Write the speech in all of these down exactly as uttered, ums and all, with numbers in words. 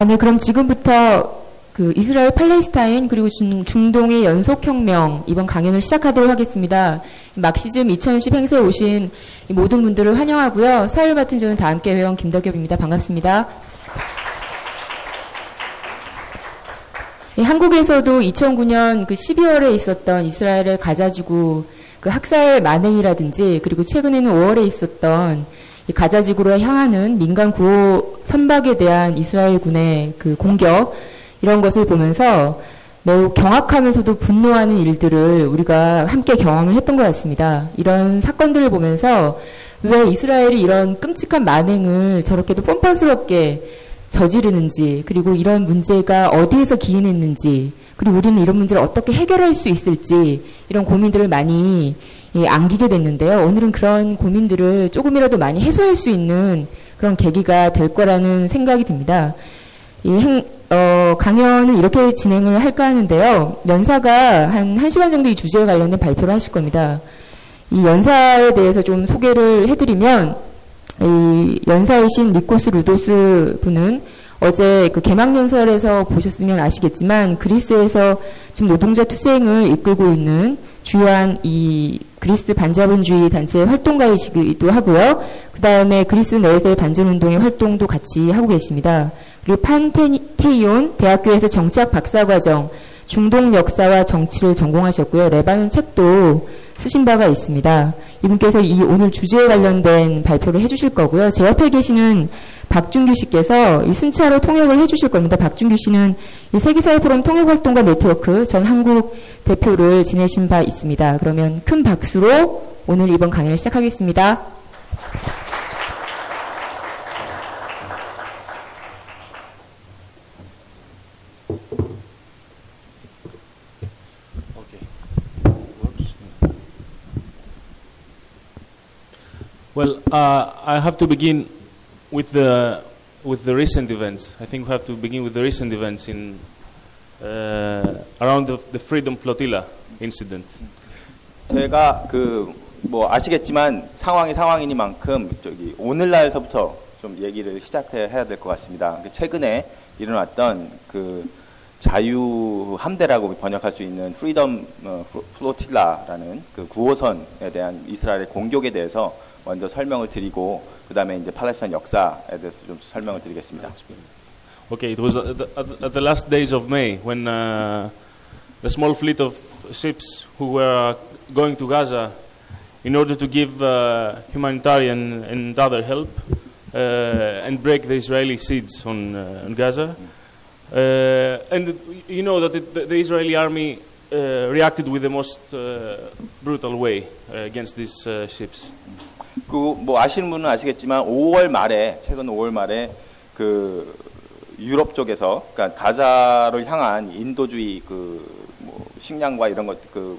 네, 그럼 지금부터 그 이스라엘 팔레스타인 그리고 중, 중동의 연속혁명 이번 강연을 시작하도록 하겠습니다. 막시즘 이천십 행사에 오신 모든 분들을 환영하고요. 사회를 맡은 저는 다함께 회원 김덕엽입니다. 반갑습니다. 예, 한국에서도 이천구 년 그 십이월에 있었던 이스라엘의 가자지구 그 학살 만행이라든지 그리고 최근에는 오월에 있었던 이 가자지구로 향하는 민간 구호 선박에 대한 이스라엘 군의 그 공격 이런 것을 보면서 매우 경악하면서도 분노하는 일들을 우리가 함께 경험을 했던 것 같습니다. 이런 사건들을 보면서 왜 이스라엘이 이런 끔찍한 만행을 저렇게도 뻔뻔스럽게 저지르는지, 그리고 이런 문제가 어디에서 기인했는지, 그리고 우리는 이런 문제를 어떻게 해결할 수 있을지 이런 고민들을 많이 예, 안기게 됐는데요. 오늘은 그런 고민들을 조금이라도 많이 해소할 수 있는 그런 계기가 될 거라는 생각이 듭니다. 이 행, 어, 강연은 이렇게 진행을 할까 하는데요. 연사가 한 1시간 정도 이 주제에 관련된 발표를 하실 겁니다. 이 연사에 대해서 좀 소개를 해드리면, 이 연사이신 니코스 루도스 분은 어제 그 개막연설에서 보셨으면 아시겠지만 그리스에서 지금 노동자 투쟁을 이끌고 있는 주요한 이 그리스 반자본주의 단체의 활동가이시기도 하고요. 그 다음에 그리스 내에서의 반전운동의 활동도 같이 하고 계십니다. 그리고 판테이온 대학교에서 정치학 박사과정, 중동 역사와 정치를 전공하셨고요. 레바논 책도 쓰신 바가 있습니다. 이분께서 이 오늘 주제에 관련된 발표를 해주실 거고요. 제 옆에 계시는 박준규 씨께서 이 순차로 통역을 해주실 겁니다. 박준규 씨는 이 세계사회포럼 통역활동가 네트워크 전 한국 대표를 지내신 바 있습니다. 그러면 큰 박수로 오늘 이번 강연을 시작하겠습니다. Well, uh, I have to begin with the with the recent events. I think we have to begin with the recent events in uh, around the, the Freedom Flotilla incident. 제가 그 뭐 아시겠지만 상황이 상황이니만큼 저기 오늘날서부터 좀 얘기를 시작해야 될 것 같습니다. 최근에 일어났던 그 자유 함대라고 번역할 수 있는 프리덤 플로틸라라는 그 구호선에 대한 이스라엘의 공격에 대해서 먼저 설명을 드리고 그 다음에 이제 팔레스타인 역사에 대해서 좀 설명을 드리겠습니다. Okay, it was at the, at the last days of May when uh, the small fleet of ships who were going to Gaza in order to give uh, humanitarian and other help uh, and break the Israeli siege on, uh, on Gaza. Uh, and you know that it, the, the Israeli army uh, reacted with the most uh, brutal way uh, against these uh, ships. 그 뭐 아시는 분은 아시겠지만 오월 말에 최근 오월 말에 그 유럽 쪽에서 그러니까 가자를 향한 인도주의 그 뭐 식량과 이런 것 그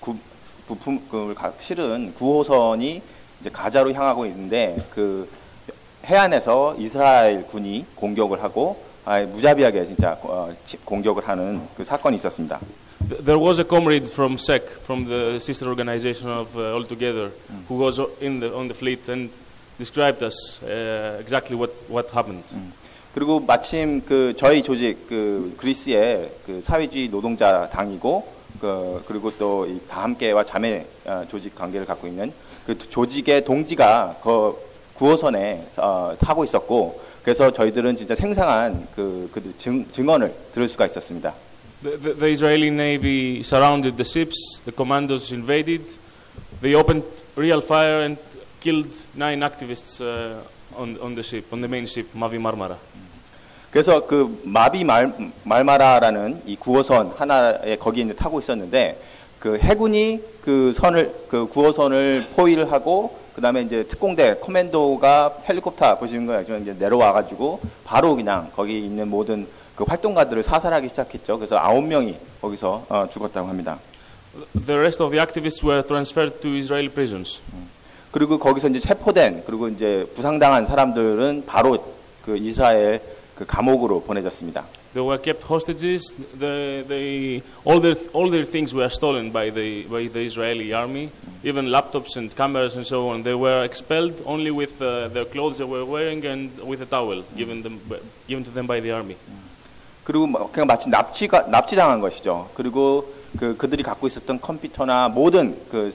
부품을 실은 구호선이 이제 가자로 향하고 있는데 그 해안에서 이스라엘 군이 공격을 하고 아예 무자비하게 진짜 어, 공격을 하는 그 사건이 있었습니다. There was a comrade from S E C, from the sister organization of uh, All Together, 음. who was in the on the fleet and described us uh, exactly what what happened. 음. 그리고 마침 그 저희 조직 그 그리스의 그 사회주의 노동자 당이고 그 그리고 또 이 다함께와 자매 어, 조직 관계를 갖고 있는 그 조직의 동지가 그 구호선에 어, 타고 있었고 그래서 저희들은 진짜 생생한 그, 그 증, 증언을 들을 수가 있었습니다. The, the, the Israeli Navy surrounded the ships, the commandos invaded, they opened real fire and killed nine activists uh, on, on the ship, on the main ship, Mavi Marmara. 그래서 그 마비 말, 말마라라는 이 구호선 하나에 거기에 타고 있었는데 그 해군이 그 선을, 그 구호선을 포위를 하고 그 다음에 이제 특공대, 커맨도가 헬리콥터 보시는 거예요. 이제 내려와가지고 바로 그냥 거기 있는 모든 그 활동가들을 사살하기 시작했죠. 그래서 아홉 명이 거기서 어, 죽었다고 합니다. The rest of the activists were transferred to Israeli prisons. 음. 그리고 거기서 이제 체포된 그리고 이제 부상당한 사람들은 바로 그 이스라엘 그 감옥으로 보내졌습니다. They were kept hostages. The, they, all their all their things were stolen by the by the Israeli army. Even laptops and cameras and so on. They were expelled only with uh, their clothes they were wearing and with a towel given them given to them by the army. 그리고 뭐 그냥 마치 납치가 납치당한 것이죠. 그리고 그 그들이 갖고 있었던 컴퓨터나 모든 그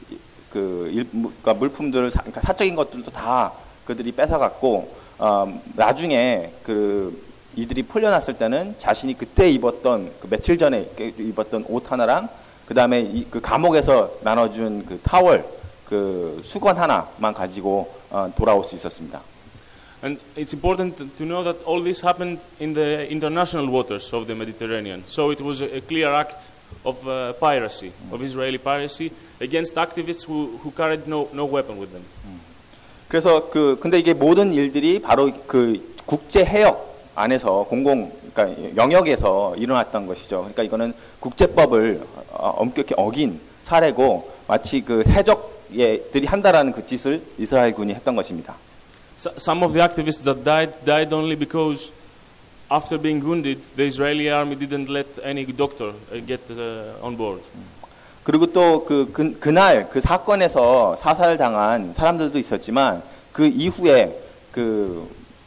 그 일, 그러니까 물품들을 사, 그러니까 사적인 것들도 다 그들이 뺏어갔고 어, 나중에 그 이들이 풀려났을 때는 자신이 그때 입었던 그 며칠 전에 입었던 옷 하나랑 그 다음에 그 감옥에서 나눠준 그 타월 그 수건 하나만 가지고 어, 돌아올 수 있었습니다. And it's important to know that all this happened in the international waters of the Mediterranean. So it was a, a clear act of uh, piracy, of Israeli piracy against activists who, who carried no, no weapon with them. 그래서 그 근데 이게 모든 일들이 바로 그 국제 해역 안에서 공공 그러니까 영역에서 일어났던 것이죠. 그러니까 이거는 국제법을 어, 엄격히 어긴 사례고 마치 그 해적들이 한다라는 그 짓을 이스라엘 군이 했던 것입니다. So, some of the activists that died died only because after being wounded, the Israeli army didn't let any doctor get uh, on board. 그리고 또 그 그, 그날 그 사건에서 사살당한 사람들도 있었지만 그 이후에 그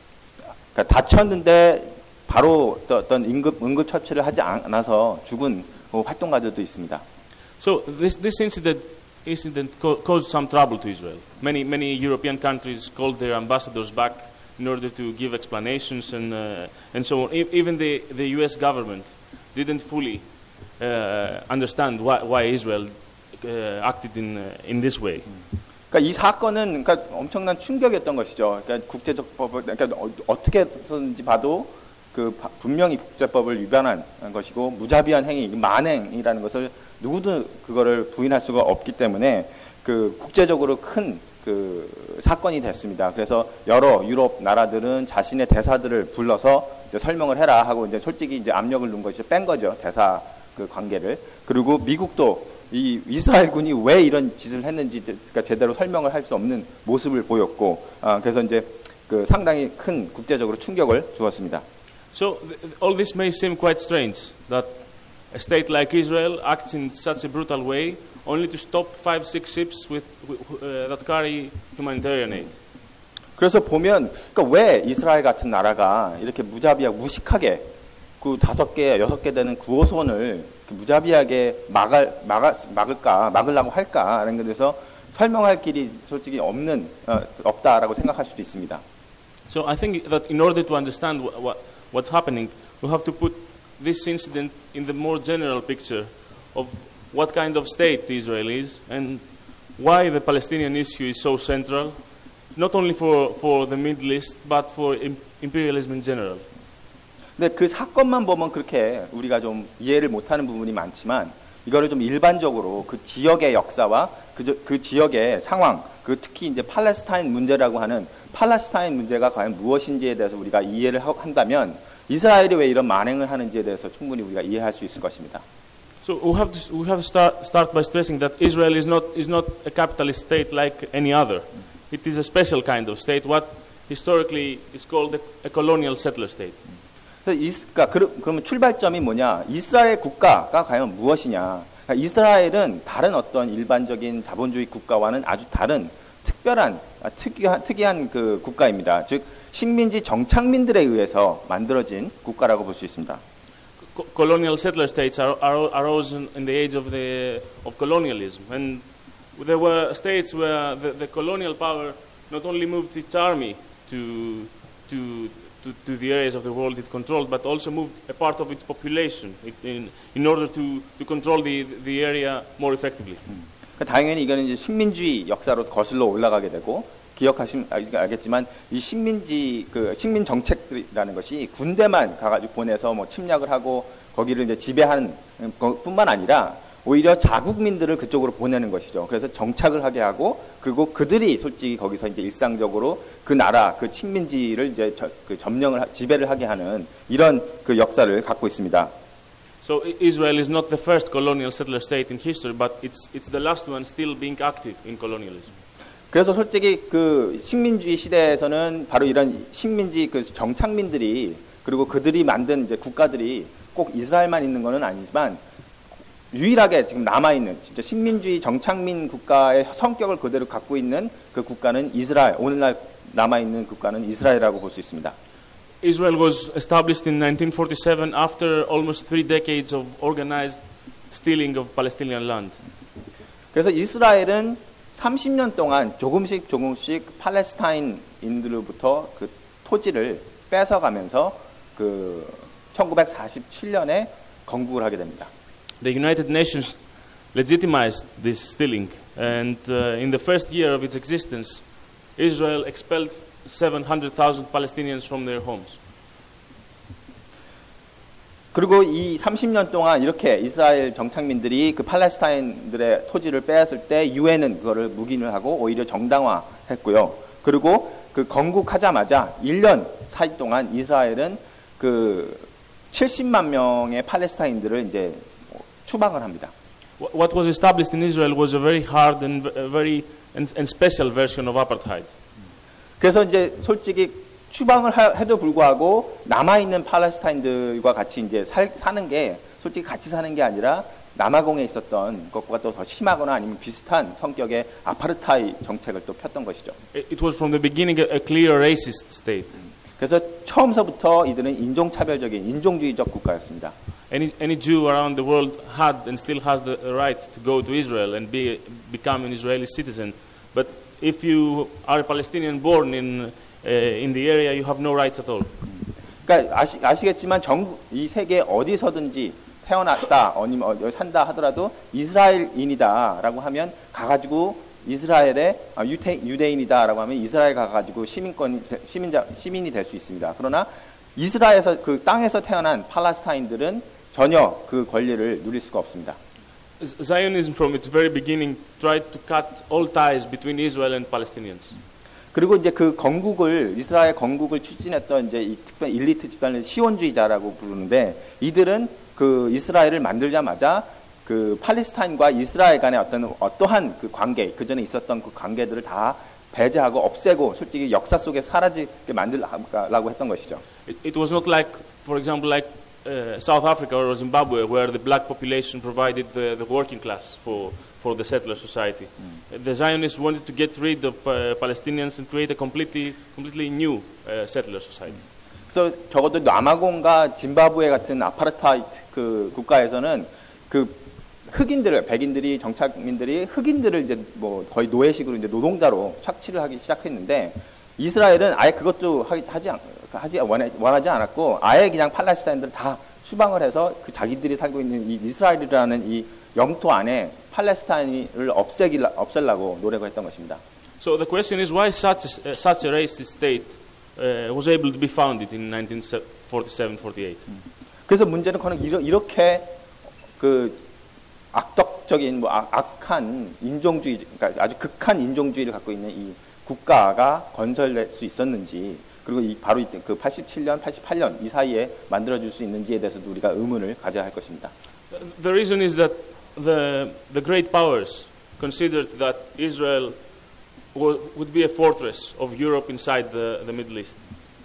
그러니까 다쳤는데 바로 어떤 응급 응급 처치를 하지 않아서 죽은 활동가들도 있습니다. So this this incident incident caused some trouble to Israel. Many many European countries called their ambassadors back in order to give explanations and uh, and so on. Even the the U S government didn't fully uh, understand why why Israel uh, acted in uh, in this way. 그러니까 이 사건은 그러니까 엄청난 충격이었던 것이죠. 그러니까 국제적 법을 그러니까 어, 어떻게든지 봐도 그 분명히 국제법을 위반한 것이고 무자비한 행위, 만행이라는 것을 누구도 그거를 부인할 수가 없기 때문에 그 국제적으로 큰 그 사건이 됐습니다. 그래서 여러 유럽 나라들은 자신의 대사들을 불러서 이제 설명을 해라 하고 이제 솔직히 이제 압력을 넣은 것이 뺀 거죠. 대사 그 관계를. 그리고 미국도 이 이스라엘 군이 왜 이런 짓을 했는지 그러니까 제대로 설명을 할 수 없는 모습을 보였고, 아, 그래서 이제 그 상당히 큰 국제적으로 충격을 주었습니다. So all this may seem quite strange that a state like Israel acts in such a brutal way only to stop five, six ships with uh, that carry humanitarian aid. 그래서 보면 그러니까 왜 이스라엘 같은 나라가 이렇게 무자비하고 무식하게 그 다섯 개, 여섯 개 되는 구호선을 무자비하게 막을, 막아, 막을까, 막으려고 할까라는 것에 대해서 설명할 길이 솔직히 없는, 어, 없다라고 생각할 수도 있습니다. So I think that in order to understand what, what, what's happening, we have to put this incident in the more general picture of what kind of state Israel is and why the Palestinian issue is so central, not only for, for the Middle East, but for imperialism in general. 근데 그 사건만 보면 그렇게 우리가 좀 이해를 못하는 부분이 많지만 이거를 좀 일반적으로 그 지역의 역사와 그, 그 지역의 상황, 그 특히 이제 팔레스타인 문제라고 하는 팔레스타인 문제가 과연 무엇인지에 대해서 우리가 이해를 한다면 이스라엘이 왜 이런 만행을 하는지에 대해서 충분히 우리가 이해할 수 있을 것입니다. So we have to we have to start start by stressing that Israel is not is not a capitalist state like any other. It is a special kind of state, what historically is called a, a colonial settler state. 그러니까 그러면 출발점이 뭐냐? 이스라엘 국가가 과연 무엇이냐? 그러니까 이스라엘은 다른 어떤 일반적인 자본주의 국가와는 아주 다른 특별한 특이한 특이한 그 국가입니다. 즉 식민지 정착민들에 의해서 만들어진 국가라고 볼 수 있습니다. Colonial settler states are, are, arose in the age of the of colonialism, and there were states where the, the colonial power not only moved its army to to To, to the areas of the world it controlled, but also moved a part of its population in, in order to, to control the, the area more effectively. 음. 당연히 이거는 이제 식민주의 역사로 거슬러 올라가게 되고 기억하시면 알겠지만 이 식민지 그 식민 정책이라는 것이 군대만 가가지고 보내서 뭐 침략을 하고 거기를 이제 지배하는 것뿐만 아니라 오히려 자국민들을 그쪽으로 보내는 것이죠. 그래서 정착을 하게 하고 그리고 그들이 솔직히 거기서 이제 일상적으로 그 나라 그 식민지를 이제 저, 그 점령을 지배를 하게 하는 이런 그 역사를 갖고 있습니다. So Israel is not the first colonial settler state in history, but it's it's the last one still being active in colonialism. 그래서 솔직히 그 식민주의 시대에서는 바로 이런 식민지 그 정착민들이 그리고 그들이 만든 이제 국가들이 꼭 이스라엘만 있는 것은 아니지만 유일하게 지금 남아있는 진짜 식민주의 정착민 국가의 성격을 그대로 갖고 있는 그 국가는 이스라엘, 오늘날 남아있는 국가는 이스라엘이라고 볼 수 있습니다. Israel was established in nineteen forty-seven after almost three decades of organized stealing of Palestinian land. 그래서 이스라엘은 삼십 년 동안 조금씩 조금씩 팔레스타인인들로부터 그 토지를 뺏어가면서 그 천구백사십칠 년에 건국을 하게 됩니다. The United Nations legitimized this stealing, and uh, in the first year of its existence, Israel expelled seven hundred thousand Palestinians from their homes. 그리고 이 삼십 년 동안 이렇게 이스라엘 정착민들이 그 팔레스타인들의 토지를 빼앗을 때 유엔은 그거를 묵인을 하고 오히려 정당화했고요. 그리고 그 건국하자마자 일 년 사이 동안 이스라엘은 그 칠십만 명의 팔레스타인들을 이제 추방을 합니다. What was established in Israel was a very hard and very and, and special version of apartheid. 그래서 이제 솔직히 추방을 해도 불구하고 남아있는 팔레스타인들과 같이 이제 살, 사는 게 솔직히 같이 사는 게 아니라 남아공에 있었던 것과 또 더 심하거나 아니면 비슷한 성격의 아파르타이 정책을 또 폈던 것이죠. It was from the beginning a clear racist state. 그래서 처음서부터 이들은 인종차별적인 인종주의적 국가였습니다. Any any Jew around the world had and still has the right to go to Israel and be become an Israeli citizen, but if you are a Palestinian born in uh, in the area, you have no rights at all. 그러니까 아시, 아시겠지만 전 이 세계 어디서든지 태어났다, 아니면 여기 산다 하더라도 이스라엘인이다라고 하면 가가지고 이스라엘의 아, 유태, 유대인이다라고 하면 이스라엘 가가지고 시민권 시민자 시민이 될 수 있습니다. 그러나 이스라엘에서 그 땅에서 태어난 팔레스타인들은 전혀 그 권리를 누릴 수가 없습니다. Zionism from its very beginning tried to cut all ties between Israel and Palestinians. 그리고 이제 그 건국을 이스라엘 건국을 추진했던 이제 이 특별 일리트 집단을 시온주의자라고 부르는데 이들은 그 이스라엘을 만들자마자 그 팔레스타인과 이스라엘 간의 어떤 어떠한 그 관계 그 전에 있었던 그 관계들을 다 배제하고 없애고 솔직히 역사 속에 사라지게 만들라고 했던 것이죠. It, it was not like, for example, like uh, South Africa or Zimbabwe, where the black population provided the, the working class for for the settler society. Mm. The Zionists wanted to get rid of uh, Palestinians and create a completely completely new uh, settler society. 음. 그래서 적어도 남아공과 짐바브웨 같은 아파르타이드 그 국가에서는 그 흑인들을 백인들이 정착민들이 흑인들을 이제 뭐 거의 노예식으로 이제 노동자로 착취를 하기 시작했는데 이스라엘은 아예 그것도 하지 하지, 하지 원하지 않았고 아예 그냥 팔레스타인들을 다 추방을 해서 그 자기들이 살고 있는 이 이스라엘이라는 이 영토 안에 팔레스타인을 없애기 없애려고 노력을 했던 것입니다. So the question is why such a, uh, such a racist state uh, was able to be founded in nineteen forty-seven forty-eight. 음. 그래서 문제는 그는 이렇게 그 악덕적인 뭐 악한 인종주의, 그러니까 아주 극한 인종주의를 갖고 있는 이 국가가 건설될 수 있었는지, 그리고 이 바로 이때 그 팔십칠 년, 팔십팔 년 이 사이에 만들어질 수 있는지에 대해서도 우리가 의문을 가져야 할 것입니다. The reason is that the the great powers considered that Israel would be a fortress of Europe inside the the Middle East.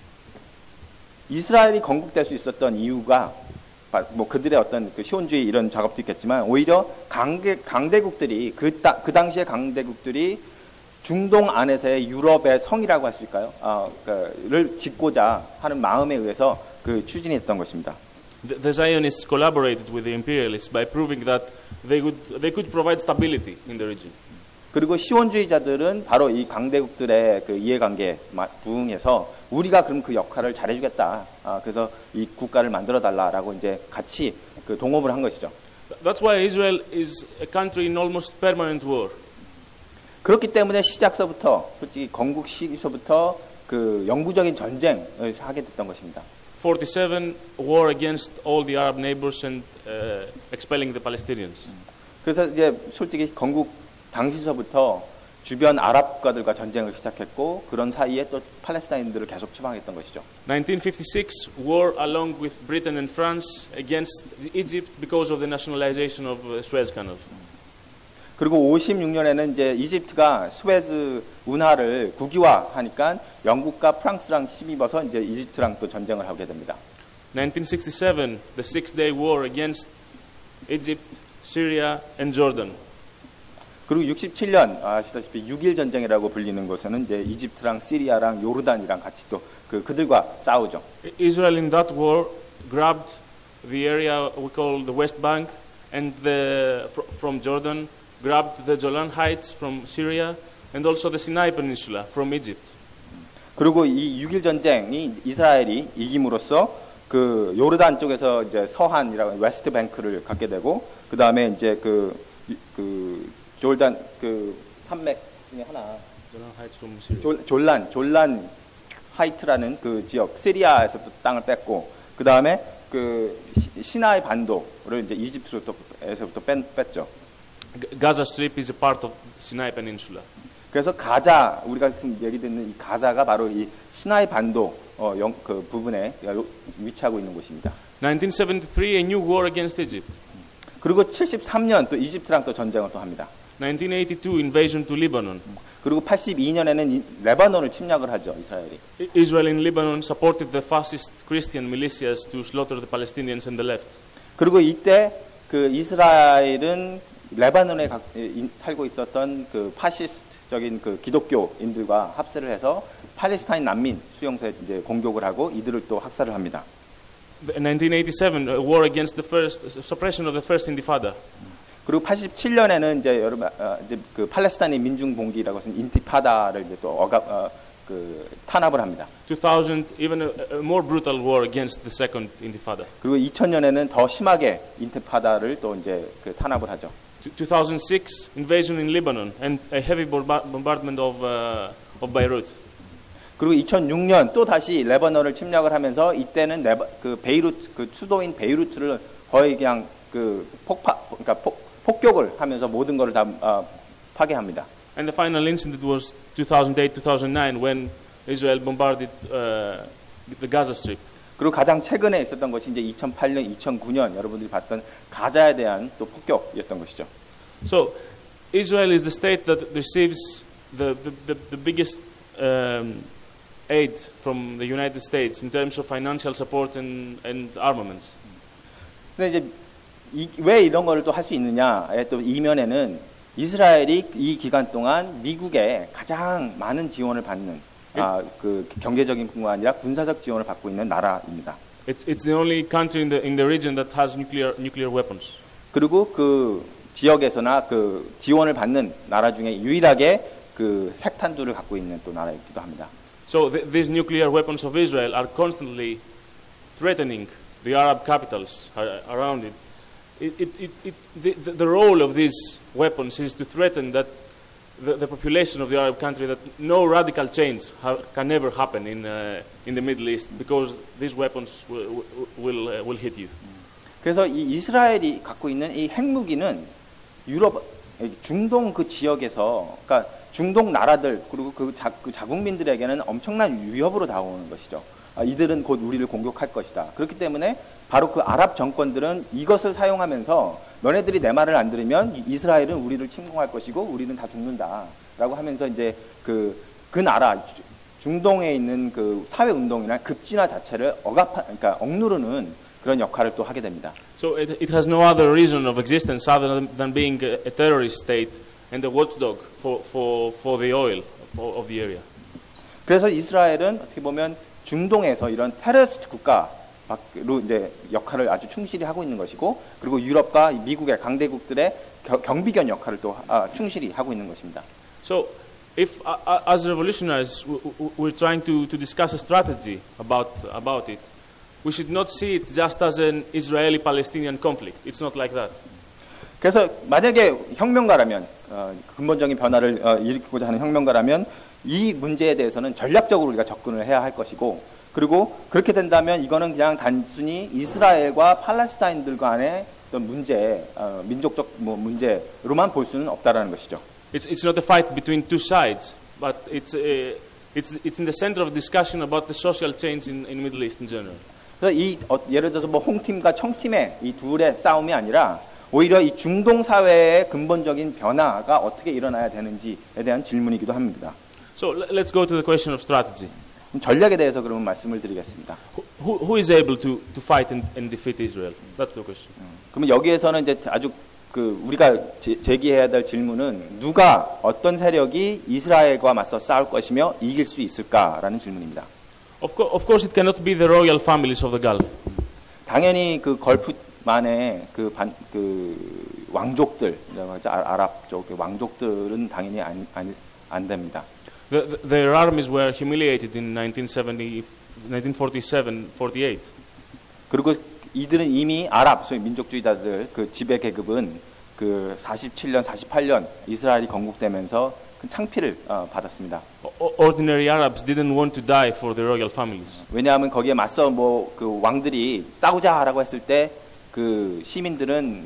이스라엘이 건국될 수 있었던 이유가 뭐 그들의 어떤 그 시온주의 이런 작업도 있겠지만 오히려 강대, 강대국들이 그, 따, 그 당시의 강대국들이 중동 안에서의 유럽의 성이라고 할 수 있을까요? 아, 그를 짓고자 하는 마음에 의해서 그 추진이 했던 것입니다. The, the Zionists collaborated with the imperialists by proving that they could they could provide stability in the region. 그리고 시온주의자들은 바로 이 강대국들의 그 이해관계에 부응해서 우리가 그럼 그 역할을 잘해주겠다. 아, 그래서 이 국가를 만들어 달라라고 이제 같이 그 동업을 한 것이죠. That's why Israel is a country in almost permanent war. 그렇기 때문에 시작서부터 솔직히 건국 시기서부터 그 영구적인 전쟁을 하게 됐던 것입니다. forty-seven war against all the Arab neighbors and uh, expelling the Palestinians. 그래서 이제 솔직히 건국 당시서부터 주변 아랍 국가들과 전쟁을 시작했고 그런 사이에 또 팔레스타인들을 계속 추방했던 것이죠. nineteen fifty-six war along with Britain and France against Egypt because of the nationalization of the Suez Canal. 그리고 오십육 년에는 이제 이집트가 스웨즈 운하를 국유화하니까 영국과 프랑스랑 힘입어서 이제 이집트랑 또 전쟁을 하게 됩니다. nineteen sixty-seven, the Six-Day War against Egypt, Syria, and Jordan. 그리고 육십칠 년 아시다시피 육일 전쟁이라고 불리는 곳에는 이제 이집트랑 시리아랑 요르단이랑 같이 또 그 그들과 싸우죠. Israel in that war grabbed the area we call the West Bank, and the fr- from Jordan grabbed the Golan Heights from Syria, and also the Sinai Peninsula from Egypt. 그리고 이 육일 전쟁이 이스라엘이 이김으로써 그 요르단 쪽에서 이제 서한이라고 웨스트 뱅크를 갖게 되고 그 다음에 이제 그 그 졸단 그 산맥 중에 하나 Golan Heights from Syria. 졸, 졸란 졸란 하이트라는 그 지역 시리아에서 또 땅을 뺐고 그 다음에 그 시, 시나이 반도를 이제 이집트로부터 뺐죠. Gaza Strip is a part of Sinai Peninsula. 그래서 가자 우리가 지금 얘기 듣는 이 가자가 바로 이 시나이 반도 어, 영, 그 부분에 위치하고 있는 곳입니다. nineteen seventy-three, a new war against Egypt. 그리고 칠십삼 년 또 이집트랑 또 전쟁을 또 합니다. nineteen eighty-two, invasion to Lebanon. 그리고 팔십이 년에는 이, 레바논을 침략을 하죠, 이스라엘이. Israel in Lebanon supported the fascist Christian militias to slaughter the Palestinians and the left. 그리고 이때 그 이스라엘은 레바논에 가, 이, 살고 있었던 그 파시스트적인 그 기독교인들과 합세를 해서 팔레스타인 난민 수용소에 이제 공격을 하고 이들을 또 학살을 합니다. In nineteen eighty-seven, a war against the first suppression of the first Intifada. 그리고 팔십칠 년에는 이제 여러분 어, 이제 그 팔레스타인 민중봉기라고 해서 인티파다를 이제 또 억압 어, 그 탄압을 합니다. two thousand, even a, a more brutal war against the second Intifada. 그리고 이천 년에는 더 심하게 인티파다를 또 이제 그 탄압을 하죠. two thousand six, invasion in Lebanon and a heavy bomba- bombardment of uh, of Beirut. 그리고 이천육 년 또 다시 레바논을 침략을 하면서 이때는 레바, 그 베이루트 그 수도인 베이루트를 거의 그냥 그 폭파 그러니까 폭, 폭격을 하면서 모든 것을 다 어, 파괴합니다. And the final incident was two thousand eight, two thousand nine when Israel bombarded uh, the Gaza Strip. 그리고 가장 최근에 있었던 것이 이제 이천팔 년, 이천구 년 여러분들이 봤던 가자에 대한 또 폭격이었던 것이죠. So Israel is the state that receives the the, the, the biggest um, aid from the United States in terms of financial support and, and armaments. 근데 이제 이, 왜 이런 거를 또 할 수 있느냐의 또 이면에는 이스라엘이 이 기간 동안 미국의 가장 많은 지원을 받는 아, 그 경제적인 뿐만 아니라 군사적 지원을 받고 있는 나라입니다. It's it's the only country in the in the region that has nuclear nuclear weapons. 그리고 그 지역에서나 그 지원을 받는 나라 중에 유일하게 그 핵탄두를 갖고 있는 또 나라이기도 합니다. So th- these nuclear weapons of Israel are constantly threatening the Arab capitals uh, around it. It, it, it, it the, the, the role of these weapons is to threaten that the, the population of the Arab country that no radical change ha- can ever happen in uh, in the Middle East because these weapons will will, uh, will hit you. 그래서 이 이스라엘이 갖고 있는 이 핵무기는 유럽, 중동 그 지역에서, 그러니까 중동 나라들 그리고 그, 자, 그 자국민들에게는 엄청난 위협으로 다가오는 것이죠. 아, 이들은 곧 우리를 공격할 것이다. 그렇기 때문에 바로 그 아랍 정권들은 이것을 사용하면서 너네들이 내 말을 안 들으면 이스라엘은 우리를 침공할 것이고 우리는 다 죽는다라고 하면서 이제 그, 그 나라 중동에 있는 그 사회 운동이나 급진화 자체를 억압하, 그러니까 억누르는 그런 역할을 또 하게 됩니다. So it, it has no other reason of existence other than being a, a terrorist state and a watchdog for, for, for the oil for, of the area. 그래서 이스라엘은 어떻게 보면 중동에서 이런 테러리스트 국가로 이제 역할을 아주 충실히 하고 있는 것이고, 그리고 유럽과 미국의 강대국들의 겨, 경비견 역할을 또 아, 충실히 하고 있는 것입니다. So if uh, as revolutionaries we're trying to, to discuss a strategy about about it, we should not see it just as an Israeli-Palestinian conflict. It's not like that. 그래서 만약에 혁명가라면 어, 근본적인 변화를 어, 일으키고자 하는 혁명가라면 이 문제에 대해서는 전략적으로 우리가 접근을 해야 할 것이고, 그리고 그렇게 된다면 이거는 그냥 단순히 이스라엘과 팔레스타인들 간의 어떤 문제, 어, 민족적 뭐 문제로만 볼 수는 없다라는 것이죠. It's it's not a fight between two sides, but it's a, it's it's in the center of discussion about the social change in in Middle East in general. 그래서 이 어, 예를 들어서 뭐 홍팀과 청팀의 이 둘의 싸움이 아니라 오히려 이 중동 사회의 근본적인 변화가 어떻게 일어나야 되는지에 대한 질문이기도 합니다. So let's go to the question of strategy. 전략에 대해서 그러면 말씀을 드리겠습니다. Who, who is able to, to fight and, and defeat Israel? That's the question. 그러면 여기에서는 이제 아주 그 우리가 제, 제기해야 될 질문은 누가 어떤 세력이 이스라엘과 맞서 싸울 것이며 이길 수 있을까라는 질문입니다. Of, co- of course, it cannot be the royal families of the Gulf. 당연히 그 걸프만의 그, 반, 그 왕족들, 아랍 쪽 왕족들은 당연히 안, 안, 안 됩니다. The, the, their armies were humiliated in nineteen seventy, nineteen forty-seven, forty-eight. 그리고 이들은 이미 아랍 소위 민족주의자들 그 지배 계급은 그 사십칠 년, 사십팔 년 이스라엘이 건국되면서 큰 창피를 어, 받았습니다. O- ordinary Arabs didn't want to die for the royal families. 왜냐하면 거기에 맞서 뭐 그 왕들이 싸우자라고 했을 때 그 시민들은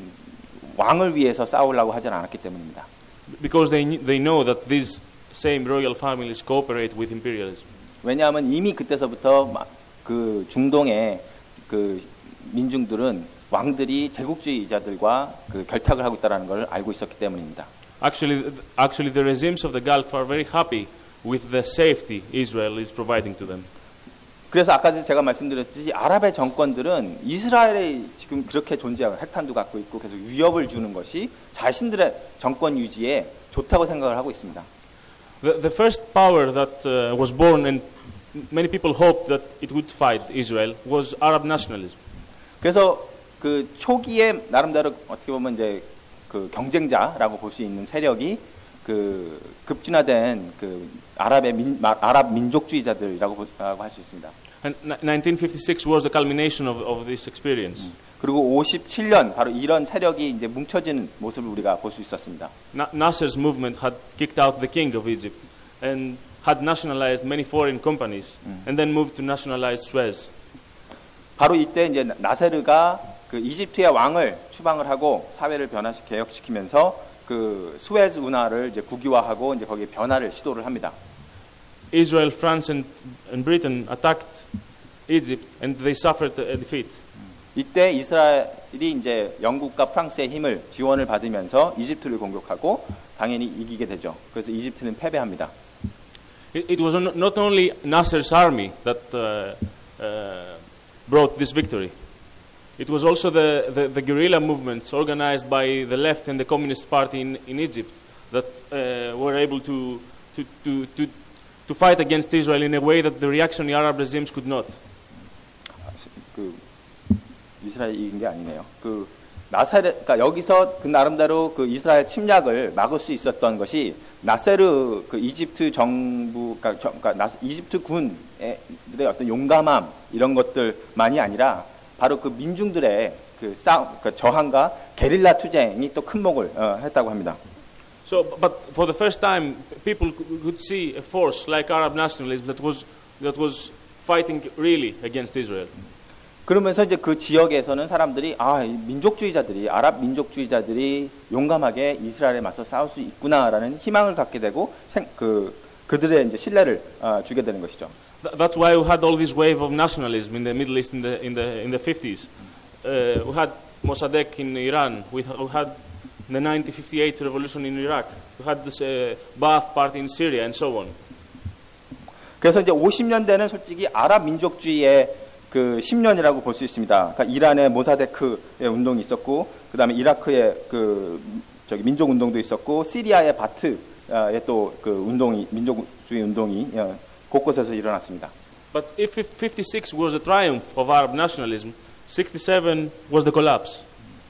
왕을 위해서 싸우려고 하진 않았기 때문입니다. Because they, kn- they know that these same royal families cooperate with imperialism. 왜냐하면 이미 그때서부터 마- 그 중동의 그 민중들은 왕들이 제국주의자들과 그 결탁을 하고 있다는 걸 알고 있었기 때문입니다. Actually, th- actually, the regimes of the Gulf are very happy with the safety Israel is providing to them. 그래서 아까 제가 말씀드렸듯이 아랍의 정권들은 이스라엘이 지금 그렇게 존재하고 핵탄두 갖고 있고 계속 위협을 주는 것이 자신들의 정권 유지에 좋다고 생각을 하고 있습니다. The, the first power that uh, was born and many people hoped that it would fight Israel was Arab nationalism. 그래서 그 초기에 나름대로 어떻게 보면 이제 그 경쟁자라고 볼 수 있는 세력이 그 급진화된 그 아랍의 민, 아랍 민족주의자들이라고 할 수 있습니다. And nineteen fifty-six was the culmination of, of this experience. 그리고 오십칠 년 바로 이런 세력이 이제 뭉쳐지는 모습을 우리가 볼 수 있었습니다. Na- Nasser's movement had kicked out the king of Egypt and had nationalized many foreign companies and then moved to nationalize Suez. 바로 이때 이제 나세르가 그 이집트의 왕을 추방을 하고 사회를 변화시 개혁시키면서 그 수에즈 운하를 이제 국유화하고 이제 거기에 변화를 시도를 합니다. Israel, France, and, and Britain attacked Egypt and they suffered a defeat. 이때 이스라엘이 이제 영국과 프랑스의 힘을 지원을 받으면서 이집트를 공격하고 당연히 이기게 되죠. 그래서 이집트는 패배합니다. It, it was not only Nasser's army that uh, uh, brought this victory. It was also the, the, the guerrilla movements organized by the left and the Communist Party in, in Egypt that uh, were able to, to, to, to, to fight against Israel in a way that the reactionary Arab regimes could not. 그 이스라엘이 이긴 게 아니네요. 그 나세르, 그러니까 여기서 그 나름대로 그 이스라엘 침략을 막을 수 있었던 것이 나세르 그 이집트 정부, 그러니까, 저, 그러니까 나, 이집트 군의 어떤 용감함 이런 것들만이 아니라 바로 그 민중들의 그 싸움, 그 저항과 게릴라 투쟁이 또 큰 목을 어, 했다고 합니다. So, but for the first time, people could see a force like Arab nationalism that was that was fighting really against Israel. 그러면서 이제 그 지역에서는 사람들이 아, 민족주의자들이 아랍 민족주의자들이 용감하게 이스라엘에 맞서 싸울 수 있구나라는 희망을 갖게 되고 생, 그 그들의 이제 신뢰를 어, 주게 되는 것이죠. That's why we had all this wave of nationalism in the Middle East in the in the in the fifties. Uh, we had Mossadegh in Iran. We, we had the nineteen fifty-eight revolution in Iraq. We had this uh, Ba'ath party in Syria and so on. 그래서 이제 오십 년대는 솔직히 아랍 민족주의의 그 십 년이라고 볼 수 있습니다. 그러니까 이란의 모사데크의 운동이 있었고, 그 다음에 이라크의 그 저기 민족 운동도 있었고, 시리아의 바트의 또 그 운동이 민족주의 운동이 곳곳에서 일어났습니다. But if fifty-six was the triumph of Arab nationalism, sixty-seven was the collapse.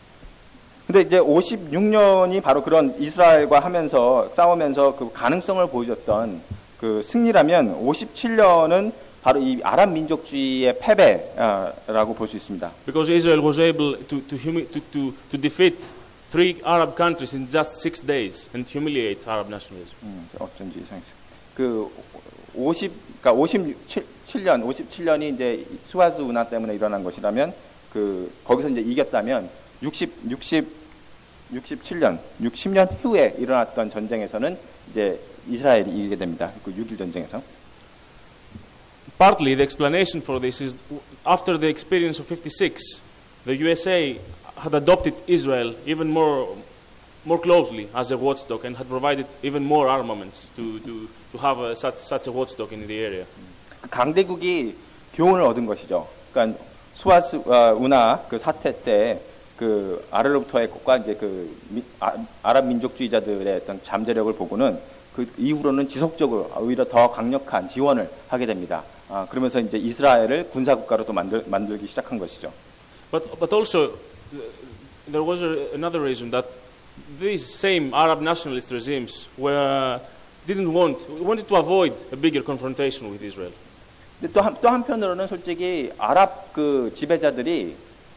근데 이제 오십육 년이 바로 그런 이스라엘과 하면서 싸우면서 그 가능성을 보여줬던 그 승리라면 오십칠 년은 바로 이 아랍 민족주의의 패배라고 볼 수 있습니다. Because Israel was able to to, humi- to to to defeat three Arab countries in just six days and humiliate Arab nationalism. 음, 어쩐지 이상했어요. 그 오십, 그러니까 오십칠 년, 오십칠 년이 이제 수아즈 운하 때문에 일어난 것이라면 그 거기서 이제 이겼다면 육십, 육십, 육십칠 년, 육십 년 후에 일어났던 전쟁에서는 이제 이스라엘이 이기게 됩니다. 그 육 일 전쟁에서. Partly the explanation for this is after the experience of fifty-six, the U S A had adopted Israel even more more closely as a watchdog and had provided even more armaments to to to have a, such such a watchdog in the area. 강대국이 교훈을 얻은 것이죠. 그러니까 수아스 어, 운하 그 사태 때 그 아랍로부터의 것과 이제 그 미, 아, 아랍 민족주의자들의 어떤 잠재력을 보고는 그 이후로는 지속적으로 오히려 더 강력한 지원을 하게 됩니다. 아, 그러면서 이제 이스라엘을 군사국가로 또 만들, 만들기 시작한 것이죠. But but also there was a, another reason that these same Arab nationalist regimes were didn't want wanted to avoid a bigger confrontation with Israel. 근데 또, 한, 또 한편으로는 솔직히 아랍 그 지배자들이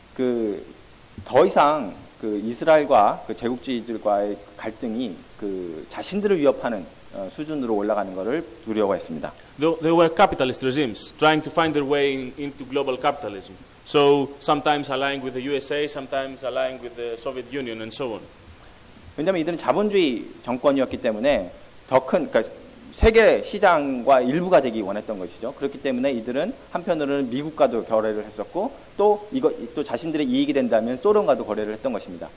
그 더 이상 그 이스라엘과 그 제국주의들과의 갈등이 그 자신들을 위협하는 어, 수준으로 올라가는 것을 두려워했습니다. They, they were capitalist regimes trying to find their way in, into global capitalism. So sometimes allying with the U S A, sometimes allying with the Soviet Union, and so on. 왜냐하면 이들은 자본주의 정권이었기 때문에 더 큰 그러니까 세계 시장과 일부가 되기 원했던 것이죠. 그렇기 때문에 이들은 한편으로는 미국과도 거래를 했었고 또 이거 또 자신들의 이익이 된다면 소련과도 거래를 했던 것입니다.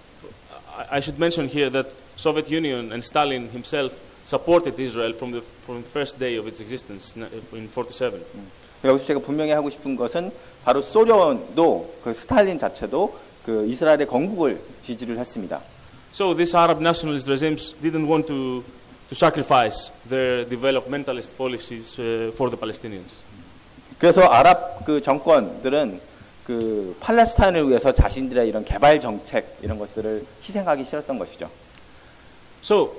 I should mention here that Soviet Union and Stalin himself supported Israel from the from the first day of its existence in forty-seven. 음. 여기서 제가 분명히 하고 싶은 것은 바로 소련도 그 스탈린 자체도 그 이스라엘의 건국을 지지를 했습니다. So these Arab nationalist regimes didn't want to to sacrifice their developmentalist policies uh, for the Palestinians. 그래서 아랍 그 정권들은 그 팔레스타인을 위해서 자신들의 이런 개발 정책 이런 것들을 희생하기 싫었던 것이죠. So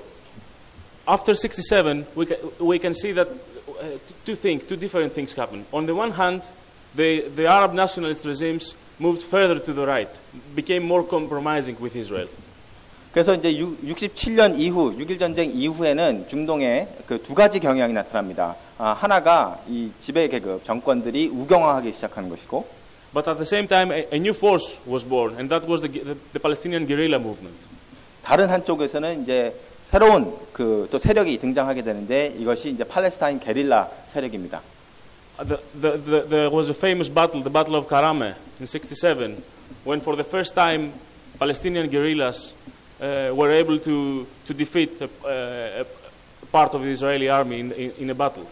after sixty-seven, we can, we can see that uh, two things, two different things happened. On the one hand, the the Arab nationalist regimes moved further to the right, became more compromising with Israel. 그래서 이제 육십칠 년 이후, 육일 전쟁 이후에는 중동에 그 두 가지 경향이 나타납니다. 아, 하나가 이 지배 계급 정권들이 우경화하기 시작하는 것이고, but at the same time, a, a new force was born, and that was the, the, the Palestinian guerrilla movement. 다른 한쪽에서는 이제 새로운 그 또 세력이 등장하게 되는데 이것이 이제 팔레스타인 게릴라 세력입니다. The, the, the, there was a famous battle, the Battle of Karame, in sixty-seven, when for the first time Palestinian guerrillas Uh, were able to to defeat a, uh, a part of the Israeli army in, in, in a battle.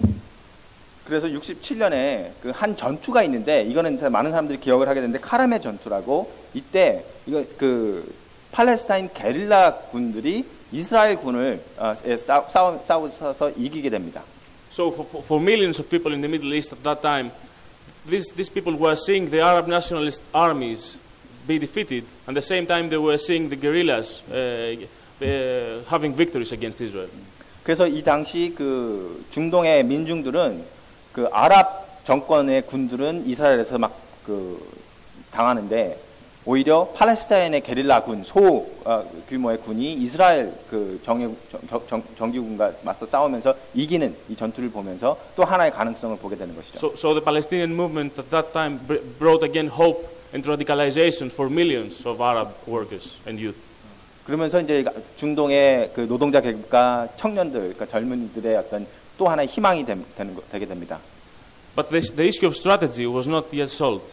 그래서 육십칠 년에 그 한 전투가 있는데 이거는 많은 사람들이 기억을 하게 되는데 카라메 전투라고 이때 이거 그 팔레스타인 게릴라 군들이 이스라엘 군을 어, 싸, 싸우, 싸워서 이기게 됩니다. So for, for, for millions of people in the Middle East at that time, these these people were seeing the Arab nationalist armies be defeated, and at the same time they were seeing the guerrillas uh, uh, having victories against Israel. 그래서 이 당시 그 중동의 민중들은 그 아랍 정권의 군들은 이스라엘에서 막 그 당하는데 오히려 팔레스타인의 게릴라 군, 소 어, 규모의 군이 이스라엘 그 정예, 정, 정, 정규군과 맞서 싸우면서 이기는 이 전투를 보면서 또 하나의 가능성을 보게 되는 것이죠. So, so the Palestinian movement at that time brought again hope and radicalization for millions of Arab workers and youth. 그러면서 이제 중동의 그 노동자 계급과 청년들, 그러니까 젊은이들의 어떤 또 하나의 희망이 되, 되는 되게 됩니다. But the, the issue of strategy was not yet solved.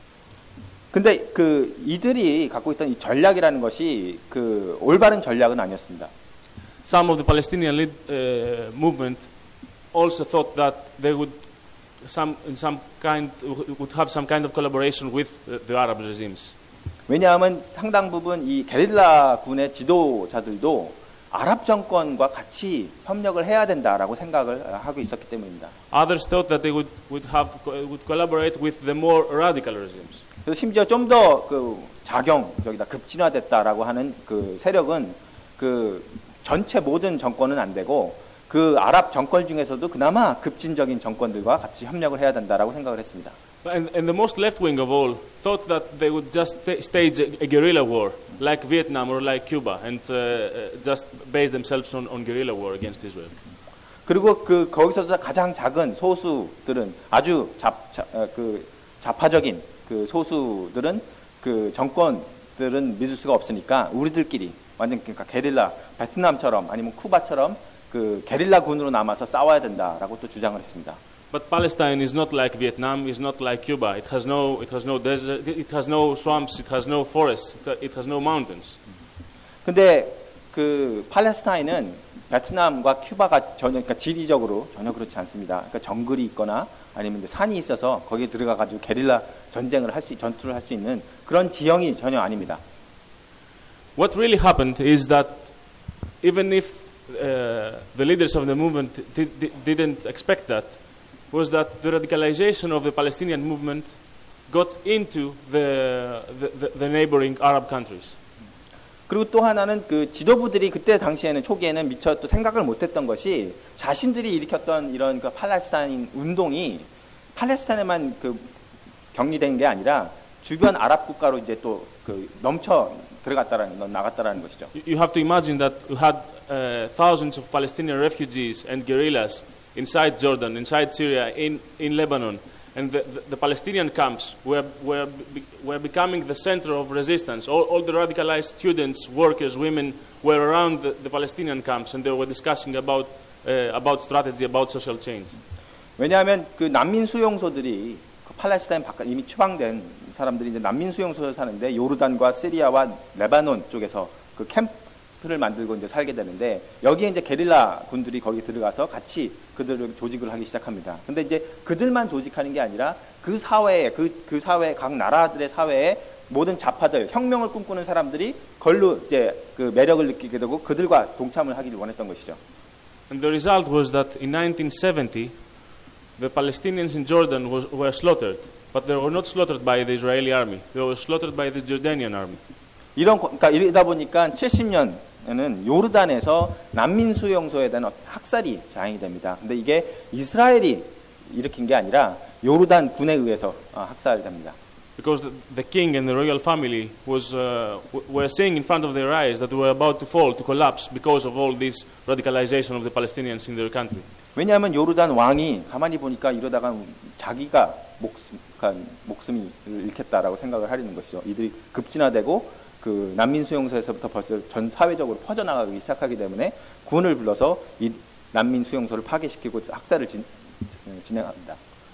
근데 그 이들이 갖고 있던 이 전략이라는 것이 그 올바른 전략은 아니었습니다. Some of the Palestinian lead, uh, movement also thought that they would some in some kind would have some kind of collaboration with the, the Arab regimes. 왜냐하면 상당 부분 이 게릴라 군의 지도자들도 아랍 정권과 같이 협력을 해야 된다라고 생각을 하고 있었기 때문입니다. Others thought that they would would have would collaborate with the more radical regimes. 그래서 심지어 좀 더 그 자경적이다, 급진화됐다라고 하는 그 세력은 그 전체 모든 정권은 안 되고 그 아랍 정권 중에서도 그나마 급진적인 정권들과 같이 협력을 해야 된다라고 생각을 했습니다. And, and the most left wing of all thought that they would just stage a, a guerrilla war, like Vietnam or like Cuba, and uh, just base themselves on, on guerrilla war against Israel. 그리고 그 거기서도 가장 작은 소수들은 아주 잡, 자, 그 좌파적인 그 소수들은 그 정권들은 믿을 수가 없으니까 우리들끼리 완전 그러니까 게릴라 베트남처럼 아니면 쿠바처럼 그 게릴라 군으로 남아서 싸워야 된다라고 또 주장을 했습니다. But Palestine is not like Vietnam, is not like Cuba. It has no, it has no desert, it has no swamps, it has no forests, it has no mountains. 근데 그 팔레스타인은 베트남과 큐바가 전혀, 그러니까 지리적으로 전혀 그렇지 않습니다. 그러니까 정글이 있거나 아니면 산이 있어서 거기에 들어가 가지고 게릴라 전쟁을 할 수, 전투를 할 수 있는 그런 지형이 전혀 아닙니다. What really happened is that even if uh, the leaders of the movement did, didn't expect that, was that the radicalization of the Palestinian movement got into the, the, the neighboring Arab countries. 그리고 또 하나는 그 지도부들이 그때 당시에는 초기에는 미처 또 생각을 못했던 것이 자신들이 일으켰던 이런 그 팔레스타인 운동이 팔레스타인에만 그 격리된 게 아니라 주변 아랍 국가로 이제 또 그 넘쳐 들어갔다라는 나갔다라는 것이죠. You have to imagine that you had uh, thousands of Palestinian refugees and guerrillas inside Jordan, inside Syria, in, in Lebanon, and the, the, the Palestinian camps were, were, were becoming the center of resistance. All, all the radicalized students, workers, women were around the, the Palestinian camps, and they were discussing about, uh, about strategy, about social change. 왜냐하면 그 난민 수용소들이 그 팔레스타인 바깥 이미 추방된 사람들이 이제 난민 수용소에 사는데 요르단과 시리아와 레바논 쪽에서 그 캠프를 만들고 이제 살게 되는데 여기에 이제 게릴라 군들이 거기 들어가서 같이 그들을 조직을 하기 시작합니다. 근데 이제 그들만 조직하는 게 아니라 그 사회에 그, 그 사회 각 나라들의 사회에 모든 좌파들 혁명을 꿈꾸는 사람들이 걸로 이제 그 매력을 느끼게 되고 그들과 동참을 하기를 원했던 것이죠. And the result was that in nineteen seventy the Palestinians in Jordan was, were slaughtered, but they were not slaughtered by the Israeli army. They were slaughtered by the Jordanian army. 이런 그러니까 이러다 보니까 칠십 년에는 요르단에서 난민 수용소에 대한 학살이 자행이 됩니다. 근데 이게 이스라엘이 일으킨 게 아니라 요르단 군에 의해서 학살됩니다. Because the, the king and the royal family was uh, were seeing in front of their eyes that they were about to fall, to collapse because of all this radicalization of the Palestinians in their country. 왜냐하면 요르단 왕이 가만히 보니까 이러다가 자기가 목숨, 목숨이 잃겠다라고 생각을 하려는 것이죠. 이들이 급진화되고 그 난민 수용소에서부터 벌써 전 사회적으로 퍼져나가기 시작하기 때문에 군을 불러서 이 난민 수용소를 파괴시키고 학살을 진, 진행합니다.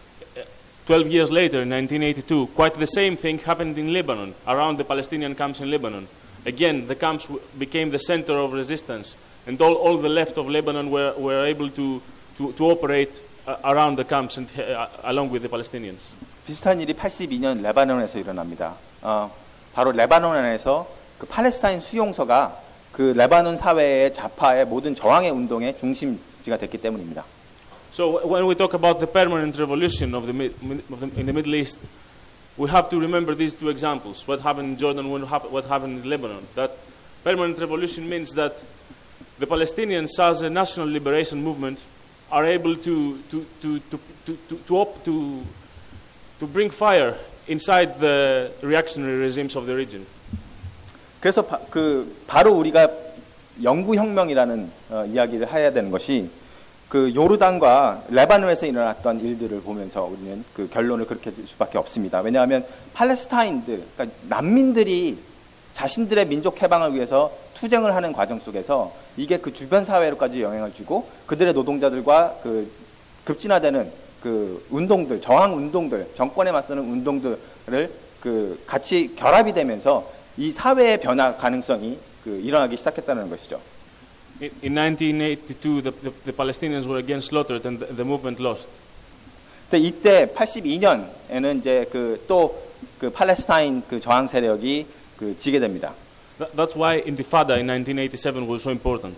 Twelve years later, in nineteen eighty-two, quite the same thing happened in Lebanon, around the Palestinian camps in Lebanon. Again, the camps w- became the center of resistance, and all, all the left of Lebanon were, were able to, to, to operate uh, around the camps and uh, along with the Palestinians. 비슷한 일이 팔십이 년 레바논에서 일어납니다. 어, 바로 레바논 안에서 그 팔레스타인 수용소가 그 레바논 사회의 좌파의 모든 저항의 운동의 중심지가 됐기 때문입니다. So when we talk about the permanent revolution of the, of the, in the Middle East, we have to remember these two examples. What happened in Jordan, what happened in Lebanon. That permanent revolution means that the Palestinians as a national liberation movement are able to, to, to, to, to, to, to, op, to, to bring fire inside the reactionary regimes of the region. 그래서 바, 그 바로 우리가 영구혁명이라는 어, 이야기를 해야 되는 것이 그 요르단과 레바논에서 일어났던 일들을 보면서 우리는 그 결론을 그렇게 줄 수밖에 없습니다. 왜냐하면 팔레스타인들, 그러니까 난민들이 자신들의 민족 해방을 위해서 투쟁을 하는 과정 속에서 이게 그 주변 사회로까지 영향을 주고 그들의 노동자들과 그 급진화되는 그 운동들, 저항 운동들, 정권에 맞서는 운동들을 그 같이 결합이 되면서 이 사회의 변화 가능성이 그 일어나기 시작했다는 것이죠. In nineteen eighty-two, the, the, the Palestinians were again slaughtered and the, the movement lost. 근데 이때 팔십이 년에는 이제 그 또 그 팔레스타인 그 저항 세력이 그 지게 됩니다. That, that's why Intifada in nineteen eighty-seven was so important.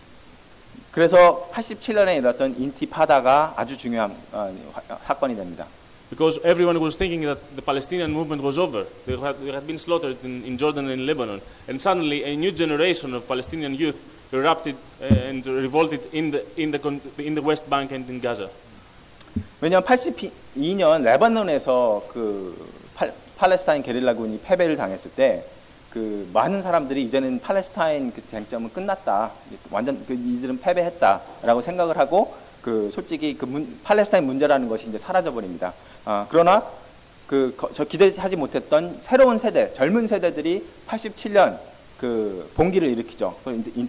그래서 팔십칠 년에 일어났던 인티파다가 아주 중요한 어, 사건이 됩니다. Because everyone was thinking that the Palestinian movement was over. They had, they had been slaughtered in, in Jordan and Lebanon. And suddenly a new generation of Palestinian youth erupted uh, and revolted in the, in, the, in the West Bank and in Gaza. 왜냐하면 팔십이 년 레바논에서 그 팔, 팔레스타인 게릴라군이 패배를 당했을 때 그 많은 사람들이 이제는 팔레스타인 그 쟁점은 끝났다. 완전 그 이들은 패배했다라고 생각을 하고 그 솔직히 그 문, 팔레스타인 문제라는 것이 이제 사라져 버립니다. 아, 그러나 그 저 기대하지 못했던 새로운 세대, 젊은 세대들이 팔십칠 년 그 봉기를 일으키죠.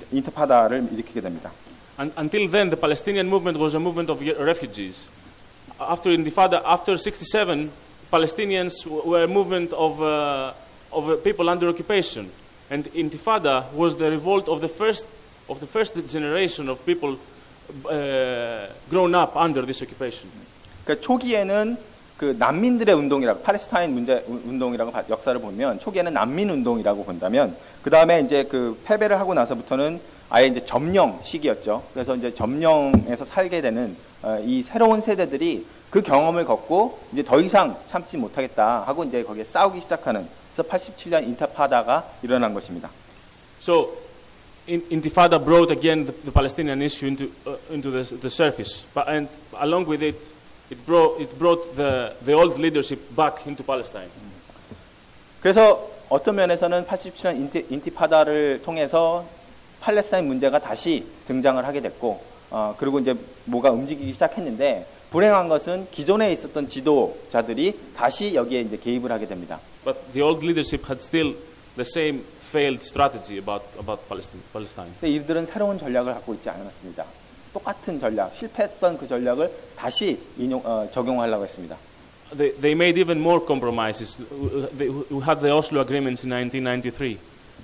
인티파다를 일으키게 됩니다. And, until then, the Palestinian movement was a movement of refugees. after Intifada, after sixty-seven, Palestinians were a movement of uh, of uh, people under occupation, and Intifada was the revolt of the first of the first generation of people uh, grown up under this occupation. 그 초기에는 그 난민들의 운동이라고 팔레스타인 문제 운동이라고 역사를 보면 초기에는 난민 운동이라고 본다면 그 다음에 이제 그 패배를 하고 나서부터는 아예 이제 점령 시기였죠. 그래서 이제 점령에서 살게 되는 어, 이 새로운 세대들이 그 경험을 겪고 이제 더 이상 참지 못하겠다 하고 이제 거기에 싸우기 시작하는 그래서 팔십칠 년 인티파다가 일어난 것입니다. So in, Intifada brought again the, the Palestinian issue into uh, into the, the surface, but and along with it, it brought it brought the the old leadership back into Palestine. 그래서 어떤 면에서는 팔십칠 년 인티, 인티파다를 통해서 팔레스타인 문제가 다시 등장을 하게 됐고, 어, 그리고 이제 뭐가 움직이기 시작했는데 불행한 것은 기존에 있었던 지도자들이 다시 여기에 이제 개입을 하게 됩니다. But the old leadership had still the same failed strategy about about Palestine. Palestine. 근데 이들은 새로운 전략을 갖고 있지 않았습니다. 똑같은 전략, 실패했던 그 전략을 다시 인용, 어, 적용하려고 했습니다. They they made even more compromises. They who had the Oslo agreements in nineteen ninety-three.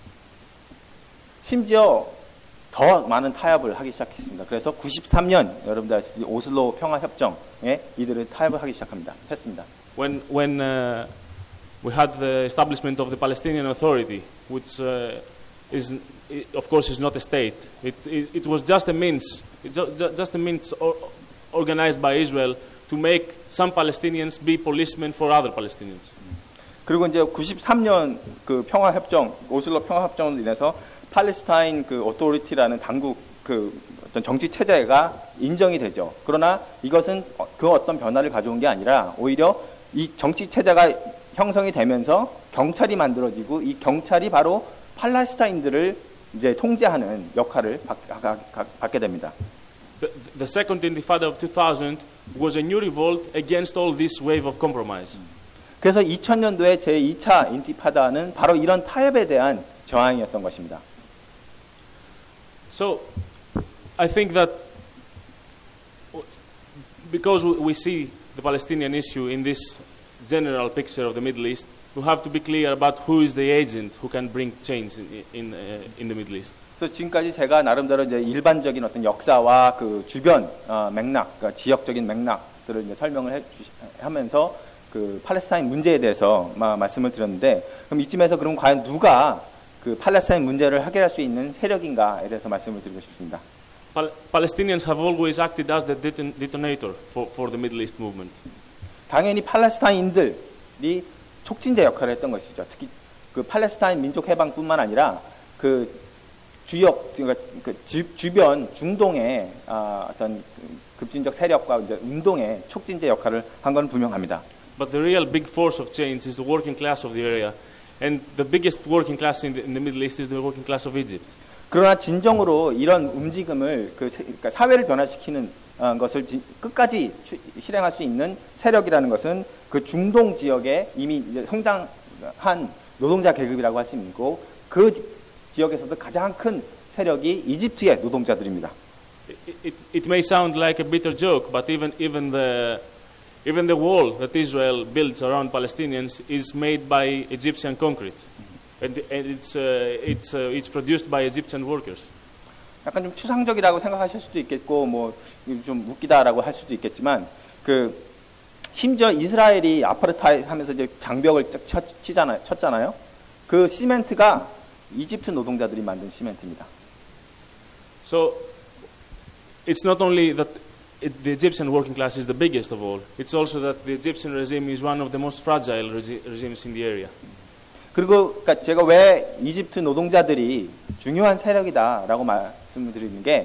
심지어 더 많은 타협을 하기 시작했습니다. 그래서 구십삼 년 여러분들 아시듯이 오슬로 평화 협정에 이들을 타협을 하기 시작합니다. 했습니다. When when uh, we had the establishment of the Palestinian Authority, which uh, is of course is not a state. It it, it was just a means, it ju- just a means or, organized by Israel to make some Palestinians be policemen for other Palestinians. 그리고 이제 구십삼 년 그 평화 협정, 오슬로 평화 협정으로 인해서 팔레스타인 그 오토리티라는 당국 그 어떤 정치 체제가 인정이 되죠. 그러나 이것은 그 어떤 변화를 가져온 게 아니라 오히려 이 정치 체제가 형성이 되면서 경찰이 만들어지고 이 경찰이 바로 팔레스타인들을 이제 통제하는 역할을 받, 받게 됩니다. The, the second Intifada of two thousand was a new revolt against all this wave of compromise. 그래서 이천 년도에 제이 차 인티파다는 바로 이런 타협에 대한 저항이었던 것입니다. So, I think that because we see the Palestinian issue in this general picture of the Middle East, we have to be clear about who is the agent who can bring change in in, uh, in the Middle East. 그래서 지금까지 제가 나름대로 이제 일반적인 어떤 역사와 그 주변 어, 맥락, 그러니까 지역적인 맥락들을 이제 설명을 해 주시, 하면서 그 팔레스타인 문제에 대해서 마, 말씀을 드렸는데, 그럼 이쯤에서 그럼 과연 누가 그 팔레스타인 문제를 해결할 수 있는 세력인가에 대해서 말씀을 드리고 싶습니다. Pal- Palestinians have always acted as the deton- detonator for, for the Middle East movement. 당연히 팔레스타인들이 촉진제 역할을 했던 것이죠. 특히 그 팔레스타인 민족 해방뿐만 아니라 그 주역, 그러니까 그 주, 주변 중동의 아, 어떤 급진적 세력과 이제 운동의 촉진제 역할을 한 건 분명합니다. But the real big force of change is the working class of the area. And the biggest working class in the, in the Middle East is the working class of Egypt. 그러나 진정으로 이런 움직임을 그 세, 그러니까 사회를 변화시키는 어, 것을 지, 끝까지 추, 실행할 수 있는 세력이라는 것은 그 중동 지역에 이미 이제 성장한 노동자 계급이라고 할 수 있고 그 지역에서도 가장 큰 세력이 이집트의 노동자들입니다. It, it, it may sound like a bitter joke, but even even the even the wall that Israel builds around Palestinians is made by Egyptian concrete, and, and it's uh, it's uh, it's produced by Egyptian workers. 약간 좀 추상적이라고 생각하실 수도 있겠고 뭐 좀 웃기다라고 할 수도 있겠지만 그 심지어 이스라엘이 아파르타이드 하면서 이제 장벽을 쳐, 치잖아요, 쳤잖아요. 그 시멘트가 이집트 노동자들이 만든 시멘트입니다. So it's not only that it, the Egyptian working class is the biggest of all. It's also that the Egyptian regime is one of the most fragile regi- regimes in the area. 그리고 그러니까 제가 왜 이집트 노동자들이 중요한 세력이다라고 말씀을 드리는 게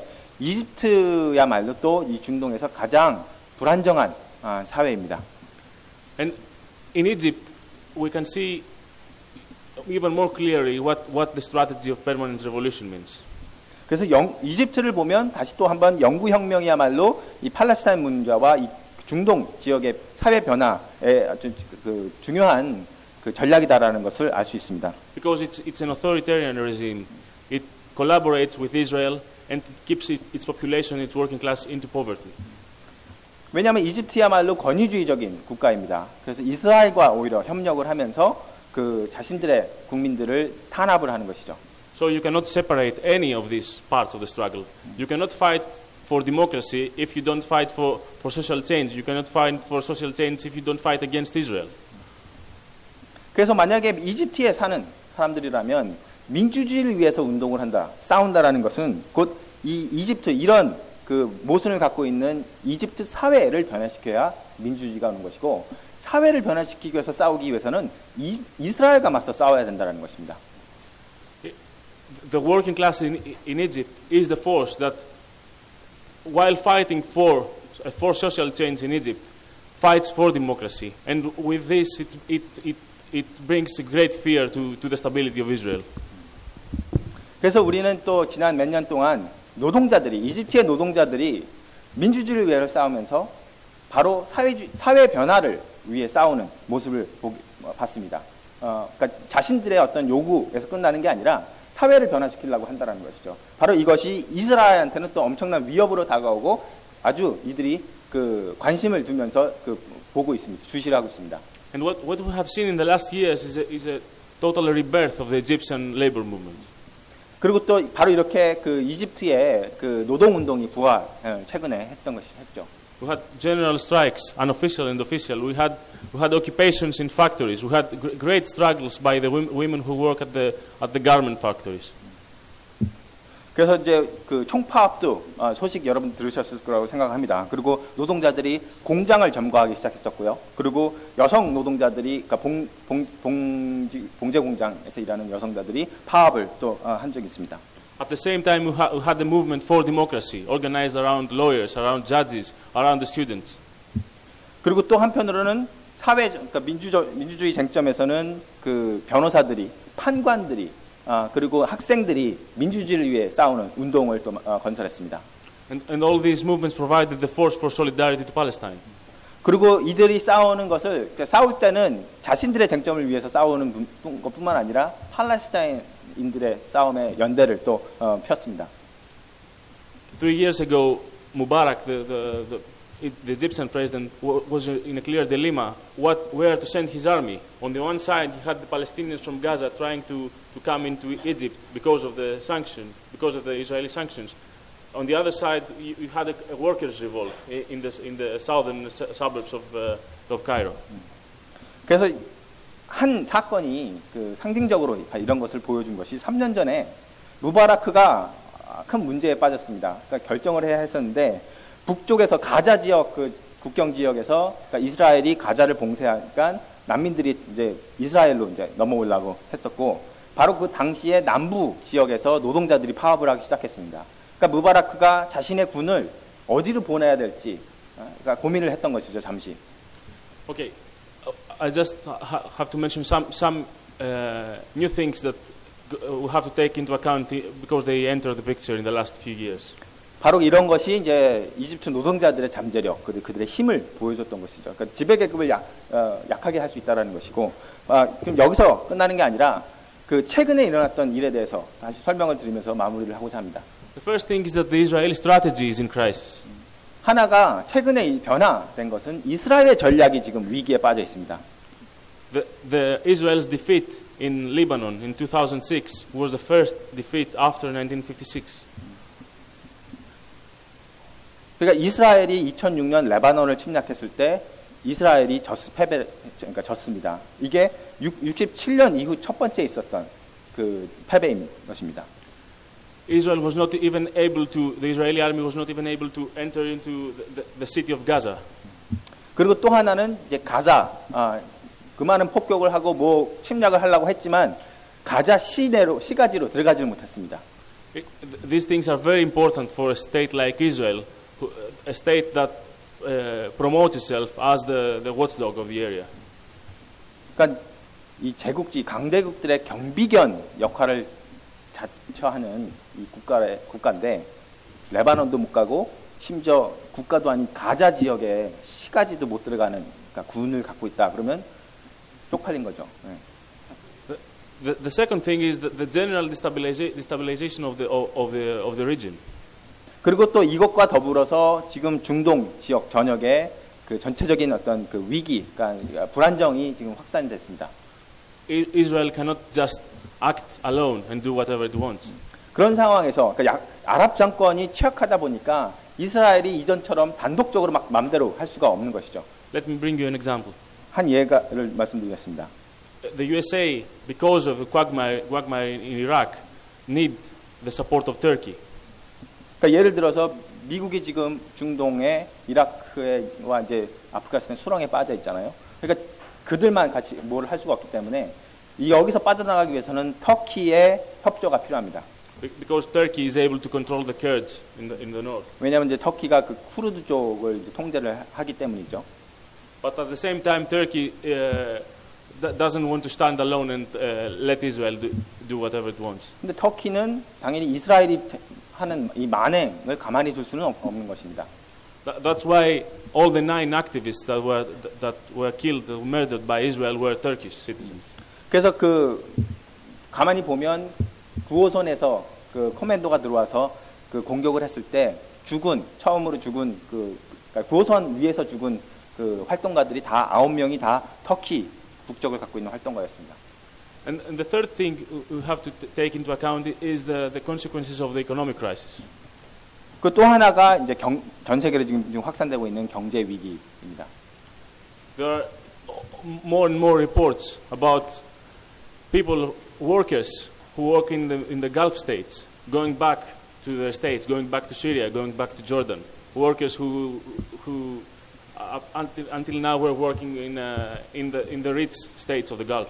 이집트야말로 또 이 중동에서 가장 불안정한 아, 사회입니다. And in Egypt, we can see even more clearly what, what the strategy of permanent revolution means. 그래서 영, 이집트를 보면 다시 또 한번 영구혁명이야말로 이 팔레스타인 문제와 이 중동 지역의 사회 변화에 아주 그 중요한 그 전략이다라는 것을 알 수 있습니다. Because it's, it's an authoritarian regime. It collaborates with Israel and it keeps it, its population, its working class into poverty. 왜냐하면 이집트야말로 권위주의적인 국가입니다. 그래서 이스라엘과 오히려 협력을 하면서 그 자신들의 국민들을 탄압을 하는 것이죠. So you cannot separate any of these parts of the struggle. You cannot fight for democracy if you don't fight for, for social change. You cannot fight for social change if you don't fight against Israel. 그래서 만약에 이집트에 사는 사람들이라면 민주주의를 위해서 운동을 한다, 싸운다라는 것은 곧 이 이집트 이런 그 모순을 갖고 있는 이집트 사회를 변화시켜야 민주주의가 오는 것이고 사회를 변화시키기 위해서 싸우기 위해서는 이, 이스라엘과 맞서 싸워야 된다는 것입니다. The working class in, in Egypt is the force that, while fighting for for social change in Egypt, fights for democracy, and with this it it it, it brings a great fear to to the stability of Israel. 그래서 우리는 또 지난 몇 년 동안 노동자들이 이집트의 노동자들이 민주주의를 위해 싸우면서 바로 사회 사회 변화를 위해 싸우는 모습을 보기, 봤습니다. 어, 그러니까 자신들의 어떤 요구에서 끝나는 게 아니라 사회를 변화시키려고 한다는 것이죠. 바로 이것이 이스라엘한테는 또 엄청난 위협으로 다가오고 아주 이들이 그 관심을 두면서 그 보고 있습니다. 주시를 하고 있습니다. And what what we have seen in the last years is a, is a total rebirth of the Egyptian labor movement. 그리고 또 바로 이렇게 그 이집트의 그 노동 운동이 부활 최근에 했던 것이 했죠. We had general strikes, unofficial and official. We had we had occupations in factories. We had g- great struggles by the w- women who work at the at the garment factories. 그래서 이제 그 총파업도 어, 소식 여러분 들으셨을 거라고 생각합니다. 그리고 노동자들이 공장을 점거하기 시작했었고요. 그리고 여성 노동자들이 그러니까 봉, 봉, 봉지, 봉제 공장에서 일하는 여성자들이 파업을 또 한 어, 적이 있습니다. At the same time, we, ha- we had the movement for democracy, organized around lawyers, around judges, around the students. 그리고 또 한편으로는 사회, 그러니까 민주주, 민주주의 쟁점에서는 그 변호사들이, 판관들이, 아, 그리고 학생들이 민주주의를 위해 싸우는 운동을 또 어, 건설했습니다. And, and all these movements provided the force for solidarity to Palestine. 그리고 이들이 싸우는 것을 싸울 때는 자신들의 쟁점을 위해서 싸우는 것뿐만 아니라 팔레스타인인들의 싸움의 연대를 또 어, 폈습니다. Three years ago, Mubarak, the, the, the, the Egyptian president, was in a clear dilemma what, where to send his army. On the one side, he had the Palestinians from Gaza trying to, to come into Egypt because of the sanction, because of the Israeli sanctions. On the other side, you, you had a, a workers' revolt in the, in the southern su- suburbs of, uh, of Cairo. 그래서 한 사건이 그 상징적으로 이런 것을 보여준 것이 삼 년 전에 무바라크가 큰 문제에 빠졌습니다. 그러니까 결정을 해야 했었는데 북쪽에서 가자 지역 그 국경 지역에서 그러니까 이스라엘이 가자를 봉쇄하니까 난민들이 이제 이스라엘로 이제 넘어오려고 했었고 바로 그 당시에 남부 지역에서 노동자들이 파업을 하기 시작했습니다. 그러니까 무바라크가 자신의 군을 어디로 보내야 될지 그러니까 고민을 했던 것이죠, 잠시. Okay, I just ha- have to mention some some uh, new things that we have to take into account because they entered the picture in the last few years. 바로 이런 것이 이제 이집트 노동자들의 잠재력, 그들의 힘을 보여줬던 것이죠. 그러니까 지배계급을 약, 어, 약하게 할 수 있다는 것이고, 아, 그럼 여기서 끝나는 게 아니라 그 최근에 일어났던 일에 대해서 다시 설명을 드리면서 마무리를 하고자 합니다. The first thing is that the Israeli strategy is in crisis. 하나가 최근에 변화된 것은 이스라엘의 전략이 지금 위기에 빠져 있습니다. The, the Israel's defeat in Lebanon in two thousand six was the first defeat after nineteen fifty-six. 그러니까 이스라엘이 이천육 년 레바논을 침략했을 때 이스라엘이 졌, 패배, 그러니까 졌습니다. 이게 육십칠 년 이후 첫 번째 있었던 그 패배인 것입니다. Israel was not even able to, the Israeli army was not even able to enter into the, the, the city of Gaza. 그리고 또 하나는 이제 가자, 아, 그 많은 폭격을 하고 뭐 침략을 하려고 했지만 가자 시내로, 시가지로 들어가지를 못했습니다. It, these things are very important for a state like Israel, who, a state that uh, promotes itself as the, the watchdog of the area. 그러니까 이 제국주의 강대국들의 경비견 역할을 자처하는 이 국가의 국가인데 레바논도 못 가고 심지어 국가도 아닌 가자 지역에 시가지도 못 들어가는 그러니까 군을 갖고 있다. 그러면 쪽팔린 거죠. 네. The, the, the second thing is the, the general destabiliza- destabilization of the of, of the of the region. 그리고 또 이것과 더불어서 지금 중동 지역 전역에 그 전체적인 어떤 그 위기, 그러니까 불안정이 지금 확산이 됐습니다. Israel cannot just act alone and do whatever it wants. 그런 상황에서 그러니까 아랍 정권이 취약하다 보니까 이스라엘이 이전처럼 단독적으로 막 마음대로 할 수가 없는 것이죠. Let me bring you an example. 한 예를 말씀드리겠습니다. The U S A, because of the quagmire, quagmire in Iraq, need the support of Turkey. 그러니까 예를 들어서 미국이 지금 중동에 이라크와 이제 아프가니스탄 수렁에 빠져 있잖아요. 그러니까 그들만 같이 뭘 할 수가 없기 때문에 이 여기서 빠져나가기 위해서는 터키의 협조가 필요합니다. Because Turkey is able to control the Kurds in the in the north. 왜냐하면 이제 터키가 그 쿠르드 쪽을 이제 통제를 하기 때문이죠. But at the same time, Turkey uh, doesn't want to stand alone and uh, let Israel do, do whatever it wants. 근데 터키는 당연히 이스라엘이 하는 이 만행을 가만히 둘 수는 없는 것입니다. That, that's why all the nine activists that were that were killed, murdered by Israel, were Turkish citizens. 그래서 그 가만히 보면 구 호선에서 그 커맨도가 들어와서 그 공격을 했을 때 죽은 처음으로 죽은 그 그러니까 구 호선 위에서 죽은 그 활동가들이 다 아홉 명이 다 터키 국적을 갖고 있는 활동가였습니다. And, and the third thing we have to t- take into account is the, the consequences of the economic crisis. 그 또 하나가 이제 경, 전 세계로 지금, 지금 확산되고 있는 경제 위기입니다. There are more and more reports about people, workers who work in the in the Gulf states, going back to their states, going back to Syria, going back to Jordan. Workers who who uh, until until now were working in uh, in the in the rich states of the Gulf.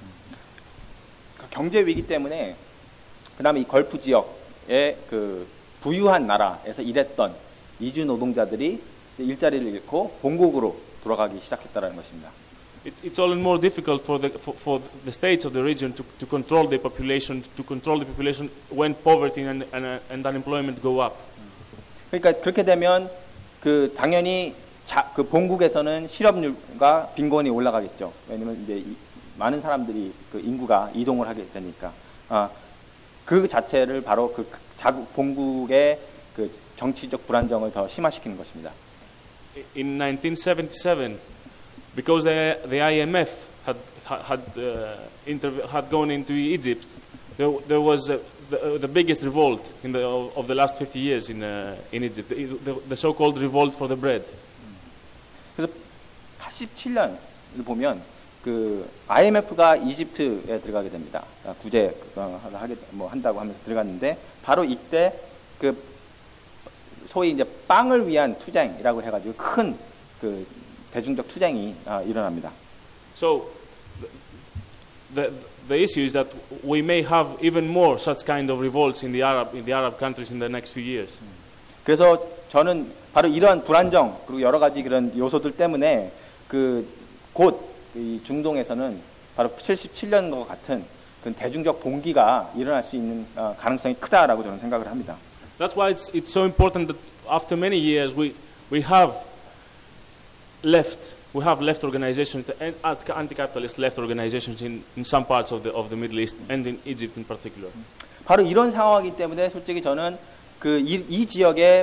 경제 위기 때문에 그다음에 이 걸프 지역의 그 부유한 나라에서 일했던 이주 노동자들이 일자리를 잃고 본국으로 돌아가기 시작했다라는 것입니다. It's, it's all more difficult for the for, for the states of the region to, to control the population, to control the population when poverty and, and, and unemployment go up. 그러니까 그렇게 되면 그 당연히 자, 그 본국에서는 실업률과 빈곤이 올라가겠죠. 왜냐하면 이제 이, 많은 사람들이 그 인구가 이동을 하게 되니까 아, 그 자체를 바로 그 자국 본국의 그 정치적 불안정을 더 심화시키는 것입니다. In nineteen seventy-seven, because the the I M F had had uh, inter- had gone into Egypt, there, there was uh, the, the biggest revolt in the of the last fifty years in uh, in Egypt, the, the, the so-called revolt for the bread. 그래서 팔십칠 년을 보면 그 아이엠에프가 이집트에 들어가게 됩니다. 구제 하게 뭐 한다고 하면서 들어갔는데 바로 이때 그 소위 이제 빵을 위한 투쟁이라고 해가지고 큰 그 대중적 투쟁이 아, 일어납니다. So the the issue is that we may have even more such kind of revolts in the Arab in the Arab countries in the next few years. 그래서 저는 바로 이러한 불안정 그리고 여러 가지 그런 요소들 때문에 그 곧 이 중동에서는 바로 칠십칠 년과 같은 그 대중적 봉기가 일어날 수 있는 어, 가능성이 크다라고 저는 생각을 합니다. That's why it's it's so important that after many years we we have left we have left organizations, anti-capitalist left organizations in in some parts of the of the Middle East and in Egypt in particular. 바로 이런 상황이기 때문에 솔직히 저는 그 이 이 지역의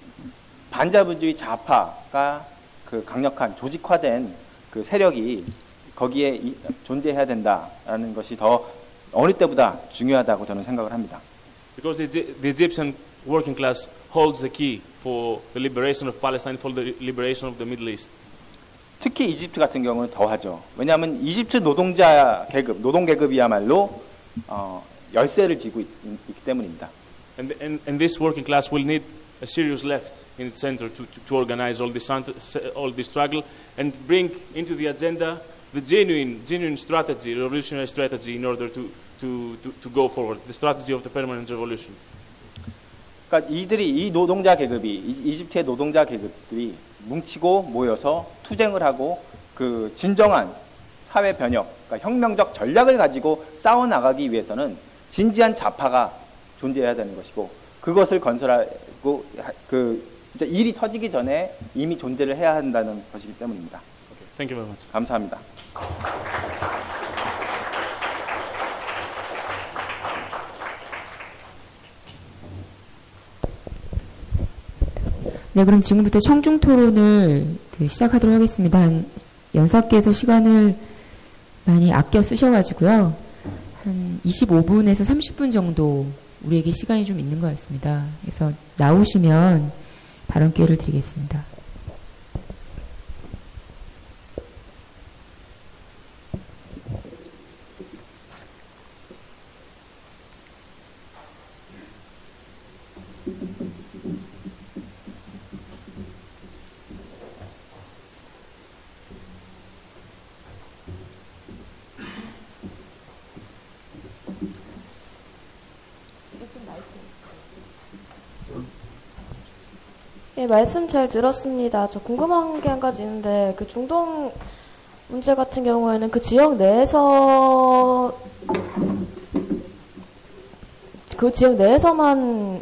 반자본주의 좌파가 그 강력한 조직화된 그 세력이 거기에 이, 존재해야 된다라는 것이 더 어느 때보다 중요하다고 저는 생각을 합니다. Because the, the Egyptian working class holds the key for the liberation of Palestine, for the liberation of the Middle East. 특히 이집트 같은 경우는 더하죠. 왜냐하면 이집트 노동자 계급, 노동 계급이야말로 어, 열세를 쥐고 있, 있기 때문입니다. And, and and this working class will need a serious left in its center to, to, to organize all this all this struggle and bring into the agenda the genuine genuine strategy, revolutionary strategy, in order to to, to, to go forward. The strategy of the permanent revolution. 그러니까 이들이 이 노동자 계급이 이, 이집트의 노동자 계급들이 뭉치고 모여서 투쟁을 하고 그 진정한 사회 변혁, 그러니까 혁명적 전략을 가지고 싸워 나가기 위해서는 진지한 좌파가 존재해야 되는 것이고 그것을 건설하고 그 진짜 일이 터지기 전에 이미 존재를 해야 한다는 것이기 때문입니다. Okay. Thank you very much. 감사합니다. 네, 그럼 지금부터 청중 토론을 그 시작하도록 하겠습니다. 한 연사께서 시간을 많이 아껴 쓰셔가지고요. 한 이십오 분에서 삼십 분 정도 우리에게 시간이 좀 있는 것 같습니다. 그래서 나오시면 발언 기회를 드리겠습니다. 예, 말씀 잘 들었습니다. 저 궁금한 게 한 가지 있는데, 그 중동 문제 같은 경우에는 그 지역 내에서, 그 지역 내에서만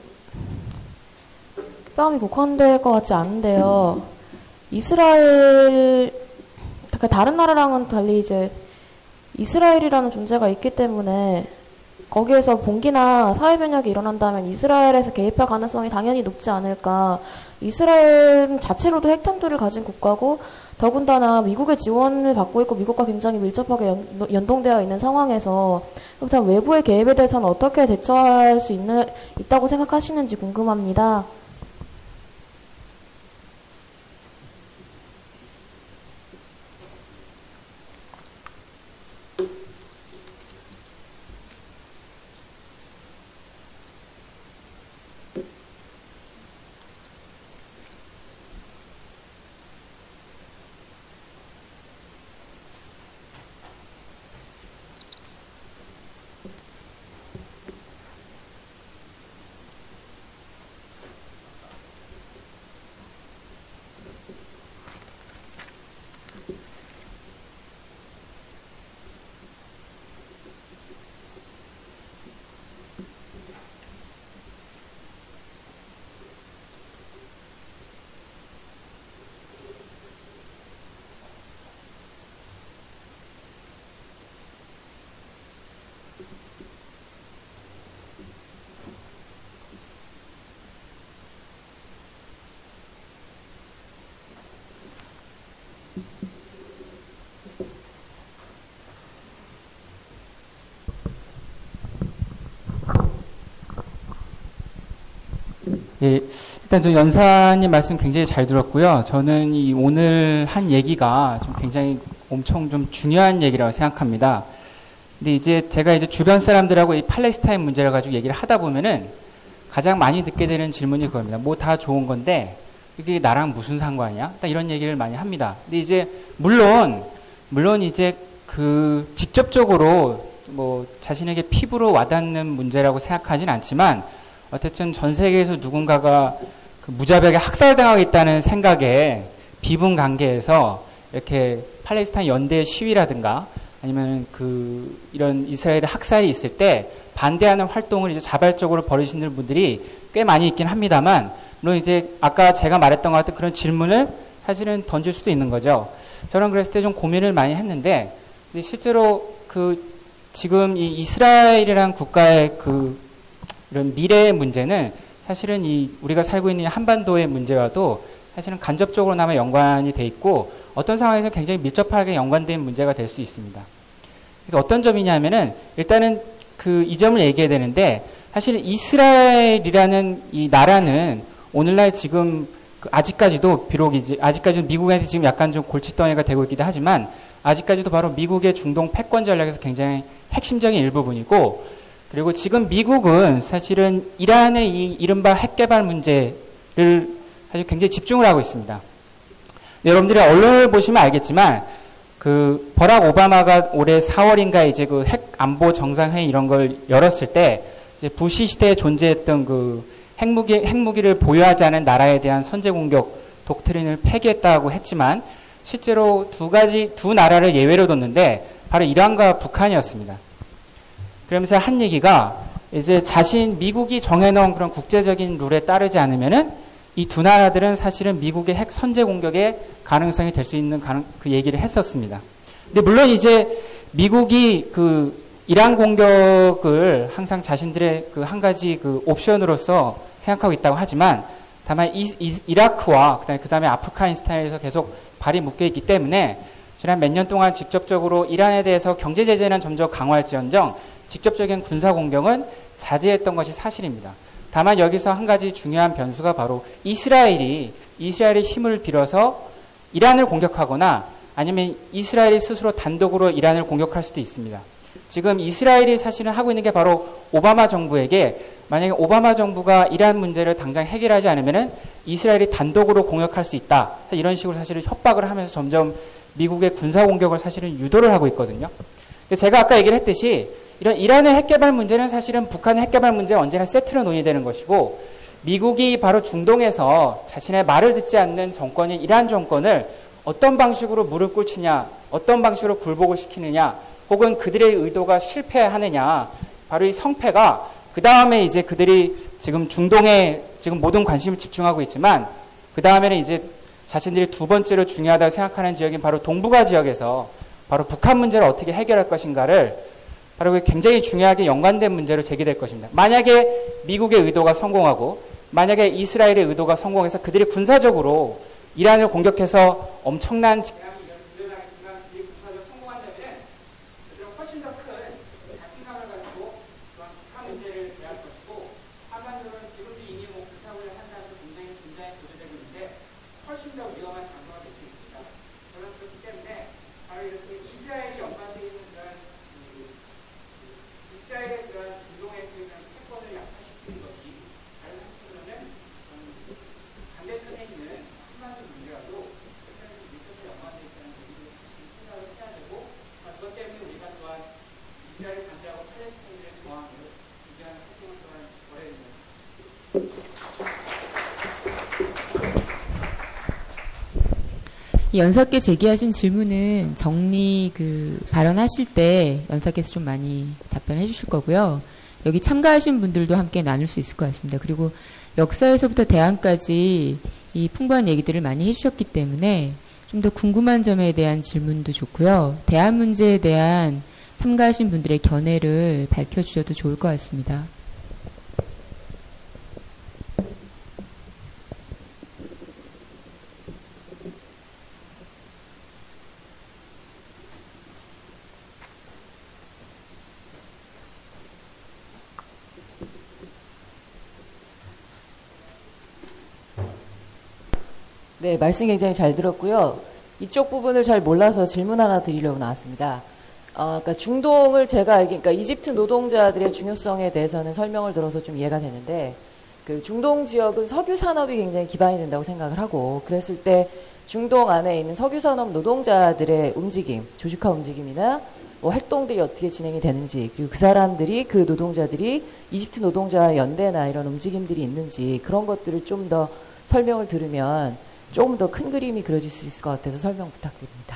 싸움이 복환될 것 같지 않은데요. 이스라엘, 그러니까 다른 나라랑은 달리 이제 이스라엘이라는 존재가 있기 때문에 거기에서 봉기나 사회 변혁이 일어난다면 이스라엘에서 개입할 가능성이 당연히 높지 않을까. 이스라엘 자체로도 핵탄두를 가진 국가고 더군다나 미국의 지원을 받고 있고 미국과 굉장히 밀접하게 연, 연동되어 있는 상황에서 그렇다면 외부의 개입에 대해서는 어떻게 대처할 수 있는, 있다고 생각하시는지 궁금합니다. 예, 일단 저 연사님 말씀 굉장히 잘 들었고요. 저는 이 오늘 한 얘기가 좀 굉장히 엄청 좀 중요한 얘기라고 생각합니다. 근데 이제 제가 이제 주변 사람들하고 이 팔레스타인 문제를 가지고 얘기를 하다 보면은 가장 많이 듣게 되는 질문이 그겁니다. 뭐 다 좋은 건데 이게 나랑 무슨 상관이야? 딱 이런 얘기를 많이 합니다. 근데 이제 물론 물론 이제 그 직접적으로 뭐 자신에게 피부로 와닿는 문제라고 생각하진 않지만 어쨌든 전 세계에서 누군가가 그 무자비하게 학살당하고 있다는 생각에 비분 관계에서 이렇게 팔레스타인 연대 시위라든가 아니면 그 이런 이스라엘의 학살이 있을 때 반대하는 활동을 이제 자발적으로 벌이시는 분들이 꽤 많이 있긴 합니다만, 물론 이제 아까 제가 말했던 것 같은 그런 질문을 사실은 던질 수도 있는 거죠. 저는 그랬을 때 좀 고민을 많이 했는데, 근데 실제로 그 지금 이 이스라엘이라는 국가의 그 이런 미래의 문제는 사실은 이 우리가 살고 있는 한반도의 문제와도 사실은 간접적으로나마 연관이 돼 있고 어떤 상황에서 굉장히 밀접하게 연관된 문제가 될 수 있습니다. 그래서 어떤 점이냐면은 일단은 그 이 점을 얘기해야 되는데, 사실 이스라엘이라는 이 나라는 오늘날 지금 그 아직까지도 비록 이제 아직까지도 미국한테 지금 약간 좀 골칫덩이가 되고 있기도 하지만 아직까지도 바로 미국의 중동 패권 전략에서 굉장히 핵심적인 일부분이고, 그리고 지금 미국은 사실은 이란의 이 이른바 핵 개발 문제를 사실 굉장히 집중을 하고 있습니다. 여러분들이 언론을 보시면 알겠지만 그 버락 오바마가 올해 사월인가 이제 그 핵 안보 정상회의 이런 걸 열었을 때 이제 부시 시대에 존재했던 그 핵무기 핵무기를 보유하지 않은 나라에 대한 선제 공격 독트린을 폐기했다고 했지만 실제로 두 가지 두 나라를 예외로 뒀는데 바로 이란과 북한이었습니다. 그러면서 한 얘기가 이제 자신 미국이 정해놓은 그런 국제적인 룰에 따르지 않으면은 이 두 나라들은 사실은 미국의 핵 선제 공격의 가능성이 될 수 있는 가능, 그 얘기를 했었습니다. 근데 물론 이제 미국이 그 이란 공격을 항상 자신들의 그 한 가지 그 옵션으로서 생각하고 있다고 하지만 다만 이, 이, 이라크와 그다음에, 그다음에 아프가니스탄에서 계속 발이 묶여 있기 때문에 지난 몇 년 동안 직접적으로 이란에 대해서 경제 제재는 점점 강화할지언정 직접적인 군사 공격은 자제했던 것이 사실입니다. 다만 여기서 한 가지 중요한 변수가 바로 이스라엘이 이스라엘의 힘을 빌어서 이란을 공격하거나 아니면 이스라엘이 스스로 단독으로 이란을 공격할 수도 있습니다. 지금 이스라엘이 사실은 하고 있는 게 바로 오바마 정부에게 만약에 오바마 정부가 이란 문제를 당장 해결하지 않으면은 이스라엘이 단독으로 공격할 수 있다. 이런 식으로 사실은 협박을 하면서 점점 미국의 군사 공격을 사실은 유도를 하고 있거든요. 제가 아까 얘기를 했듯이 이런 이란의 핵개발 문제는 사실은 북한의 핵개발 문제와 언제나 세트로 논의되는 것이고 미국이 바로 중동에서 자신의 말을 듣지 않는 정권인 이란 정권을 어떤 방식으로 무릎 꿇치냐, 어떤 방식으로 굴복을 시키느냐, 혹은 그들의 의도가 실패하느냐, 바로 이 성패가 그 다음에 이제 그들이 지금 중동에 지금 모든 관심을 집중하고 있지만 그 다음에는 이제 자신들이 두 번째로 중요하다고 생각하는 지역인 바로 동북아 지역에서 바로 북한 문제를 어떻게 해결할 것인가를 바로 굉장히 중요하게 연관된 문제로 제기될 것입니다. 만약에 미국의 의도가 성공하고 만약에 이스라엘의 의도가 성공해서 그들이 군사적으로 이란을 공격해서 엄청난 재앙이 일어나겠지만 그들이 군사적으로 성공한다면 그들은 훨씬 더 큰 자신감을 가지고 북한 문제를 대할 것이고 한반도는 지금도 이미 뭐 군사훈련 한다면서 굉장히 긴장이 고조되고 있는데 훨씬 더 위험한 장소가 될 수 있습니다. 저는 그렇기 때문에 바로 이렇게 이스라엘이 연관되어 있는 그런 이스라엘의 그런 중동에서 있는 패권을 약화시키는 것이 다른 한편으로는 반대편에 있는 한반도 문제와도 그렇게 밀접하게 연관되어 있다는 얘기를 생각을 해야 되고 그것 때문에 우리가 또한 이스라엘 반대하고 팔레스타인의 저항을 주장하는 활동을 또한 벌여야 됩니다. 연사께 제기하신 질문은 정리 그 발언하실 때 연사께서 좀 많이 답변해 주실 거고요. 여기 참가하신 분들도 함께 나눌 수 있을 것 같습니다. 그리고 역사에서부터 대안까지 이 풍부한 얘기들을 많이 해주셨기 때문에 좀 더 궁금한 점에 대한 질문도 좋고요. 대안 문제에 대한 참가하신 분들의 견해를 밝혀주셔도 좋을 것 같습니다. 네, 말씀 굉장히 잘 들었고요. 이쪽 부분을 잘 몰라서 질문 하나 드리려고 나왔습니다. 어, 그러니까 중동을 제가 알기, 그러니까 이집트 노동자들의 중요성에 대해서는 설명을 들어서 좀 이해가 되는데, 그 중동 지역은 석유 산업이 굉장히 기반이 된다고 생각을 하고, 그랬을 때 중동 안에 있는 석유 산업 노동자들의 움직임, 조직화 움직임이나 뭐 활동들이 어떻게 진행이 되는지, 그리고 그 사람들이, 그 노동자들이 이집트 노동자 연대나 이런 움직임들이 있는지, 그런 것들을 좀 더 설명을 들으면 조금 더 큰 그림이 그려질 수 있을 것 같아서 설명 부탁드립니다.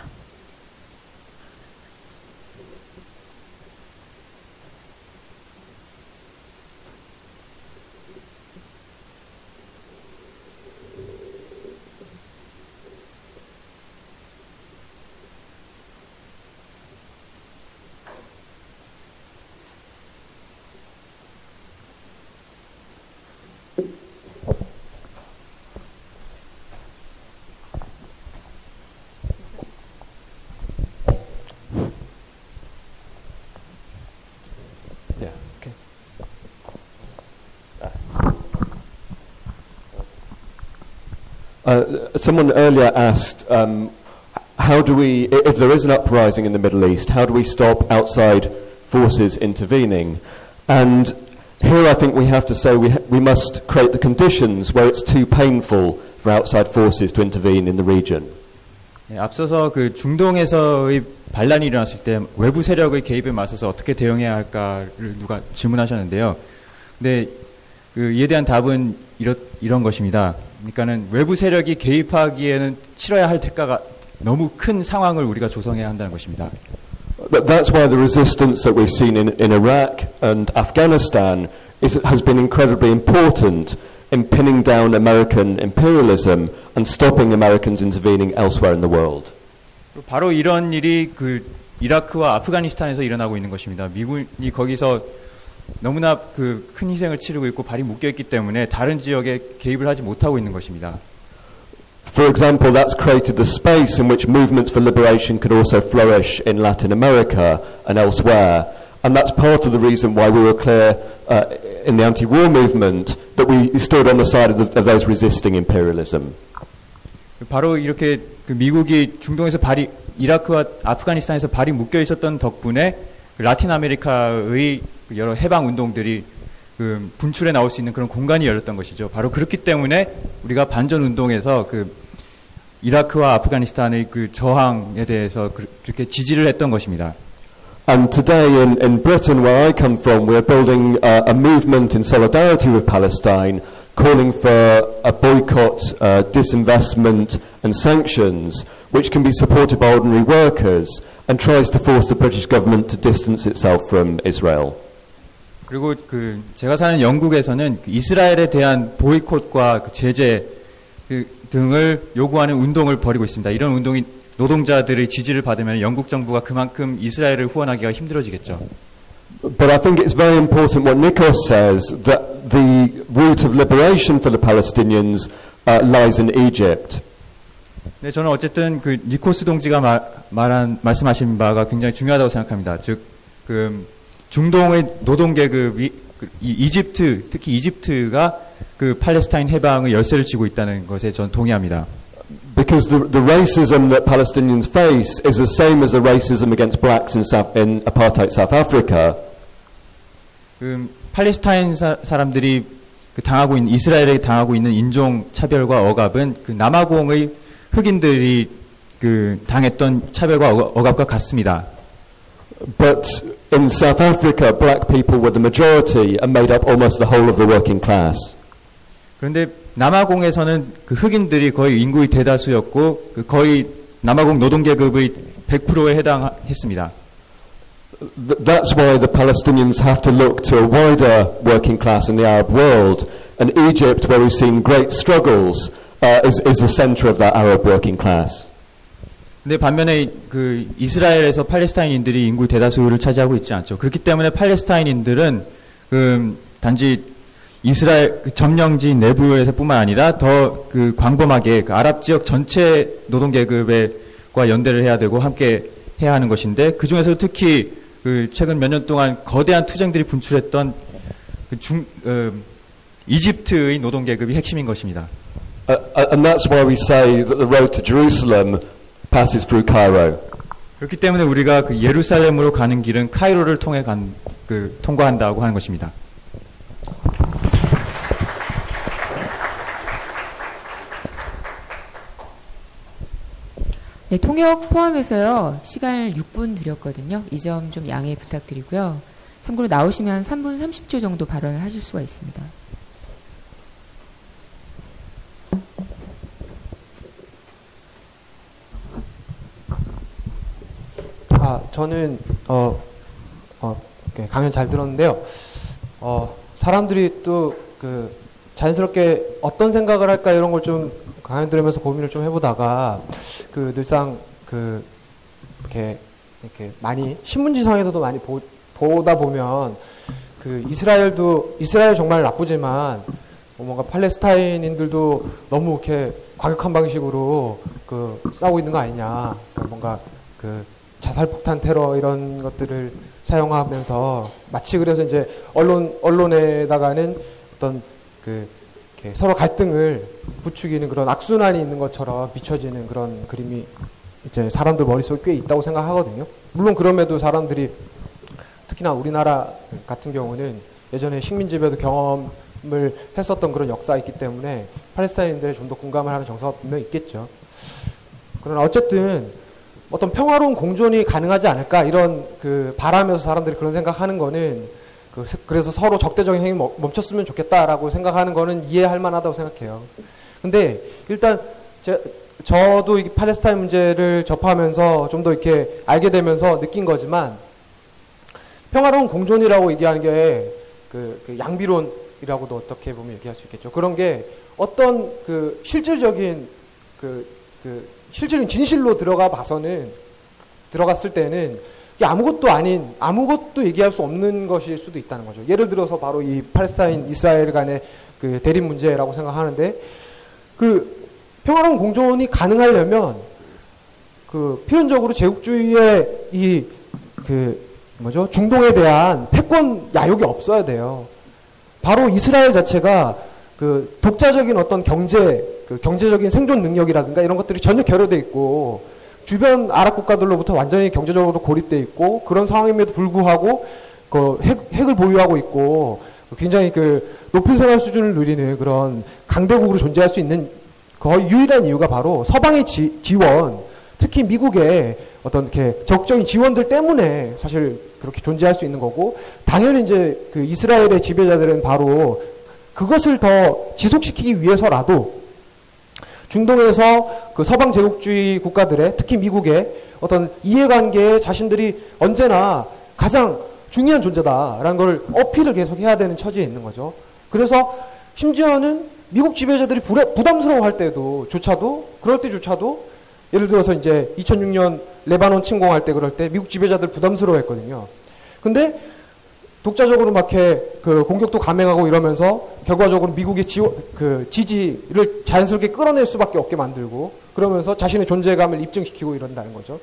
Uh, someone earlier asked, um, how do we, if there is an uprising in the Middle East, how do we stop outside forces intervening? And here I think we have to say we, ha- we must create the conditions where it's too painful for outside forces to intervene in the region. 네, 앞서서 그 중동에서의 반란이 일어났을 때 외부 세력의 개입에 맞서서 어떻게 대응해야 할까를 누가 질문하셨는데요. 근데 그 이에 대한 답은 이런, 이런 것입니다. 그러니까는 외부 세력이 개입하기에는 치러야 할 대가가 너무 큰 상황을 우리가 조성해야 한다는 것입니다. That's why the resistance that we've seen in, in Iraq and Afghanistan is, has been incredibly important in pinning down American imperialism and stopping Americans intervening elsewhere in the world. 바로 이런 일이 그 이라크와 아프가니스탄에서 일어나고 있는 것입니다. 미군이 거기서 너무나 그 큰 희생을 치르고 있고 발이 묶여 있기 때문에 다른 지역에 개입을 하지 못하고 있는 것입니다. For example, that's created the space in which movements for liberation could also flourish in Latin America and elsewhere. And that's part of the reason why we were clear uh, in the anti-war movement that we stood on the side of, the, of those resisting imperialism. 바로 이렇게 그 미국이 중동에서 발이 이라크와 아프가니스탄에서 발이 묶여 있었던 덕분에 그 라틴 아메리카의 여러 해방 운동들이 그 분출해 나올 수 있는 그런 공간이 열렸던 것이죠. 바로 그렇기 때문에 우리가 반전 운동에서 그 이라크와 아프가니스탄의 그 저항에 대해서 그렇게 지지를 했던 것입니다. And today in, in Britain, where I come from, we're building uh, a movement in solidarity with Palestine, calling for a boycott, uh, disinvestment and sanctions, which can be supported by ordinary workers, and tries to force the British government to distance itself from Israel. 그리고 그 제가 사는 영국에서는 그 이스라엘에 대한 보이콧과 그 제재 그 등을 요구하는 운동을 벌이고 있습니다. 이런 운동이 노동자들의 지지를 받으면 영국 정부가 그만큼 이스라엘을 후원하기가 힘들어지겠죠. But I think it's very important what Nikos says, that the route of liberation for the Palestinians uh, lies in Egypt. 네, 저는 어쨌든 그 니코스 동지가 말, 말한 말씀하신 바가 굉장히 중요하다고 생각합니다. 즉, 그 중동의 노동 계급이 그, 이 이집트, 특히 이집트가 그 팔레스타인 해방의 열쇠를 쥐고 있다는 것에 저는 동의합니다. Because the, the racism that Palestinians face is the same as the racism against blacks in, South, in apartheid South Africa. 그 팔레스타인 사, 사람들이 그 당하고 있는 이스라엘에 당하고 있는 인종 차별과 억압은 그 남아공의 흑인들이 그 당했던 차별과 억압과 같습니다. But in South Africa, black people were the majority and made up almost the whole of the working class. 그런데 남아공에서는 그 흑인들이 거의 인구의 대다수였고 그 거의 남아공 노동계급의 백 퍼센트에 해당했습니다. That's why the Palestinians have to look to a wider working class in the Arab world, and Egypt, where we've seen great struggles, uh, is, is the center of that Arab working class. 근데 반면에 그 이스라엘에서 팔레스타인인들이 인구 대다수를 차지하고 있지 않죠. 그렇기 때문에 팔레스타인인들은 그 단지 이스라엘 그 점령지 내부에서뿐만 아니라 더 그 광범하게 그 아랍 지역 전체 노동 계급과 연대를 해야 되고 함께 해야 하는 것인데 그 중에서 특히 그 최근 몇 년 동안 거대한 투쟁들이 분출했던 그 중 어, 이집트의 노동 계급이 핵심인 것입니다. Uh, and that's why we say that the road to Jerusalem passes through Cairo. 그렇기 때문에 우리가 그 예루살렘으로 가는 길은 카이로를 통해 간, 그 통과한다고 하는 것입니다. 네, 통역 포함해서요, 시간을 육 분 드렸거든요. 이 점 좀 양해 부탁드리고요. 참고로 나오시면 삼 분 삼십 초 정도 발언을 하실 수가 있습니다. 아, 저는, 어, 어, 강연 잘 들었는데요. 어, 사람들이 또, 그, 자연스럽게 어떤 생각을 할까 이런 걸 좀 강연 들으면서 고민을 좀 해보다가, 그, 늘상, 그, 이렇게, 이렇게 많이, 신문지상에서도 많이 보, 보다 보면, 그, 이스라엘도, 이스라엘 정말 나쁘지만, 뭔가 팔레스타인인들도 너무 이렇게 과격한 방식으로, 그, 싸우고 있는 거 아니냐. 그러니까 뭔가, 그, 자살폭탄 테러 이런 것들을 사용하면서 마치 그래서 이제 언론, 언론에다가는 어떤 그, 이렇게 서로 갈등을 부추기는 그런 악순환이 있는 것처럼 비춰지는 그런 그림이 이제 사람들 머릿속에 꽤 있다고 생각하거든요. 물론 그럼에도 사람들이 특히나 우리나라 같은 경우는 예전에 식민지배도 경험을 했었던 그런 역사가 있기 때문에 팔레스타인인들에 좀 더 공감을 하는 정서가 분명히 있겠죠. 그러나 어쨌든 어떤 평화로운 공존이 가능하지 않을까 이런 그 바라면서 사람들이 그런 생각하는 거는 그 그래서 서로 적대적인 행위 멈췄으면 좋겠다라고 생각하는 거는 이해할 만하다고 생각해요. 근데 일단 제, 저도 이 팔레스타인 문제를 접하면서 좀 더 이렇게 알게 되면서 느낀 거지만 평화로운 공존이라고 얘기하는 게 그, 그 양비론이라고도 어떻게 보면 얘기할 수 있겠죠. 그런 게 어떤 그 실질적인 그, 그 실질적인 진실로 들어가 봐서는, 들어갔을 때는 이게 아무것도 아닌, 아무것도 얘기할 수 없는 것일 수도 있다는 거죠. 예를 들어서 바로 이 팔레스타인, 이스라엘 간의 그 대립 문제라고 생각하는데, 그 평화로운 공존이 가능하려면 그 필연적으로 제국주의의 이 그 뭐죠? 중동에 대한 패권 야욕이 없어야 돼요. 바로 이스라엘 자체가 그 독자적인 어떤 경제, 그 경제적인 생존 능력이라든가 이런 것들이 전혀 결여돼 있고, 주변 아랍 국가들로부터 완전히 경제적으로 고립돼 있고, 그런 상황임에도 불구하고 그 핵, 핵을 보유하고 있고, 굉장히 그 높은 생활 수준을 누리는 그런 강대국으로 존재할 수 있는 거의 유일한 이유가 바로 서방의 지, 지원, 특히 미국의 어떤 이렇게 적극적인 지원들 때문에 사실 그렇게 존재할 수 있는 거고, 당연히 이제 그 이스라엘의 지배자들은 바로 그것을 더 지속시키기 위해서라도 중동에서 그 서방 제국주의 국가들의, 특히 미국의 어떤 이해관계에 자신들이 언제나 가장 중요한 존재다라는 걸 어필을 계속 해야 되는 처지에 있는 거죠. 그래서 심지어는 미국 지배자들이 부담스러워 할 때도 조차도, 그럴 때조차도 예를 들어서 이제 이천육 년 레바논 침공할 때 그럴 때 미국 지배자들 부담스러워 했거든요. 근데 독자적으로 막 이렇게 그 공격도 감행하고 이러면서 결과적으로 미국의 지원, 그 지지를 자연스럽게 끌어낼 수밖에 없게 만들고, 그러면서 자신의 존재감을 입증시키고 이런다는 거죠.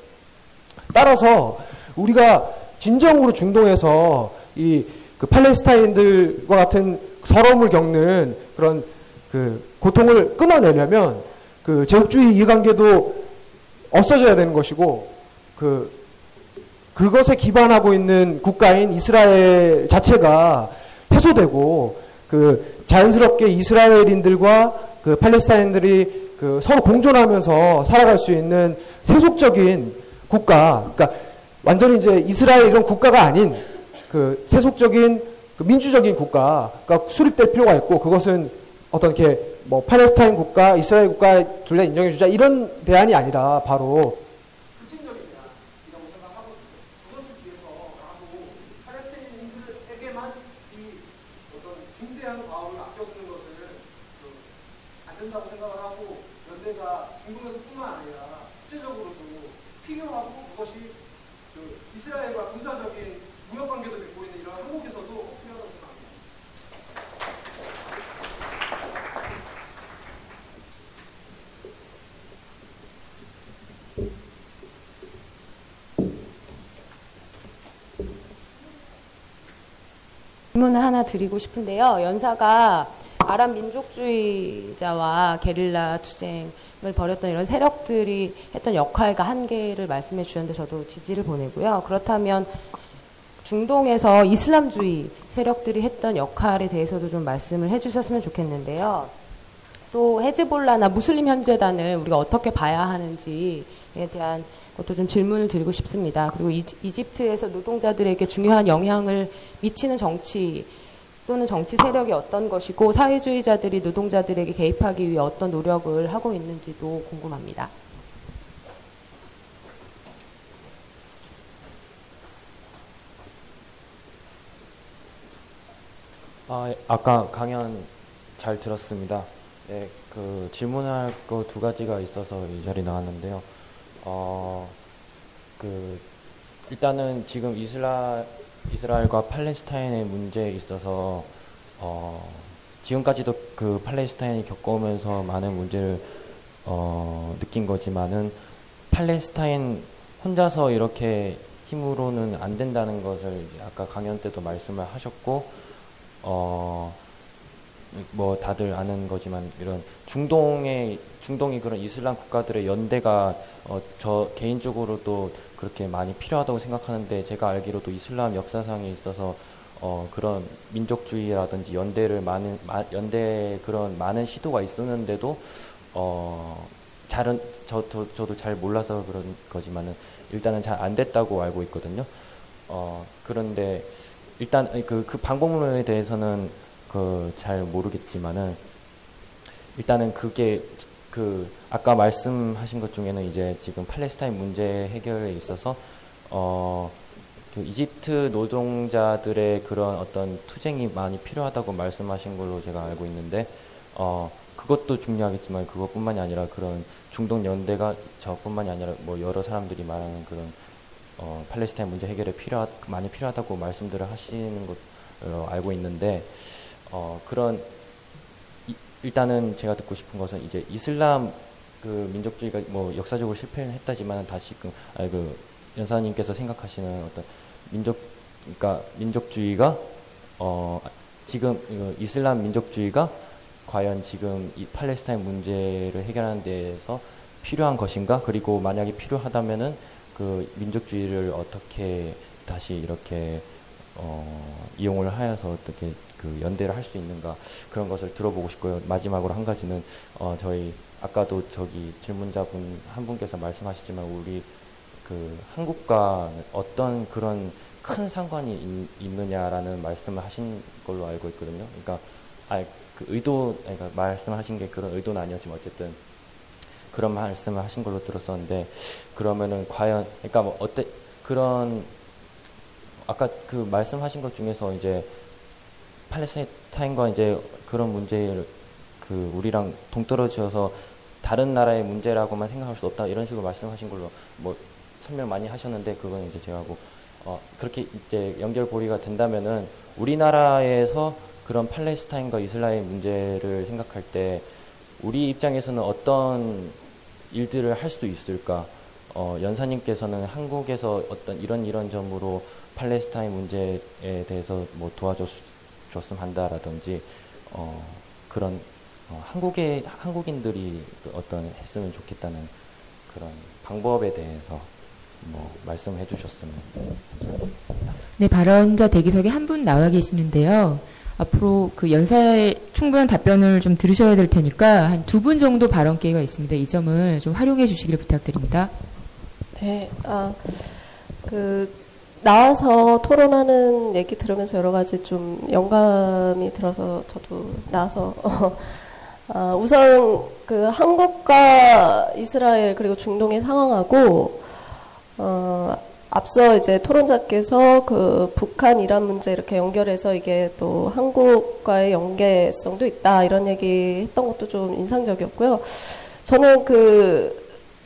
따라서 우리가 진정으로 중동에서 이 그 팔레스타인들과 같은 서러움을 겪는 그런 그 고통을 끊어내려면 그 제국주의 이해관계도 없어져야 되는 것이고, 그 그것에 기반하고 있는 국가인 이스라엘 자체가 해소되고, 그 자연스럽게 이스라엘인들과 그 팔레스타인들이 그 서로 공존하면서 살아갈 수 있는 세속적인 국가, 그러니까 완전히 이제 이스라엘 이런 국가가 아닌 그 세속적인 그 민주적인 국가가 수립될 필요가 있고, 그것은 어떤 이렇게 뭐 팔레스타인 국가, 이스라엘 국가 둘 다 인정해 주자 이런 대안이 아니라 바로 급진적인 대안이라고 생각하거든요. 그것을 위해서라도 팔레스타인인들에게만 이 어떤 중대한 과업을 맡겨주는 것을 그 안 된다고 생각을 하고, 연대가 중동에서뿐만 아니라 국제적으로도 필요하고, 그것이 그 이스라엘과 군사적인 무역 관계도 맺고 있는 이런 한국에서도 필요하다고 생각합니다. 질문을 하나 드리고 싶은데요. 연사가 아랍 민족주의자와 게릴라 투쟁을 벌였던 이런 세력들이 했던 역할과 한계를 말씀해 주셨는데 저도 지지를 보내고요. 그렇다면 중동에서 이슬람주의 세력들이 했던 역할에 대해서도 좀 말씀을 해주셨으면 좋겠는데요. 또 헤즈볼라나 무슬림 현재단을 우리가 어떻게 봐야 하는지에 대한 것도 좀 질문을 드리고 싶습니다. 그리고 이집트에서 노동자들에게 중요한 영향을 미치는 정치 또는 정치 세력이 어떤 것이고, 사회주의자들이 노동자들에게 개입하기 위해 어떤 노력을 하고 있는지도 궁금합니다. 아, 아까 강연 잘 들었습니다. 네, 그 질문할 거 두 가지가 있어서 이 자리에 나왔는데요. 어, 그 일단은 지금 이스라 이스라엘과 팔레스타인의 문제에 있어서 어, 지금까지도 그 팔레스타인이 겪어오면서 많은 문제를 어, 느낀 거지만은 팔레스타인 혼자서 이렇게 힘으로는 안 된다는 것을 아까 강연 때도 말씀을 하셨고, 어, 뭐 다들 아는 거지만 이런 중동의 중동이 그런 이슬람 국가들의 연대가 어, 저 개인적으로도 그렇게 많이 필요하다고 생각하는데, 제가 알기로도 이슬람 역사상에 있어서 어, 그런 민족주의라든지 연대를 많은 마, 연대 그런 많은 시도가 있었는데도 어, 잘은 저, 저 저도 잘 몰라서 그런 거지만은 일단은 잘 안 됐다고 알고 있거든요. 어, 그런데 일단 그, 그 방법론에 대해서는 그 잘 모르겠지만은 일단은 그게 그 아까 말씀하신 것 중에는 이제 지금 팔레스타인 문제 해결에 있어서 어 그 이집트 노동자들의 그런 어떤 투쟁이 많이 필요하다고 말씀하신 걸로 제가 알고 있는데, 어 그것도 중요하겠지만 그것뿐만이 아니라 그런 중동 연대가 저뿐만이 아니라 뭐 여러 사람들이 말하는 그런 어, 팔레스타인 문제 해결에 필요하, 많이 필요하다고 말씀들을 하시는 것으로 알고 있는데, 어, 그런, 이, 일단은 제가 듣고 싶은 것은 이제 이슬람 그 민족주의가 뭐 역사적으로 실패는 했다지만 다시금, 아니 그 연사님께서 생각하시는 어떤 민족, 그러니까 민족주의가, 어, 지금 이슬람 민족주의가 과연 지금 이 팔레스타인 문제를 해결하는 데에서 필요한 것인가? 그리고 만약에 필요하다면은 그 민족주의를 어떻게 다시 이렇게 어, 이용을 하여서 어떻게 그 연대를 할 수 있는가? 그런 것을 들어보고 싶고요. 마지막으로 한 가지는 어, 저희 아까도 저기 질문자분 한 분께서 말씀하셨지만 우리 그 한국과 어떤 그런 큰 상관이 있, 있느냐라는 말씀을 하신 걸로 알고 있거든요. 그러니까 아, 그 의도, 그러니까 말씀하신 게 그런 의도는 아니었지만 어쨌든 그런 말씀을 하신 걸로 들었었는데, 그러면은 과연, 그러니까 뭐 어때 그런 아까 그 말씀하신 것 중에서 이제 팔레스타인과 이제 그런 문제를 그 우리랑 동떨어져서 다른 나라의 문제라고만 생각할 수 없다 이런 식으로 말씀하신 걸로 뭐 설명 많이 하셨는데, 그건 이제 제가 하고 어 그렇게 이제 연결고리가 된다면은 우리나라에서 그런 팔레스타인과 이스라엘 문제를 생각할 때 우리 입장에서는 어떤 일들을 할 수 있을까? 어, 연사님께서는 한국에서 어떤 이런 이런 점으로 팔레스타인 문제에 대해서 뭐 도와줬으면 한다라든지 어, 그런 어, 한국의 한국인들이 어떤 했으면 좋겠다는 그런 방법에 대해서 뭐 말씀해 주셨으면 감사드리겠습니다. 네, 발언자 대기석에 한 분 나와 계시는데요. 앞으로 그 연사의 충분한 답변을 좀 들으셔야 될 테니까 한 두 분 정도 발언 기회가 있습니다. 이 점을 좀 활용해 주시기를 부탁드립니다. 네, 아, 그, 나와서 토론하는 얘기 들으면서 여러 가지 좀 영감이 들어서 저도 나와서, 어, 아, 우선 그 한국과 이스라엘 그리고 중동의 상황하고, 어, 앞서 이제 토론자께서 그 북한 이란 문제 이렇게 연결해서 이게 또 한국과의 연계성도 있다 이런 얘기 했던 것도 좀 인상적이었고요. 저는 그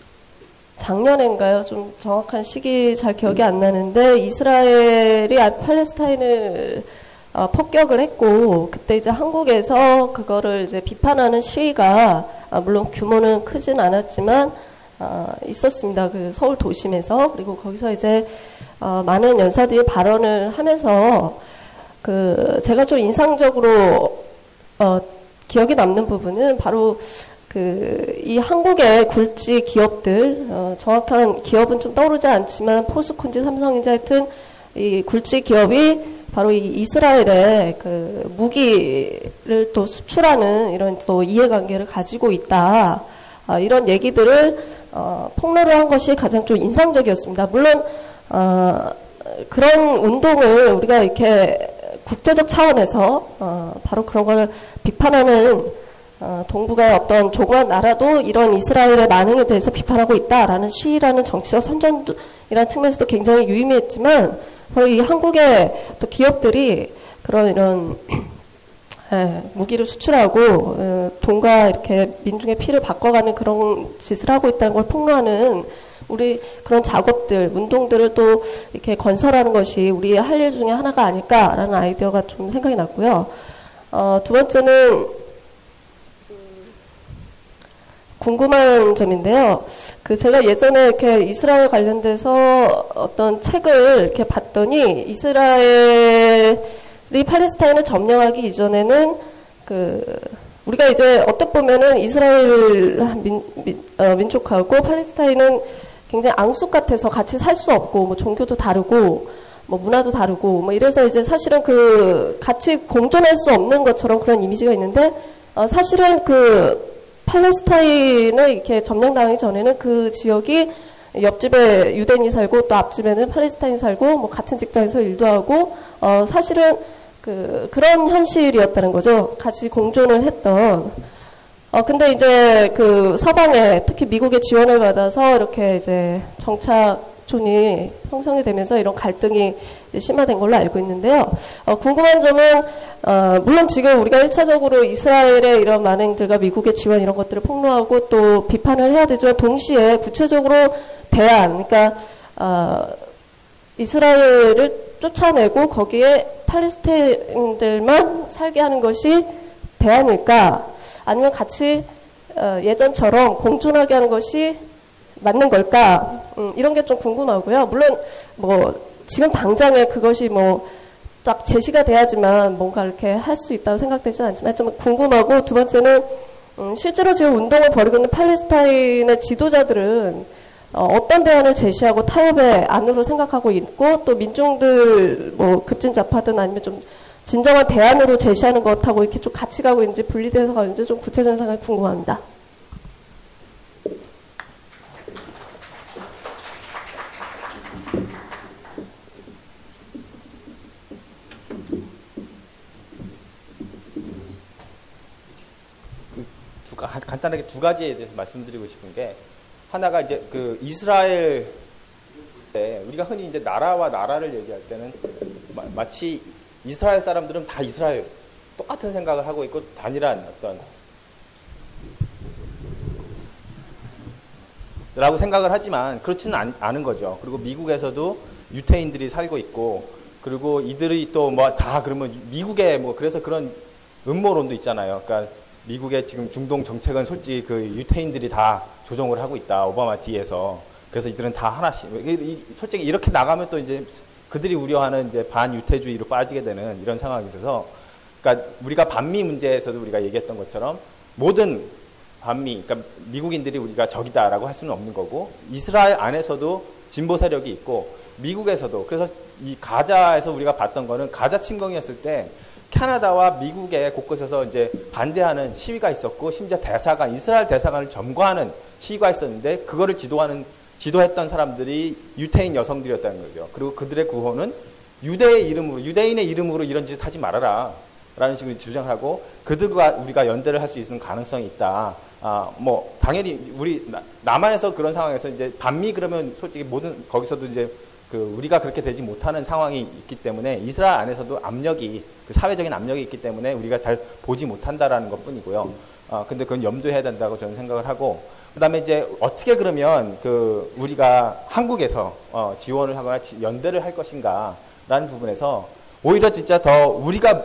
작년인가요? 좀 정확한 시기 잘 기억이 안 나는데 이스라엘이 팔레스타인을 어, 폭격을 했고 그때 이제 한국에서 그거를 이제 비판하는 시위가 아, 물론 규모는 크진 않았지만 어, 있었습니다. 그 서울 도심에서. 그리고 거기서 이제, 어, 많은 연사들이 발언을 하면서, 그, 제가 좀 인상적으로, 어, 기억에 남는 부분은 바로 그, 이 한국의 굴지 기업들, 어, 정확한 기업은 좀 떠오르지 않지만, 포스콘지 삼성인지 하여튼, 이 굴지 기업이 바로 이 이스라엘에 그, 무기를 또 수출하는 이런 또 이해관계를 가지고 있다. 아, 이런 얘기들을 어, 폭로를 한 것이 가장 좀 인상적이었습니다. 물론 어, 그런 운동을 우리가 이렇게 국제적 차원에서 어, 바로 그런 걸 비판하는 어, 동북아의 어떤 조그만 나라도 이런 이스라엘의 반응에 대해서 비판하고 있다라는 시위라는 정치적 선전이라는 측면에서도 굉장히 유의미했지만 바로 이 한국의 또 기업들이 그런 이런 예, 무기를 수출하고 어, 돈과 이렇게 민중의 피를 바꿔가는 그런 짓을 하고 있다는 걸 폭로하는 우리 그런 작업들, 운동들을 또 이렇게 건설하는 것이 우리의 할 일 중에 하나가 아닐까라는 아이디어가 좀 생각이 났고요. 어, 두 번째는 궁금한 점인데요. 그 제가 예전에 이렇게 이스라엘 관련돼서 어떤 책을 이렇게 봤더니 이스라엘 이 팔레스타인을 점령하기 이전에는 그 우리가 이제 어떻게 보면은 이스라엘 민, 민, 어, 민족하고 팔레스타인은 굉장히 앙숙 같아서 같이 살 수 없고 뭐 종교도 다르고 뭐 문화도 다르고 뭐 이래서 이제 사실은 그 같이 공존할 수 없는 것처럼 그런 이미지가 있는데 어, 사실은 그 팔레스타인을 이렇게 점령당하기 전에는 그 지역이 옆집에 유대인이 살고 또 앞집에는 팔레스타인이 살고 뭐 같은 직장에서 일도 하고 어 사실은 그 그런 현실이었다는 거죠. 같이 공존을 했던. 어 근데 이제 그 서방에 특히 미국의 지원을 받아서 이렇게 이제 정착촌이 형성이 되면서 이런 갈등이 이제 심화된 걸로 알고 있는데요. 어 궁금한 점은 어 물론 지금 우리가 일차적으로 이스라엘의 이런 만행들과 미국의 지원 이런 것들을 폭로하고 또 비판을 해야 되지만 동시에 구체적으로 대안, 그러니까 어 이스라엘을 쫓아내고 거기에 팔레스타인들만 살게 하는 것이 대안일까? 아니면 같이 어, 예전처럼 공존하게 하는 것이 맞는 걸까? 음, 이런 게 좀 궁금하고요. 물론 뭐 지금 당장에 그것이 뭐 딱 제시가 돼야지만 뭔가 이렇게 할 수 있다고 생각되지는 않지만 좀 궁금하고, 두 번째는 음, 실제로 지금 운동을 벌이고 있는 팔레스타인의 지도자들은 어, 어떤 대안을 제시하고 타협의 안으로 생각하고 있고, 또 민중들 뭐 급진잡하든 아니면 좀 진정한 대안으로 제시하는 것하고 이렇게 좀 같이 가고 있는지 분리돼서 가는지 좀 구체적인 생각이 궁금합니다. 간단하게 두 가지에 대해서 말씀드리고 싶은 게, 하나가 이제 그 이스라엘 때 우리가 흔히 이제 나라와 나라를 얘기할 때는 마, 마치 이스라엘 사람들은 다 이스라엘 똑같은 생각을 하고 있고 단일한 어떤 라고 생각을 하지만 그렇지는 않, 않은 거죠. 그리고 미국에서도 유태인들이 살고 있고, 그리고 이들이 또 뭐 다 그러면 미국에 뭐 그래서 그런 음모론도 있잖아요. 그러니까 미국의 지금 중동 정책은 솔직히 그 유태인들이 다 조정을 하고 있다, 오바마 뒤에서. 그래서 이들은 다 하나씩, 솔직히 이렇게 나가면 또 이제 그들이 우려하는 이제 반유태주의로 빠지게 되는 이런 상황이 있어서, 그러니까 우리가 반미 문제에서도 우리가 얘기했던 것처럼 모든 반미, 그러니까 미국인들이 우리가 적이다라고 할 수는 없는 거고, 이스라엘 안에서도 진보 세력이 있고, 미국에서도. 그래서 이 가자에서 우리가 봤던 거는 가자 침공이었을 때 캐나다와 미국의 곳곳에서 이제 반대하는 시위가 있었고, 심지어 대사관, 이스라엘 대사관을 점거하는 시위가 있었는데, 그거를 지도하는, 지도했던 사람들이 유태인 여성들이었다는 거죠. 그리고 그들의 구호는 유대의 이름으로, 유대인의 이름으로 이런 짓 하지 말아라 라는 식으로 주장하고, 그들과 우리가 연대를 할 수 있는 가능성이 있다. 아, 뭐, 당연히 우리 남한에서 그런 상황에서 이제 반미 그러면 솔직히 모든, 거기서도 이제 그 우리가 그렇게 되지 못하는 상황이 있기 때문에 이스라엘 안에서도 압력이, 그 사회적인 압력이 있기 때문에 우리가 잘 보지 못한다라는 것 뿐이고요. 아, 근데 그건 염두해야 된다고 저는 생각을 하고, 그 다음에 이제 어떻게 그러면 그 우리가 한국에서 어, 지원을 하거나 연대를 할 것인가 라는 부분에서 오히려 진짜 더 우리가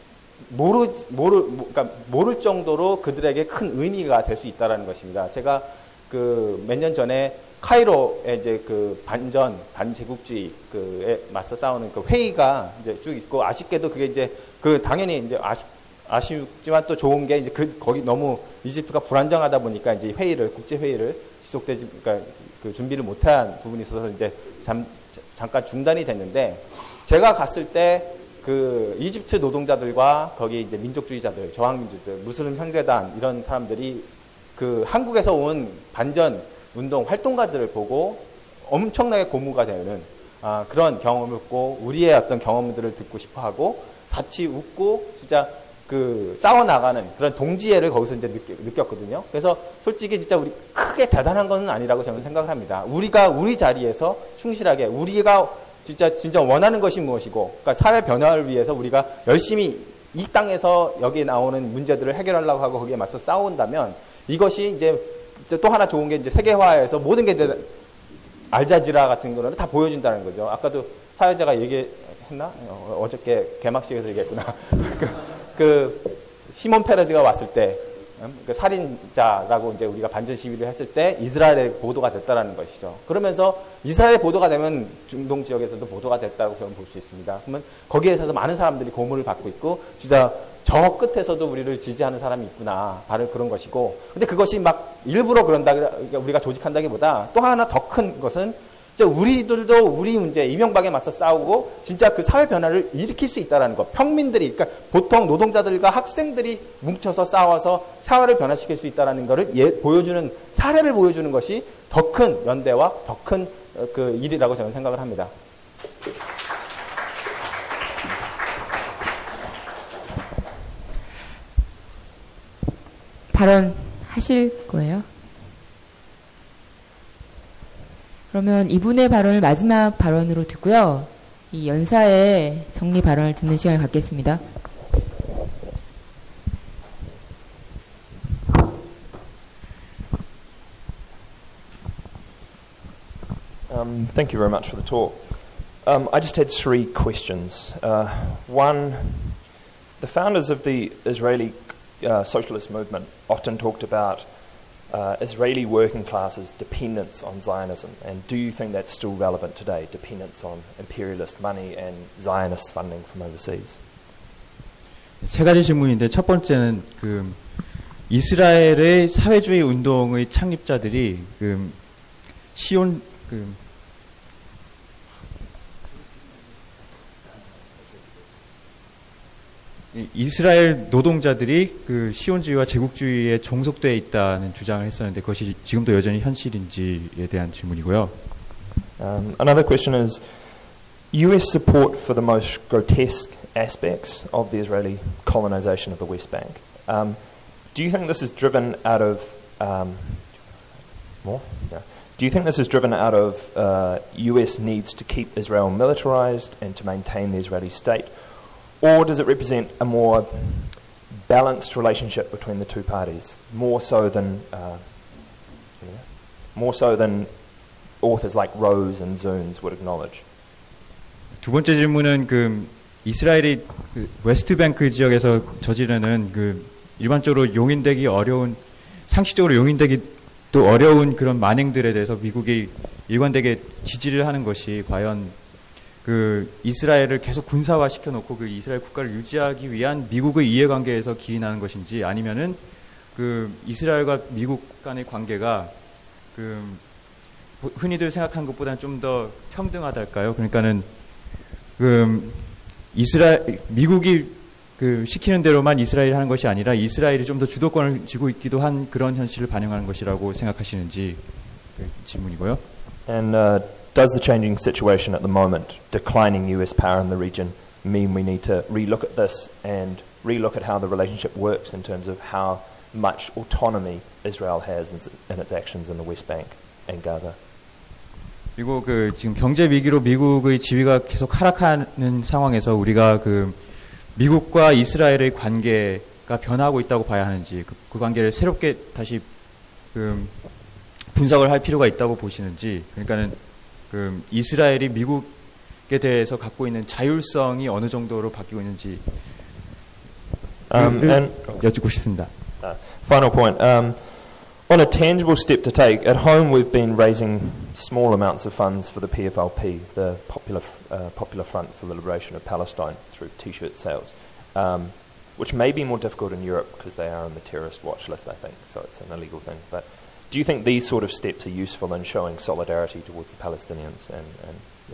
모르, 모르, 그러니까 모를 정도로 그들에게 큰 의미가 될 수 있다라는 것입니다. 제가 그 몇 년 전에 카이로에 이제 그 반전, 반제국주의 그에 맞서 싸우는 그 회의가 이제 쭉 있고, 아쉽게도 그게 이제 그 당연히 이제 아쉽, 아쉽지만 또 좋은 게 이제 그 거기 너무 이집트가 불안정하다 보니까 이제 회의를, 국제 회의를 지속되지, 그러니까 그 준비를 못한 부분이 있어서 이제 잠, 잠깐 중단이 됐는데, 제가 갔을 때 그 이집트 노동자들과 거기 이제 민족주의자들, 저항민주들, 무슬림 형제단 이런 사람들이 그 한국에서 온 반전 운동 활동가들을 보고 엄청나게 고무가 되는 아, 그런 경험을 했고, 우리의 어떤 경험들을 듣고 싶어하고 같이 웃고 진짜 그 싸워나가는 그런 동지애를 거기서 이제 느끼, 느꼈거든요. 그래서 솔직히 진짜 우리 크게 대단한 건 아니라고 저는 생각을 합니다. 우리가 우리 자리에서 충실하게 우리가 진짜 진짜 원하는 것이 무엇이고, 그러니까 사회 변화를 위해서 우리가 열심히 이 땅에서 여기 나오는 문제들을 해결하려고 하고 거기에 맞서 싸운다면, 이것이 이제 또 하나 좋은 게 이제 세계화에서 모든 게 이제 알자지라 같은 거는 다 보여준다는 거죠. 아까도 사회자가 얘기했나? 어, 어저께 개막식에서 얘기했구나. 그, 그 시몬 페레즈가 왔을 때, 그 살인자라고 이제 우리가 반전 시위를 했을 때 이스라엘에 보도가 됐다라는 것이죠. 그러면서 이스라엘에 보도가 되면 중동 지역에서도 보도가 됐다고 저는 볼 수 있습니다. 그러면 거기에 있어서 많은 사람들이 고문을 받고 있고, 진짜 저 끝에서도 우리를 지지하는 사람이 있구나, 바로 그런 것이고, 근데 그것이 막 일부러 그런다, 우리가 조직한다기보다 또 하나 더 큰 것은 진짜 우리들도 우리 문제, 이명박에 맞서 싸우고 진짜 그 사회 변화를 일으킬 수 있다는 것. 평민들이, 그러니까 보통 노동자들과 학생들이 뭉쳐서 싸워서 사회를 변화시킬 수 있다는 것을 예, 보여주는, 사례를 보여주는 것이 더 큰 연대와 더 큰 그 일이라고 저는 생각을 합니다. 발언하실 거예요? 그러면 이분의 발언을 마지막 발언으로 듣고요. 이 연사의 정리 발언을 듣는 시간을 갖겠습니다. Um, thank you very much for the talk. Um, I just had three questions. Uh, one, the founders of the Israeli uh, socialist movement often talked about uh, Israeli working classes' dependence on Zionism, and do you think that's still relevant today, dependence on imperialist money and Zionist funding from overseas? 세 가지 질문인데 첫 번째는 그 이스라엘의 사회주의 운동의 창립자들이 그 시온 그 이스라엘 노동자들이 그 시온주의와 제국주의에 종속되어 있다는 주장을 했었는데 그것이 지금도 여전히 현실인지에 대한 질문이고요. Um, another question is U S support for the most grotesque aspects of the Israeli colonization of the West Bank. Um, do you think this is driven out of um, more? Yeah. Do you think this is driven out of uh, U S needs to keep Israel militarized and to maintain the Israeli state? Or does it represent a more balanced relationship between the two parties, more so than uh, yeah, more so than authors like Rose and Zunes would acknowledge? 두 번째 질문은 그 이스라엘이 그 웨스트뱅크 지역에서 저지르는 그 일반적으로 용인되기 어려운 상식적으로 용인되기 또 어려운 그런 만행들에 대해서 미국이 일관되게 지지를 하는 것이 과연 그 이스라엘을 계속 군사화 시켜놓고 그 이스라엘 국가를 유지하기 위한 미국의 이해관계에서 기인하는 것인지 아니면은 그 이스라엘과 미국 간의 관계가 그 흔히들 생각하는 것보다는 좀 더 평등하달까요? 그러니까는 그 이스라엘 미국이 그 시키는 대로만 이스라엘이 하는 것이 아니라 이스라엘이 좀 더 주도권을 쥐고 있기도 한 그런 현실을 반영하는 것이라고 생각하시는지 그 질문이고요. And uh, does the changing situation at the moment, declining U S power in the region, mean we need to relook at this and relook at how the relationship works in terms of how much autonomy Israel has in its actions in the West Bank and Gaza? 그리고 그 지금 경제 위기로 미국의 지위가 계속 하락하는 상황에서 우리가 그 미국과 이스라엘의 관계가 변화하고 있다고 봐야 하는지 그, 그 관계를 새롭게 다시 그 분석을 할 필요가 있다고 보시는지 그러니까는 그 이스라엘이 미국에 대해서 갖고 있는 자율성이 어느 정도로 바뀌고 있는지 um, and 여쭙고 싶습니다. Uh, final point. Um, on a tangible step to take, at home we've been raising small amounts of funds for the P F L P, the Popular uh, Popular Front for the Liberation of Palestine, through T-shirt sales, um, which may be more difficult in Europe because they are on the terrorist watch list, I think, so it's an illegal thing. But do you think these sort of steps are useful in showing solidarity towards the Palestinians? And, and yeah.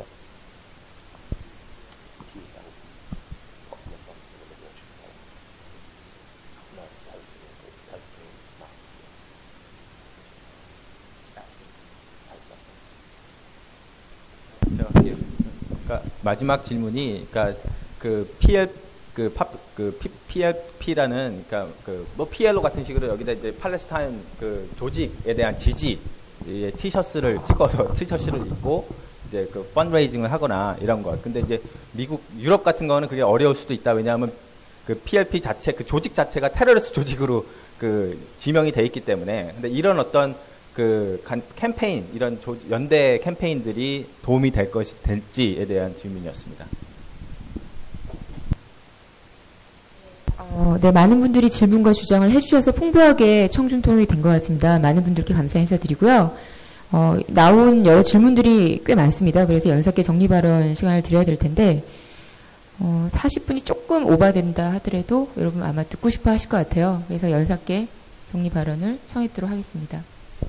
그러니까 마지막 질문이 그러니까 그 피엘 그, 파, 그 피엘피라는 그러니까 그 뭐 피엘오 같은 식으로 여기다 이제 팔레스타인 그 조직에 대한 지지 예, 티셔츠를 찍어서 티셔츠를 입고 이제 그 펀드레이징을 하거나 이런 것. 근데 이제 미국 유럽 같은 거는 그게 어려울 수도 있다. 왜냐하면 그 피엘피 자체 그 조직 자체가 테러리스트 조직으로 그 지명이 돼 있기 때문에. 근데 이런 어떤 그 캠페인 이런 조, 연대 캠페인들이 도움이 될 것이 될지에 대한 질문이었습니다. 어, 네, 많은 분들이 질문과 주장을 해주셔서 풍부하게 청중 토론이 된 것 같습니다. 많은 분들께 감사 인사드리고요. 어, 나온 여러 질문들이 꽤 많습니다. 그래서 연사께 정리 발언 시간을 드려야 될 텐데, 어, 사십 분이 조금 오버된다 하더라도 여러분 아마 듣고 싶어 하실 것 같아요. 그래서 연사께 정리 발언을 청했도록 하겠습니다.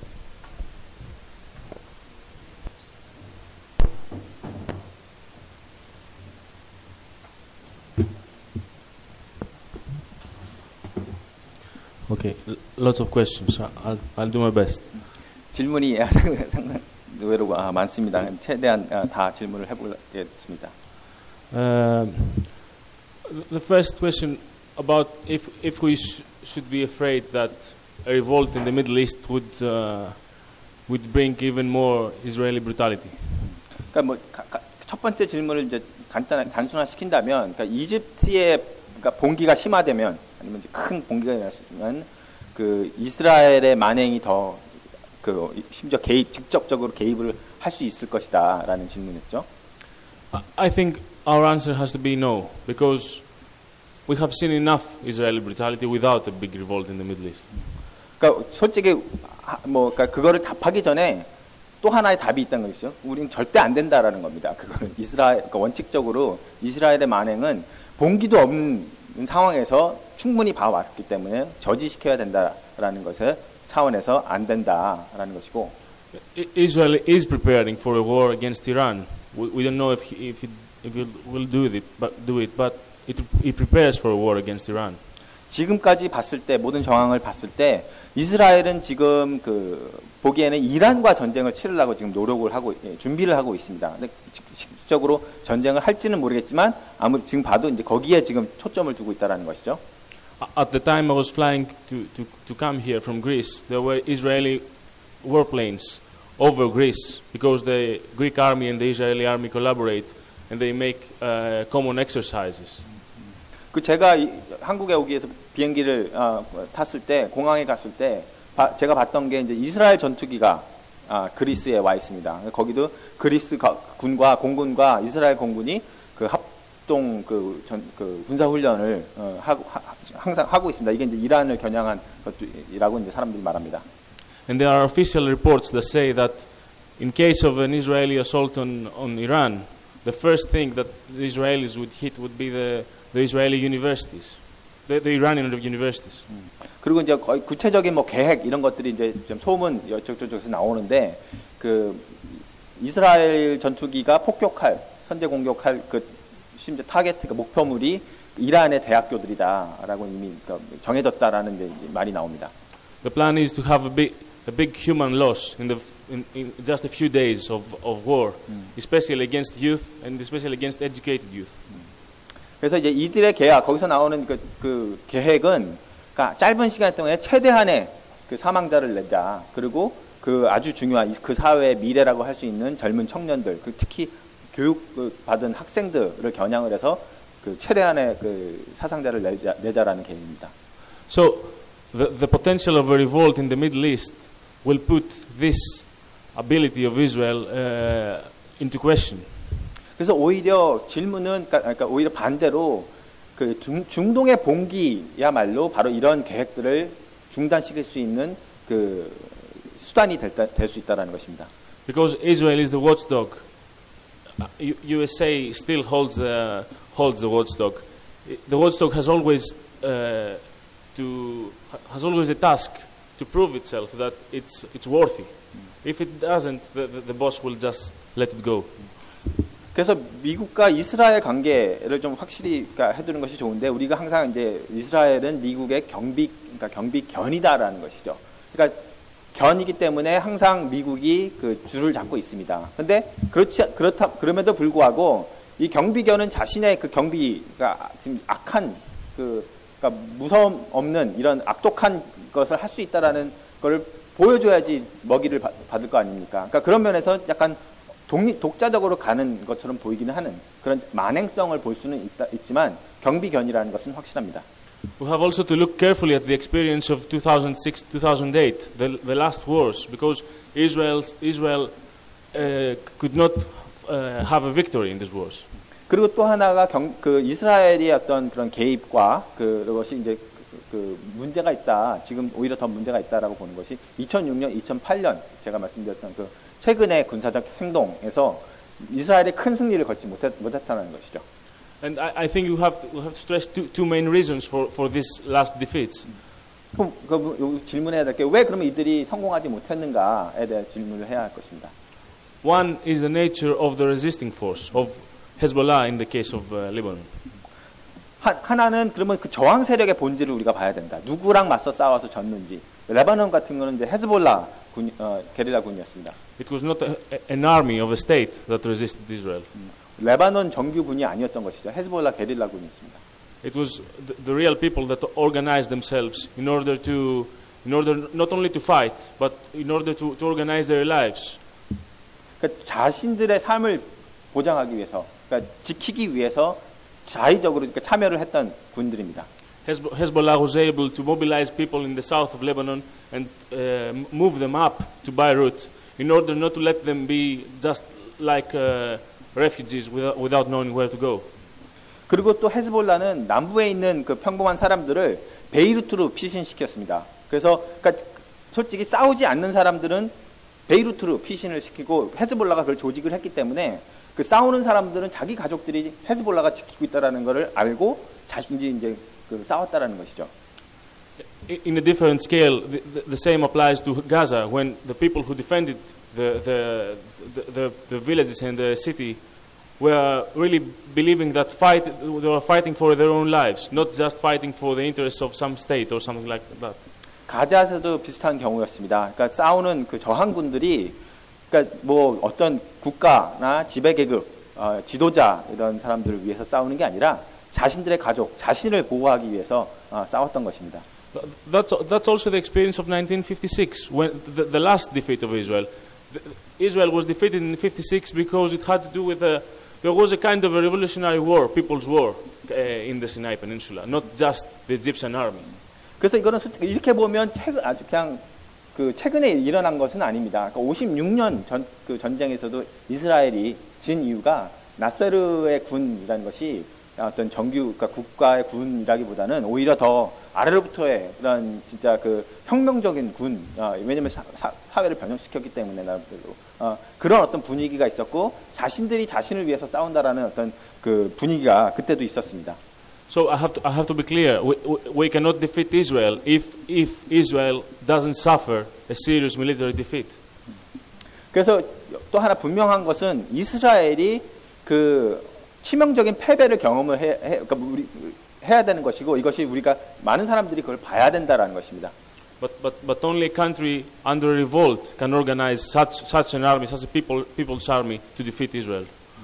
Okay, lots of questions. I'll, I'll do my best. 질문이 상당 의외로 아, 많습니다. 최대한 아, 다 질문을 해보겠습니다. Uh, the first question about if if we sh- should be afraid that a revolt in the Middle East would uh, would bring even more Israeli brutality. 그러니까 뭐 첫 번째 질문을 이제 간단 단순화 시킨다면, 그러니까 이집트의 그러니까 봉기가 심화되면 아니면 이제 큰 봉기가 일어나면 그 이스라엘의 만행이 더 그 심지어 개입 직접적으로 개입을 할 수 있을 것이다라는 질문이었죠. I think our answer has to be no, because we have seen enough Israeli brutality without a big revolt in the Middle East. 그러니까 솔직히 뭐 그러니까 그거를 답하기 전에 또 하나의 답이 있다는 것이죠. 우리는 절대 안 된다라는 겁니다. 그거는 이스라엘 그러니까 원칙적으로 이스라엘의 만행은 봉기도 없는 상황에서 충분히 봐왔기 때문에 저지시켜야 된다라는 것을 차원에서 안 된다라는 것이고. Israel is preparing for a war against Iran. We, we don't know if he, if, it, if it will do it, but do it, but it, it prepares for a war against Iran. 지금까지 봤을 때 모든 정황을 봤을 때 이스라엘은 지금 그 보기에는 이란과 전쟁을 치르려고 지금 노력을 하고 예, 준비를 하고 있습니다. 근데 실질적으로 전쟁을 할지는 모르겠지만 아무 지금 봐도 이제 거기에 지금 초점을 두고 있다라는 것이죠. At the time I was flying to, to, to come here from Greece, there were Israeli warplanes over Greece because the Greek army and the Israeli army collaborate and they make uh, common exercises. 그 제가 이, 한국에 오기 위해서 비행기를 어, 탔을 때 공항에 갔을 때 바, 제가 봤던 게 이제 이스라엘 전투기가 아, 그리스에 와 있습니다. 거기도 그리스 가, 군과 공군과 이스라엘 공군이 그 합동 그, 전, 그 군사 훈련을 어, 하고 하, 항상 하고 있습니다. 이게 이제 이란을 겨냥한 것이라고 이제 사람들이 말합니다. And there are official reports that say that in case of an Israeli assault on, on Iran, the first thing that the Israelis would hit would be the, the Israeli universities, the, the Iranian universities. 음. 그리고 이제 거의 구체적인 뭐 계획 이런 것들이 이제 좀 소문 여쪽저쪽에서 나오는데 그 이스라엘 전투기가 폭격할 선제 공격할 그 심지어 타겟 그 목표물이 이란의 대학교들이다라고 이미 정해졌다라는 이제 말이 나옵니다. The plan is to have a big a big human loss in the in, in just a few days of of war, 음. especially against youth and especially against educated youth. 음. 그래서 이제 이들의 계약 거기서 나오는 그, 그 계획은 그러니까 짧은 시간 동안에 최대한의 그 사망자를 내자. 그리고 그 아주 중요한 그 사회의 미래라고 할 수 있는 젊은 청년들, 그 특히 교육 받은 학생들을 겨냥을 해서 그 최대한의 그 사상자를 내자, 내자라는 계획입니다. So the the potential of a revolt in the Middle East will put this ability of Israel uh, into question. 그래서 오히려 질문은 그러니까, 그러니까 오히려 반대로 그 중, 중동의 봉기야말로 바로 이런 계획들을 중단시킬 수 있는 그 수단이 될 수 있다라는 것입니다. Because Israel is the watchdog, U S A still holds the holds the watchdog. The watchdog has always uh, to has always a task to prove itself that it's it's worthy. If it doesn't, the, the, the boss will just let it go. 그래서 미국과 이스라엘 관계를 좀 확실히 그러니까 해두는 것이 좋은데 우리가 항상 이제 이스라엘은 미국의 경비 그러니까 경비견이다라는 것이죠. 그러니까 견이기 때문에 항상 미국이 그 줄을 잡고 있습니다. 그런데 그렇지 그렇다 그럼에도 불구하고 이 경비견은 자신의 그 경비가 지금 악한 그 그러니까 무서움 없는 이런 악독한 것을 할 수 있다라는 걸 보여줘야지 먹이를 받, 받을 거 아닙니까? 그러니까 그런 면에서 약간 독립, 독자적으로 가는 것처럼 보이기는 하는 그런 만행성을 볼 수는 있다, 있지만 경비견이라는 것은 확실합니다. We have also to look carefully at the experience of two thousand six, two thousand eight, the, the last wars, because Israel, Israel uh, could not uh, have a victory in these wars. 그리고 또 하나가 경, 그 이스라엘의 어떤 그런 개입과 그것이 이제 그, 그 문제가 있다. 지금 오히려 더 문제가 있다라고 보는 것이 이천육 년, 이천팔 년 제가 말씀드렸던 그 최근의 군사적 행동에서 이스라엘이 큰 승리를 거치 못했, 못했다는 것이죠. And I, I think you have to, we have to stress two, two main reasons for, for these last defeats. 그럼 그 질문해야 될 게 왜 그러면 이들이 성공하지 못했는가에 대한 질문을 해야 할 것입니다. One is the nature of the resisting force of Hezbollah in the case of uh, Lebanon. 하, 하나는 그러면 그 저항 세력의 본질을 우리가 봐야 된다. 누구랑 맞서 싸워서 졌는지. 레바논 같은 거는 이제 헤즈볼라 군, 어, 게릴라 군이었습니다. It was not a, an army of a state that resisted Israel. 음, 레바논 정규군이 아니었던 것이죠. 헤즈볼라 게릴라 군이었습니다. It was the, the real people that organized themselves in order to, in order not only to fight, but in order to, to organize their lives. 그러니까 자신들의 삶을 보장하기 위해서, 그러니까 지키기 위해서 자의적으로 그러니까 참여를 했던 군들입니다. Hezbollah was able to mobilize people in the south of Lebanon and uh, move them up to Beirut in order not to let them be just like uh, refugees without, without knowing where to go. 그리고 또 헤즈볼라는 남부에 있는 그 평범한 사람들을 베이루트로 피신시켰습니다. 그래서 그러니까 솔직히 싸우지 않는 사람들은 베이루트로 피신을 시키고 헤즈볼라가 그걸 조직을 했기 때문에 그 싸우는 사람들은 자기 가족들이 헤즈볼라가 지키고 있다라는 것을 알고 자신이 이제 그 싸웠다라는 것이죠. In a different scale, the, the, the same applies to Gaza when the people who defended the, the, the, the, the villages and the city were really believing that fight, they were fighting for their own lives, not just fighting for the interests of some state or something like that. 가자에서도 비슷한 경우였습니다. 그러니까 싸우는 그 저항군들이 그러니까 뭐 어떤 국가나 지배 계급, 어, 지도자 이런 사람들을 위해서 싸우는 게 아니라 자신들의 가족, 자신을 보호하기 위해서 어, 싸웠던 것입니다. That's, that's also the experience of nineteen fifty-six, when the, the last defeat of Israel. The, Israel was defeated in fifty-six because it had to do with a, there was a kind of a revolutionary war, people's war, uh, in the Sinai Peninsula, not just the Egyptian army. 그래서 이거는 이렇게 보면 최근 아주 그냥 그 최근에 일어난 것은 아닙니다. 그러니까 오십육 년 전 그 전쟁에서도 이스라엘이 진 이유가 나세르의 군이라는 것이 어떤 정규 그러니까 국가의 군이라기보다는 오히려 더 아래로부터의 그런 진짜 그 혁명적인 군, 어, 왜냐하면 사, 사, 사회를 변형시켰기 때문에 나름대로 어, 그런 어떤 분위기가 있었고 자신들이 자신을 위해서 싸운다라는 어떤 그 분위기가 그때도 있었습니다. So I have to, I have to be clear. We, we cannot defeat Israel if if Israel doesn't suffer a serious military defeat. 그래서 또 하나 분명한 것은 이스라엘이 그 치명적인 패배를 경험을 해, 해, 그러니까 우리, 해야 되는 것이고 이것이 우리가 많은 사람들이 그걸 봐야 된다라는 것입니다. But but but only a country under revolt can organize such such an army, such a people people's army to defeat Israel.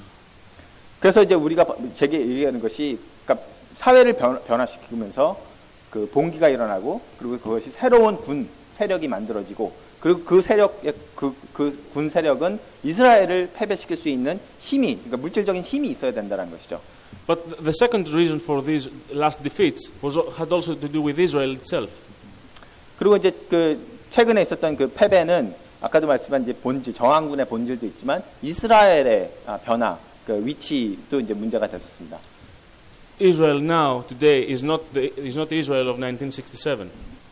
그래서 이제 우리가 제게 얘기하는 것이 그러니까 사회를 변, 변화시키면서 그 봉기가 일어나고 그리고 그것이 새로운 군 세력이 만들어지고 그리고 그 세력의 그, 그 군 세력은 이스라엘을 패배시킬 수 있는 힘이 그러니까 물질적인 힘이 있어야 된다는 것이죠. But the second reason for these last defeats was had also to do with Israel itself. 그리고 이제 그 최근에 있었던 그 패배는 아까도 말씀한 이제 본질 저항군의 본질도 있지만 이스라엘의 변화 그 위치도 이제 문제가 됐었습니다. Israel now today is not the is not the Israel of nineteen sixty-seven.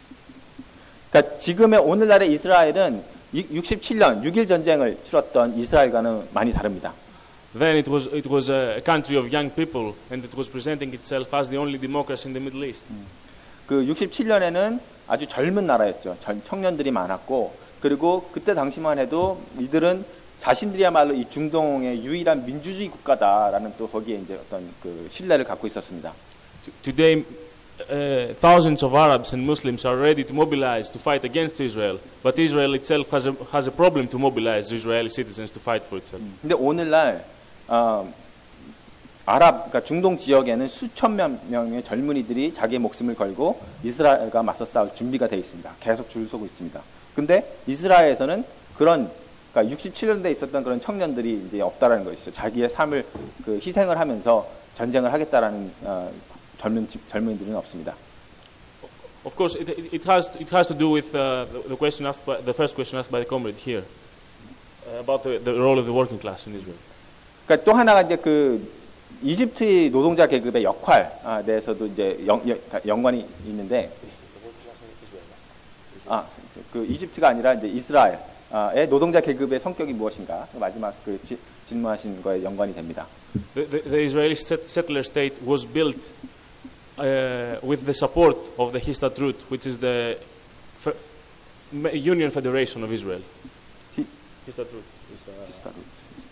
그러니까 지금의 오늘날의 이스라엘은 육십칠 년 육 일 전쟁을 치렀던 이스라엘과는 많이 다릅니다. Then it was it was a country of young people and it was presenting itself as the only democracy in the Middle East. 그 육십칠 년에는 아주 젊은 나라였죠. 청년들이 많았고 그리고 그때 당시만 해도 이들은 자신들이야말로 이 중동의 유일한 민주주의 국가다라는 또 거기에 이제 어떤 그 신뢰를 갖고 있었습니다. Today, uh, thousands of Arabs and Muslims are ready to mobilize to fight against Israel, but Israel itself has a has a problem to mobilize Israeli citizens to fight for itself. 근데 오늘날 어, 아랍, 그러니까 중동 지역에는 수천 명, 명의 젊은이들이 자기의 목숨을 걸고 이스라엘과 맞서 싸울 준비가 되어 있습니다. 계속 줄 서고 있습니다. 근데 이스라엘에서는 그런 그러니까 육십칠 년대에 있었던 그런 청년들이 이제 없다라는 것이죠. 자기의 삶을 그 희생을 하면서 전쟁을 하겠다라는 어, 젊은 젊은이들은 없습니다. Of course, it, it has it has to do with uh, the question asked by the first question asked by the comrade here uh, about the, the role of the working class in Israel. 그러니까 또 하나가 이제 그 이집트의 노동자 계급의 역할에 대해서도 이제 연, 연, 연관이 있는데, 아, 그 이집트가 아니라 이제 이스라엘의 노동자 계급의 성격이 무엇인가 마지막 그 지, 질문하신 거에 연관이 됩니다. The, the, the Israeli settler state was built uh, with the support of the Histadrut, which is the f- Union Federation of Israel. Histadrut. Histadrut.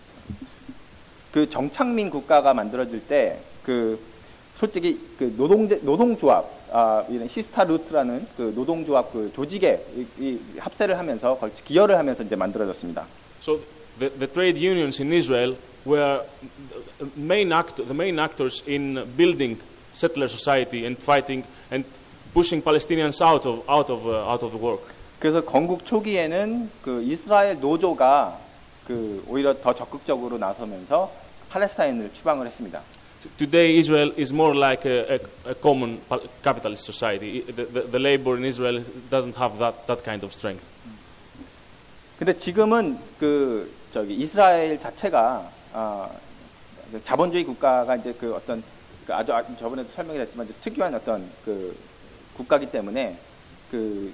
그 정착민 국가가 만들어질 때 그 솔직히 그 노동제 노동조합 아 이런 히스타루트라는 그 노동조합 그 조직에 이, 이 합세를 하면서 기여를 하면서 이제 만들어졌습니다. So the, the trade unions in Israel were the main act the main actors in building settler society and fighting and pushing Palestinians out of out of uh, out of the work. 그래서 건국 초기에는 그 이스라엘 노조가 그 오히려 더 적극적으로 나서면서 팔레스타인을 추방을 했습니다. Today, Israel is more like a, a, a common capitalist society. The, the, the labor in Israel doesn't have that, that kind of strength. 근데 지금은 그 저기 이스라엘 자체가 어, 자본주의 국가가 이제 그 어떤 그 아주 아, 저번에도 설명이 됐지만 이제 특유한 어떤 그 국가기 때문에 그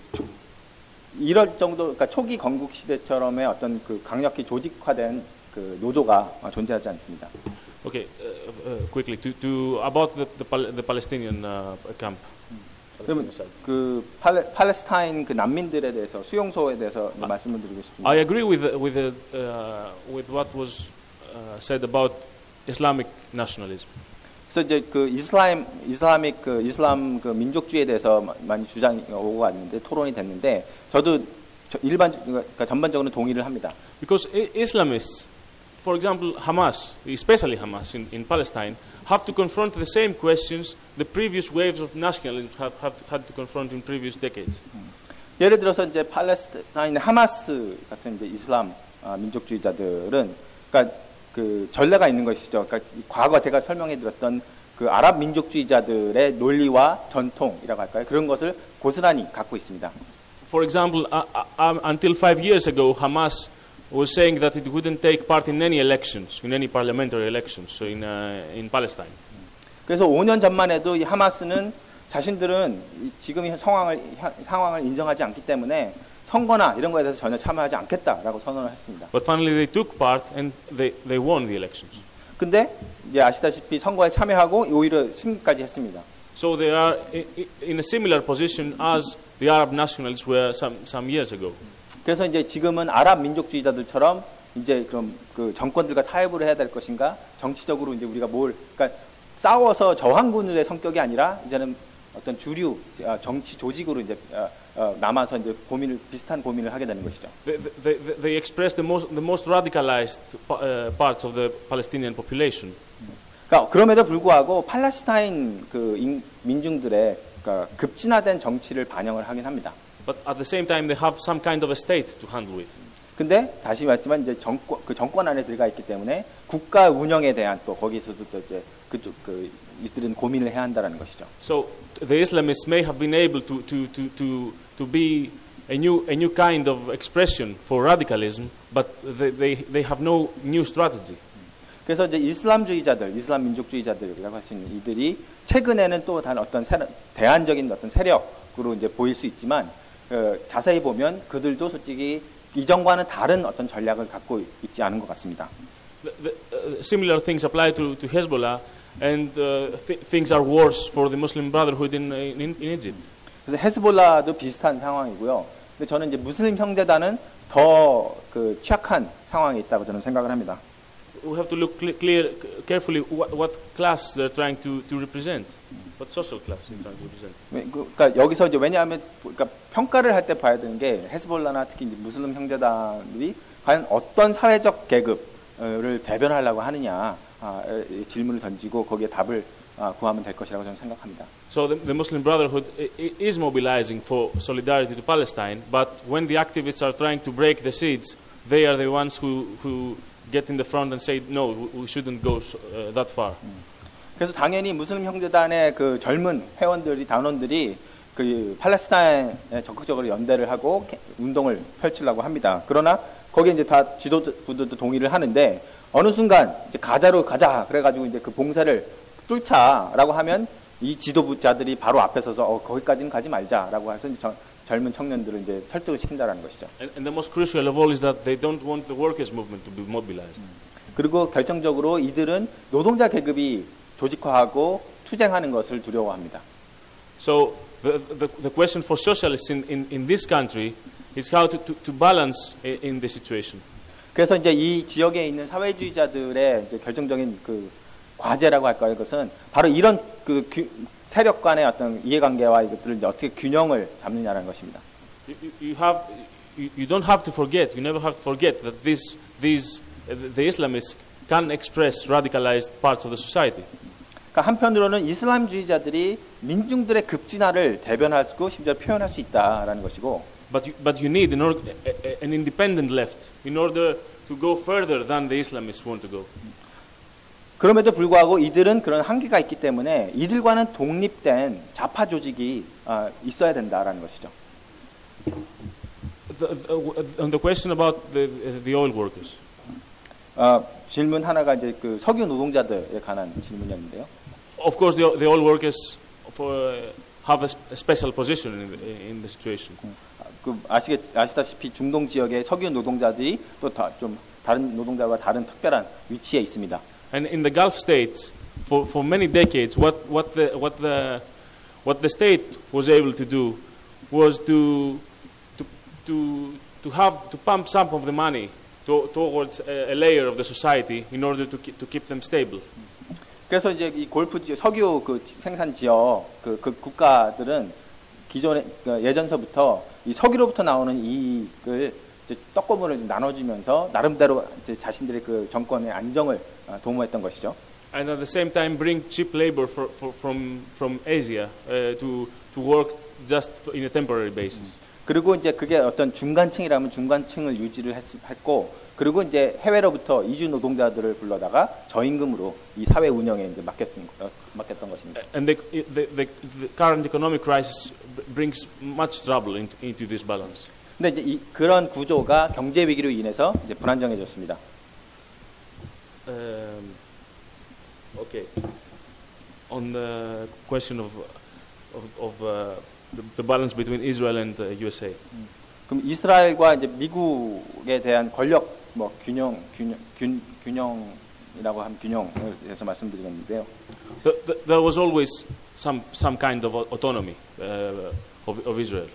이럴 정도 그러니까 초기 건국 시대처럼의 어떤 그 강력히 조직화된 그 노조가 존재하지 않습니다. Okay, uh, uh, quickly to, to about the the, Pal- the Palestinian uh, camp. 그러면 그 팔레, 팔레스타인 그 난민들에 대해서 수용소에 대해서 uh, 말씀을 드리고 싶습니다. I agree with with the, uh, with what was uh, said about Islamic nationalism. 그래서 이제 그 이슬람 이슬람ik 그 이슬람 그 민족주의에 대해서 많이 주장이 오고 갔는데 토론이 됐는데 저도 일반 그러니까 전반적으로 동의를 합니다. Because Islamists, for example, Hamas, especially Hamas in, in Palestine, have to confront the same questions the previous waves of nationalism have, have had to confront in previous decades. 음. 예를 들어서 이제 팔레스타인의 하마스 같은 이제 이슬람 아, 민족주의자들은 그러니까 그 전례가 있는 것이죠. 그러니까 과거 제가 설명해드렸던 그 아랍 민족주의자들의 논리와 전통이라고 할까요? 그런 것을 고스란히 갖고 있습니다. For example, uh, uh, until five years ago, Hamas was saying that it wouldn't take part in any elections, in any parliamentary elections in uh, in Palestine. 그래서 오 년 전만 해도 이 하마스는 자신들은 지금의 상황을 상황을 인정하지 않기 때문에 선거나 이런 거에 대해서 전혀 참여하지 않겠다라고 선언을 했습니다. But finally, they took part and they they won the elections. 근데 이제 아시다시피 선거에 참여하고 오히려 승리까지 했습니다. So they are in a similar position as the Arab nationalists were some some years ago. 그래서 이제 지금은 아랍 민족주의자들처럼 이제 그럼 그 정권들과 타협을 해야 될 것인가? 정치적으로 이제 우리가 뭘 그러니까 싸워서 저항군의 성격이 아니라 이제는 어떤 주류 정치 조직으로 이제 남아서 이제 고민을 비슷한 고민을 하게 되는 것이죠. They, they, they express the most the most radicalized parts of the Palestinian population. 그러니까 그럼에도 불구하고 팔레스타인 그 민중들의 그러니까 급진화된 정치를 반영을 하긴 합니다. But at the same time, they have some kind of a state to handle with. 근데 다시 말했지만 이제 정권 그 정권 안에 들어가 있기 때문에 국가 운영에 대한 또 거기서도 또 이제 그쪽 그 이들은 고민을 해야 한다라는 것이죠. So the Islamists may have been able to to to to to be a new a new kind of expression for radicalism, but they they they have no new strategy. 그래서 이제 이슬람주의자들, 이슬람 민족주의자들이라고 할 수 있는 이들이 최근에는 또 다른 어떤 세력, 대안적인 어떤 세력으로 이제 보일 수 있지만 어, 자세히 보면 그들도 솔직히 이전과는 다른 어떤 전략을 갖고 있지 않은 것 같습니다. The, the, uh, similar things apply to to Hezbollah, and uh, th- things are worse for the Muslim Brotherhood in in, in Egypt. 그래서 헤즈볼라도 비슷한 상황이고요. 근데 저는 이제 무슬림 형제단은 더 그 취약한 상황에 있다고 저는 생각을 합니다. We have to look clear, carefully what, what class they're trying to, to represent, what social class they're trying to represent. 그러니까 여기서 이제 왜냐하면 그러니까 평가를 할 때 봐야 되는 게 헤즈볼라나 특히 이제 무슬림 형제단들이 과연 어떤 사회적 계급을 대변하려고 하느냐 아, 질문을 던지고 거기에 답을 아, 구하면 될 것이라고 저는 생각합니다. So the, the Muslim Brotherhood is mobilizing for solidarity to Palestine, but when the activists are trying to break the siege, they are the ones who who get in the front and say no, we shouldn't go uh, that far. 음. 그래서 당연히 무슬림 형제단의 그 젊은 회원들이 단원들이 그 팔레스타인에 적극적으로 연대를 하고 운동을 펼치려고 합니다. 그러나 거기에 이제 다 지도부들도 동의를 하는데 어느 순간 이제 가자로 가자 그래가지고 이제 그 봉쇄를 뚫자라고 하면 이 지도부자들이 바로 앞에 서서 어, 거기까지는 가지 말자라고 해서 이제 저, 젊은 청년들을 이제 설득을 시킨다라는 것이죠. And, and the most crucial of all is that they don't want the workers' movement to be mobilized. 음. 그리고 결정적으로 이들은 노동자 계급이 조직화하고 투쟁하는 것을 두려워합니다. So the the, the question for socialists in, in, in this country is how to, to, to balance in the situation. 그래서 이제 이 지역에 있는 사회주의자들의 이제 결정적인 그 과제라고 할까요? 이것은 바로 이런 그 규, 세력 간의 어떤 이해관계와 이것들을 이제 어떻게 균형을 잡느냐라는 것입니다. You, you have you, you don't have to forget. You never have to forget that this these uh, the Islamists can express radicalized parts of the society. 그러니까 한편으로는 이슬람주의자들이 민중들의 급진화를 대변하고 심지어 표현할 수 있다라는 것이고. But you, but you need an, org, an independent left in order to go further than the Islamists want to go. 그럼에도 불구하고 이들은 그런 한계가 있기 때문에 이들과는 독립된 좌파 조직이 어, 있어야 된다라는 것이죠. The, the, on the question about the the oil workers. 어, 질문 하나가 이제 그 석유 노동자들에 관한 질문이었는데요. Of course, the, the oil workers for, uh, have a, a special position in the, in the situation. 그 아시겠 아시다시피 중동 지역의 석유 노동자들이 또 좀 다른 노동자와 다른 특별한 위치에 있습니다. And in the Gulf states, for for many decades, what what the what the what the state was able to do was to to to to have to pump some of the money to, towards a, a layer of the society in order to keep, to keep them stable. 그래서 이제 이 골프 지역, 석유 그 생산 지역 그, 그 국가들은 기존에 그 예전서부터 이 석유로부터 나오는 이익을 이제 떡고물을 나눠주면서 나름대로 이제 자신들의 그 정권의 안정을 도모했던 것이죠. And at the same time, bring cheap labor for, for, from from Asia uh, to to work just in a temporary basis. 그리고 이제 그게 어떤 중간층이라면 중간층을 유지를 했, 했고, 그리고 이제 해외로부터 이주 노동자들을 불러다가 저임금으로 이 사회 운영에 이제 맡겼은, 어, 맡겼던 것입니다. And the, the, the, the current economic crisis brings much trouble into, into this balance. 근데 이제 이, 그런 구조가 경제 위기로 인해서 이제 불안정해졌습니다. Um, okay. On the question of of, of uh, the, the balance between Israel and uh, U S A. 음. 그럼 이스라엘과 이제 미국에 대한 권력 뭐 균형 균형 균, 균형이라고 한 균형에 대해서 말씀드리겠는데요. The, the, there was always some some kind of autonomy uh, of, of Israel.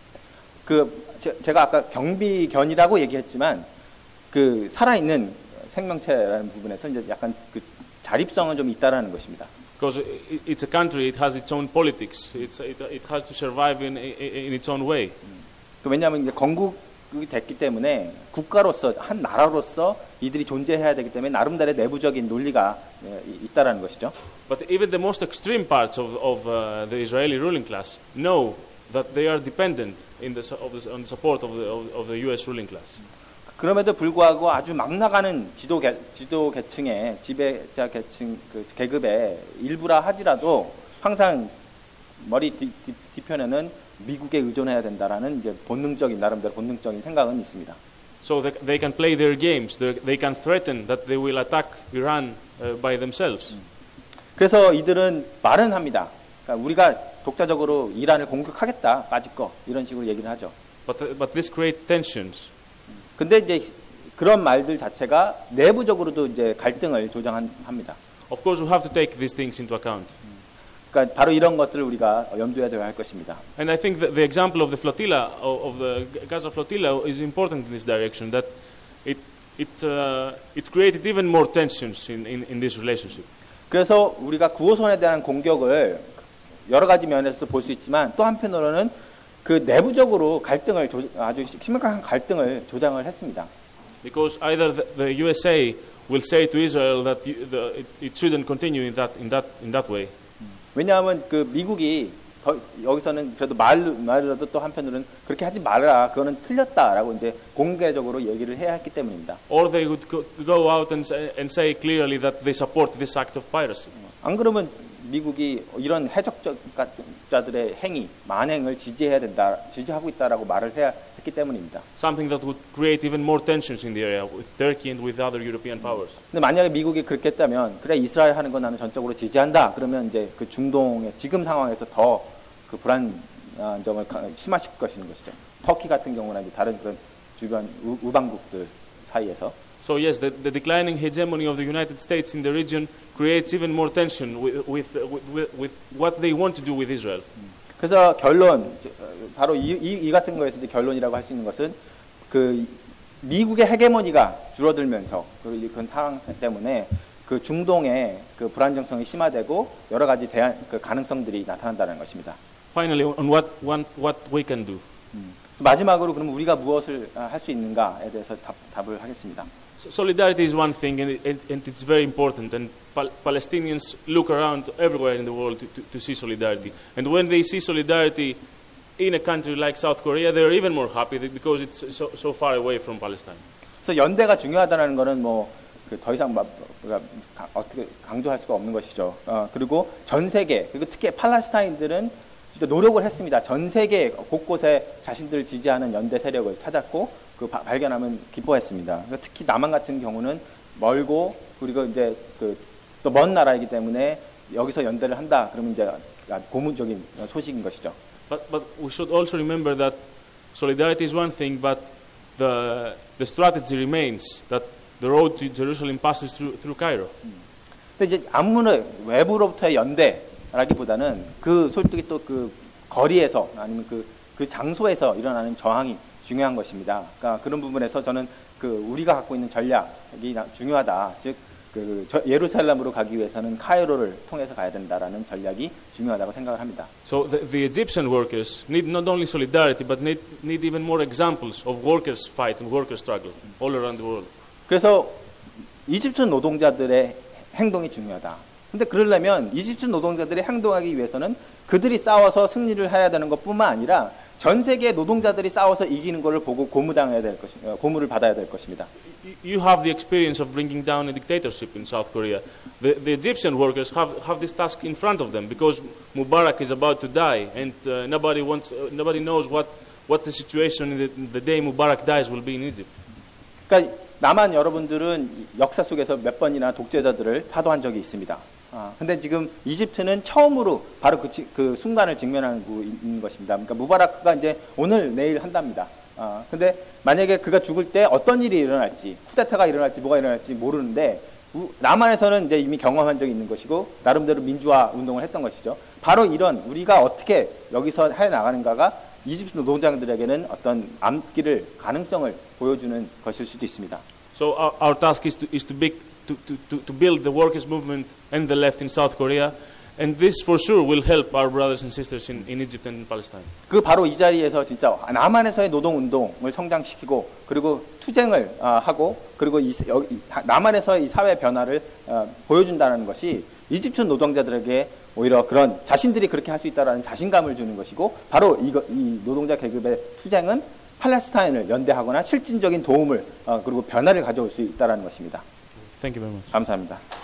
그 제, 제가 아까 경비견이라고 얘기했지만 그 살아있는 생명체라는 부분에서 이제 약간 그 자립성은 좀 있다라는 것입니다. Because it's a country, it has its own politics. It's, it, it has to survive in, in its own way. 왜냐하면 이제 건국이 됐기 때문에 국가로서 한 나라로서 이들이 존재해야 되기 때문에 나름대로의 내부적인 논리가 있다라는 것이죠. But even the most extreme parts of, of uh, the Israeli ruling class know that they are dependent in the, of the, on the support of the, of, of the U S ruling class. 그럼에도 불구하고 아주 막 나가는 지도 계, 지도 계층의 지배자 계층 그 계급의 일부라 하지라도 항상 머리 뒤, 뒤, 뒤편에는 미국에 의존해야 된다라는 이제 본능적인 나름대로 본능적인 생각은 있습니다. So they, they can play their games. They can threaten that they will attack Iran uh, by themselves. 그래서 이들은 말은 합니다. 그러니까 우리가 독자적으로 이란을 공격하겠다, 빠질 거 이런 식으로 얘기를 하죠. But but this creates tensions. 근데 이제 그런 말들 자체가 내부적으로도 이제 갈등을 조장합니다. Of course, we have to take these things into account. 그러니까 바로 이런 것들을 우리가 염두에 둬야 할 것입니다. And I think that the example of the flotilla of the Gaza flotilla is important in this direction. That it it uh, it created even more tensions in, in in this relationship. 그래서 우리가 구호선에 대한 공격을 여러 가지 면에서도 볼 수 있지만 또 한편으로는 그 내부적으로 갈등을 조, 아주 심각한 갈등을 조장을 했습니다. Because either the, the U S A will say to Israel that you, the, it, it shouldn't continue in that in that in that way. 왜냐하면 그 미국이 더, 여기서는 그래도 말 말이라도 또 한편으로는 그렇게 하지 말라, 그거는 틀렸다라고 이제 공개적으로 얘기를 해야 했기 때문입니다. Or they would go out and say, and say clearly that they support this act of piracy. 안 그러면 미국이 이런 해적자들의 행위, 만행을 지지해야 된다, 지지하고 있다라고 말을 해야 했기 때문입니다. Something that would create even more tensions in the area with Turkey and with other European powers. 근데 만약에 미국이 그렇게 했다면, 그래 이스라엘 하는 건 나는 전적으로 지지한다. 그러면 이제 그 중동의 지금 상황에서 더 그 불안정을 심화시킬 것인 것이죠. 터키 같은 경우나 이제 다른 그런 주변 우, 우방국들 사이에서. So yes, the, the declining hegemony of the United States in the region creates even more tension with, with, with, with what they want to do with Israel. 그래서 결론, 바로 이, 이, 이 같은 거에서 이제 결론이라고 할 수 있는 것은 그 미국의 헤게모니가 줄어들면서 그, 그런 상황 때문에 그 중동의 그 불안정성이 심화되고 여러 가지 대안, 그 가능성들이 나타난다는 것입니다. Finally, on what, what, what we can do. 음. 마지막으로 그럼 우리가 무엇을 할 수 있는가에 대해서 답, 답을 하겠습니다. Solidarity is one thing, and, it, and it's very important. And Pal- Palestinians look around everywhere in the world to, to, to see solidarity. And when they see solidarity in a country like South Korea, they're even more happy because it's so, so far away from Palestine. 그래서 연대가 중요하다는 것은 뭐 더 이상 막, 어떻게 강조할 수가 없는 것이죠. 어, 그리고 전 세계, 그리고 특히 팔레스타인들은 진짜 노력을 했습니다. 전 세계 곳곳에 자신들을 지지하는 연대 세력을 찾았고 그 바, 발견하면 기뻐했습니다. 특히 남한 같은 경우는 멀고 그리고 이제 그 또 먼 나라이기 때문에 여기서 연대를 한다. 그러면 이제 아주 고무적인 소식인 것이죠. But but we should also remember that solidarity is one thing, but the the strategy remains that the road to Jerusalem passes through through Cairo. 근데 이제 아무나 외부로부터의 연대라기보다는 그 솔직히 또 그 거리에서 아니면 그 그 장소에서 일어나는 저항이 중요한 것입니다. 그러니까 그런 부분에서 저는 그 우리가 갖고 있는 전략이 중요하다. 즉 그 예루살렘으로 가기 위해서는 카이로를 통해서 가야 된다라는 전략이 중요하다고 생각을 합니다. So the, the Egyptian workers need not only solidarity, but need need even more examples of workers' fight and workers' struggle all around the world. 그래서 이집트 노동자들의 행동이 중요하다. 근데 그러려면 이집트 노동자들이 행동하기 위해서는 그들이 싸워서 승리를 해야 되는 것뿐만 아니라 전 세계 노동자들이 싸워서 이기는 것을 보고 고무당해야 될 것이, 고무를 받아야 될 것입니다. You have the experience of bringing down a dictatorship in South Korea. The, the Egyptian workers have, have this task in front of them because Mubarak is about to die, and uh, nobody wants, uh, nobody knows what what the situation in the, the day Mubarak dies will be in Egypt. 그러니까 남한 여러분들은 역사 속에서 몇 번이나 독재자들을 파도한 적이 있습니다. 아, 근데 지금 이집트는 처음으로 바로 그, 그 순간을 직면하고 있는 것입니다. 그러니까 무바라크가 이제 오늘 내일 한답니다. 아, 근데 만약에 그가 죽을 때 어떤 일이 일어날지, 쿠데타가 일어날지 뭐가 일어날지 모르는데 우, 남한에서는 이제 이미 경험한 적이 있는 것이고 나름대로 민주화 운동을 했던 것이죠. 바로 이런 우리가 어떻게 여기서 해 나가는가가 이집트 노동자들에게는 어떤 암길을 가능성을 보여주는 것일 수도 있습니다. So our, our task is to is to, big, to, to, to, to build the workers' movement and the left in South Korea, and this for sure will help our brothers and sisters in, in Egypt and in Palestine. 그 바로 이 자리에서 진짜 남한에서의 노동 운동을 성장시키고 그리고 투쟁을 어, 하고 그리고 이, 여기, 남한에서의 이 사회 변화를 어, 보여준다는 것이 이집트 노동자들에게 오히려 그런 자신들이 그렇게 할 수 있다라는 자신감을 주는 것이고 바로 이거, 이 노동자 계급의 투쟁은 팔레스타인을 연대하거나 실질적인 도움을 어, 그리고 변화를 가져올 수 있다라는 것입니다. Thank you very much. 감사합니다.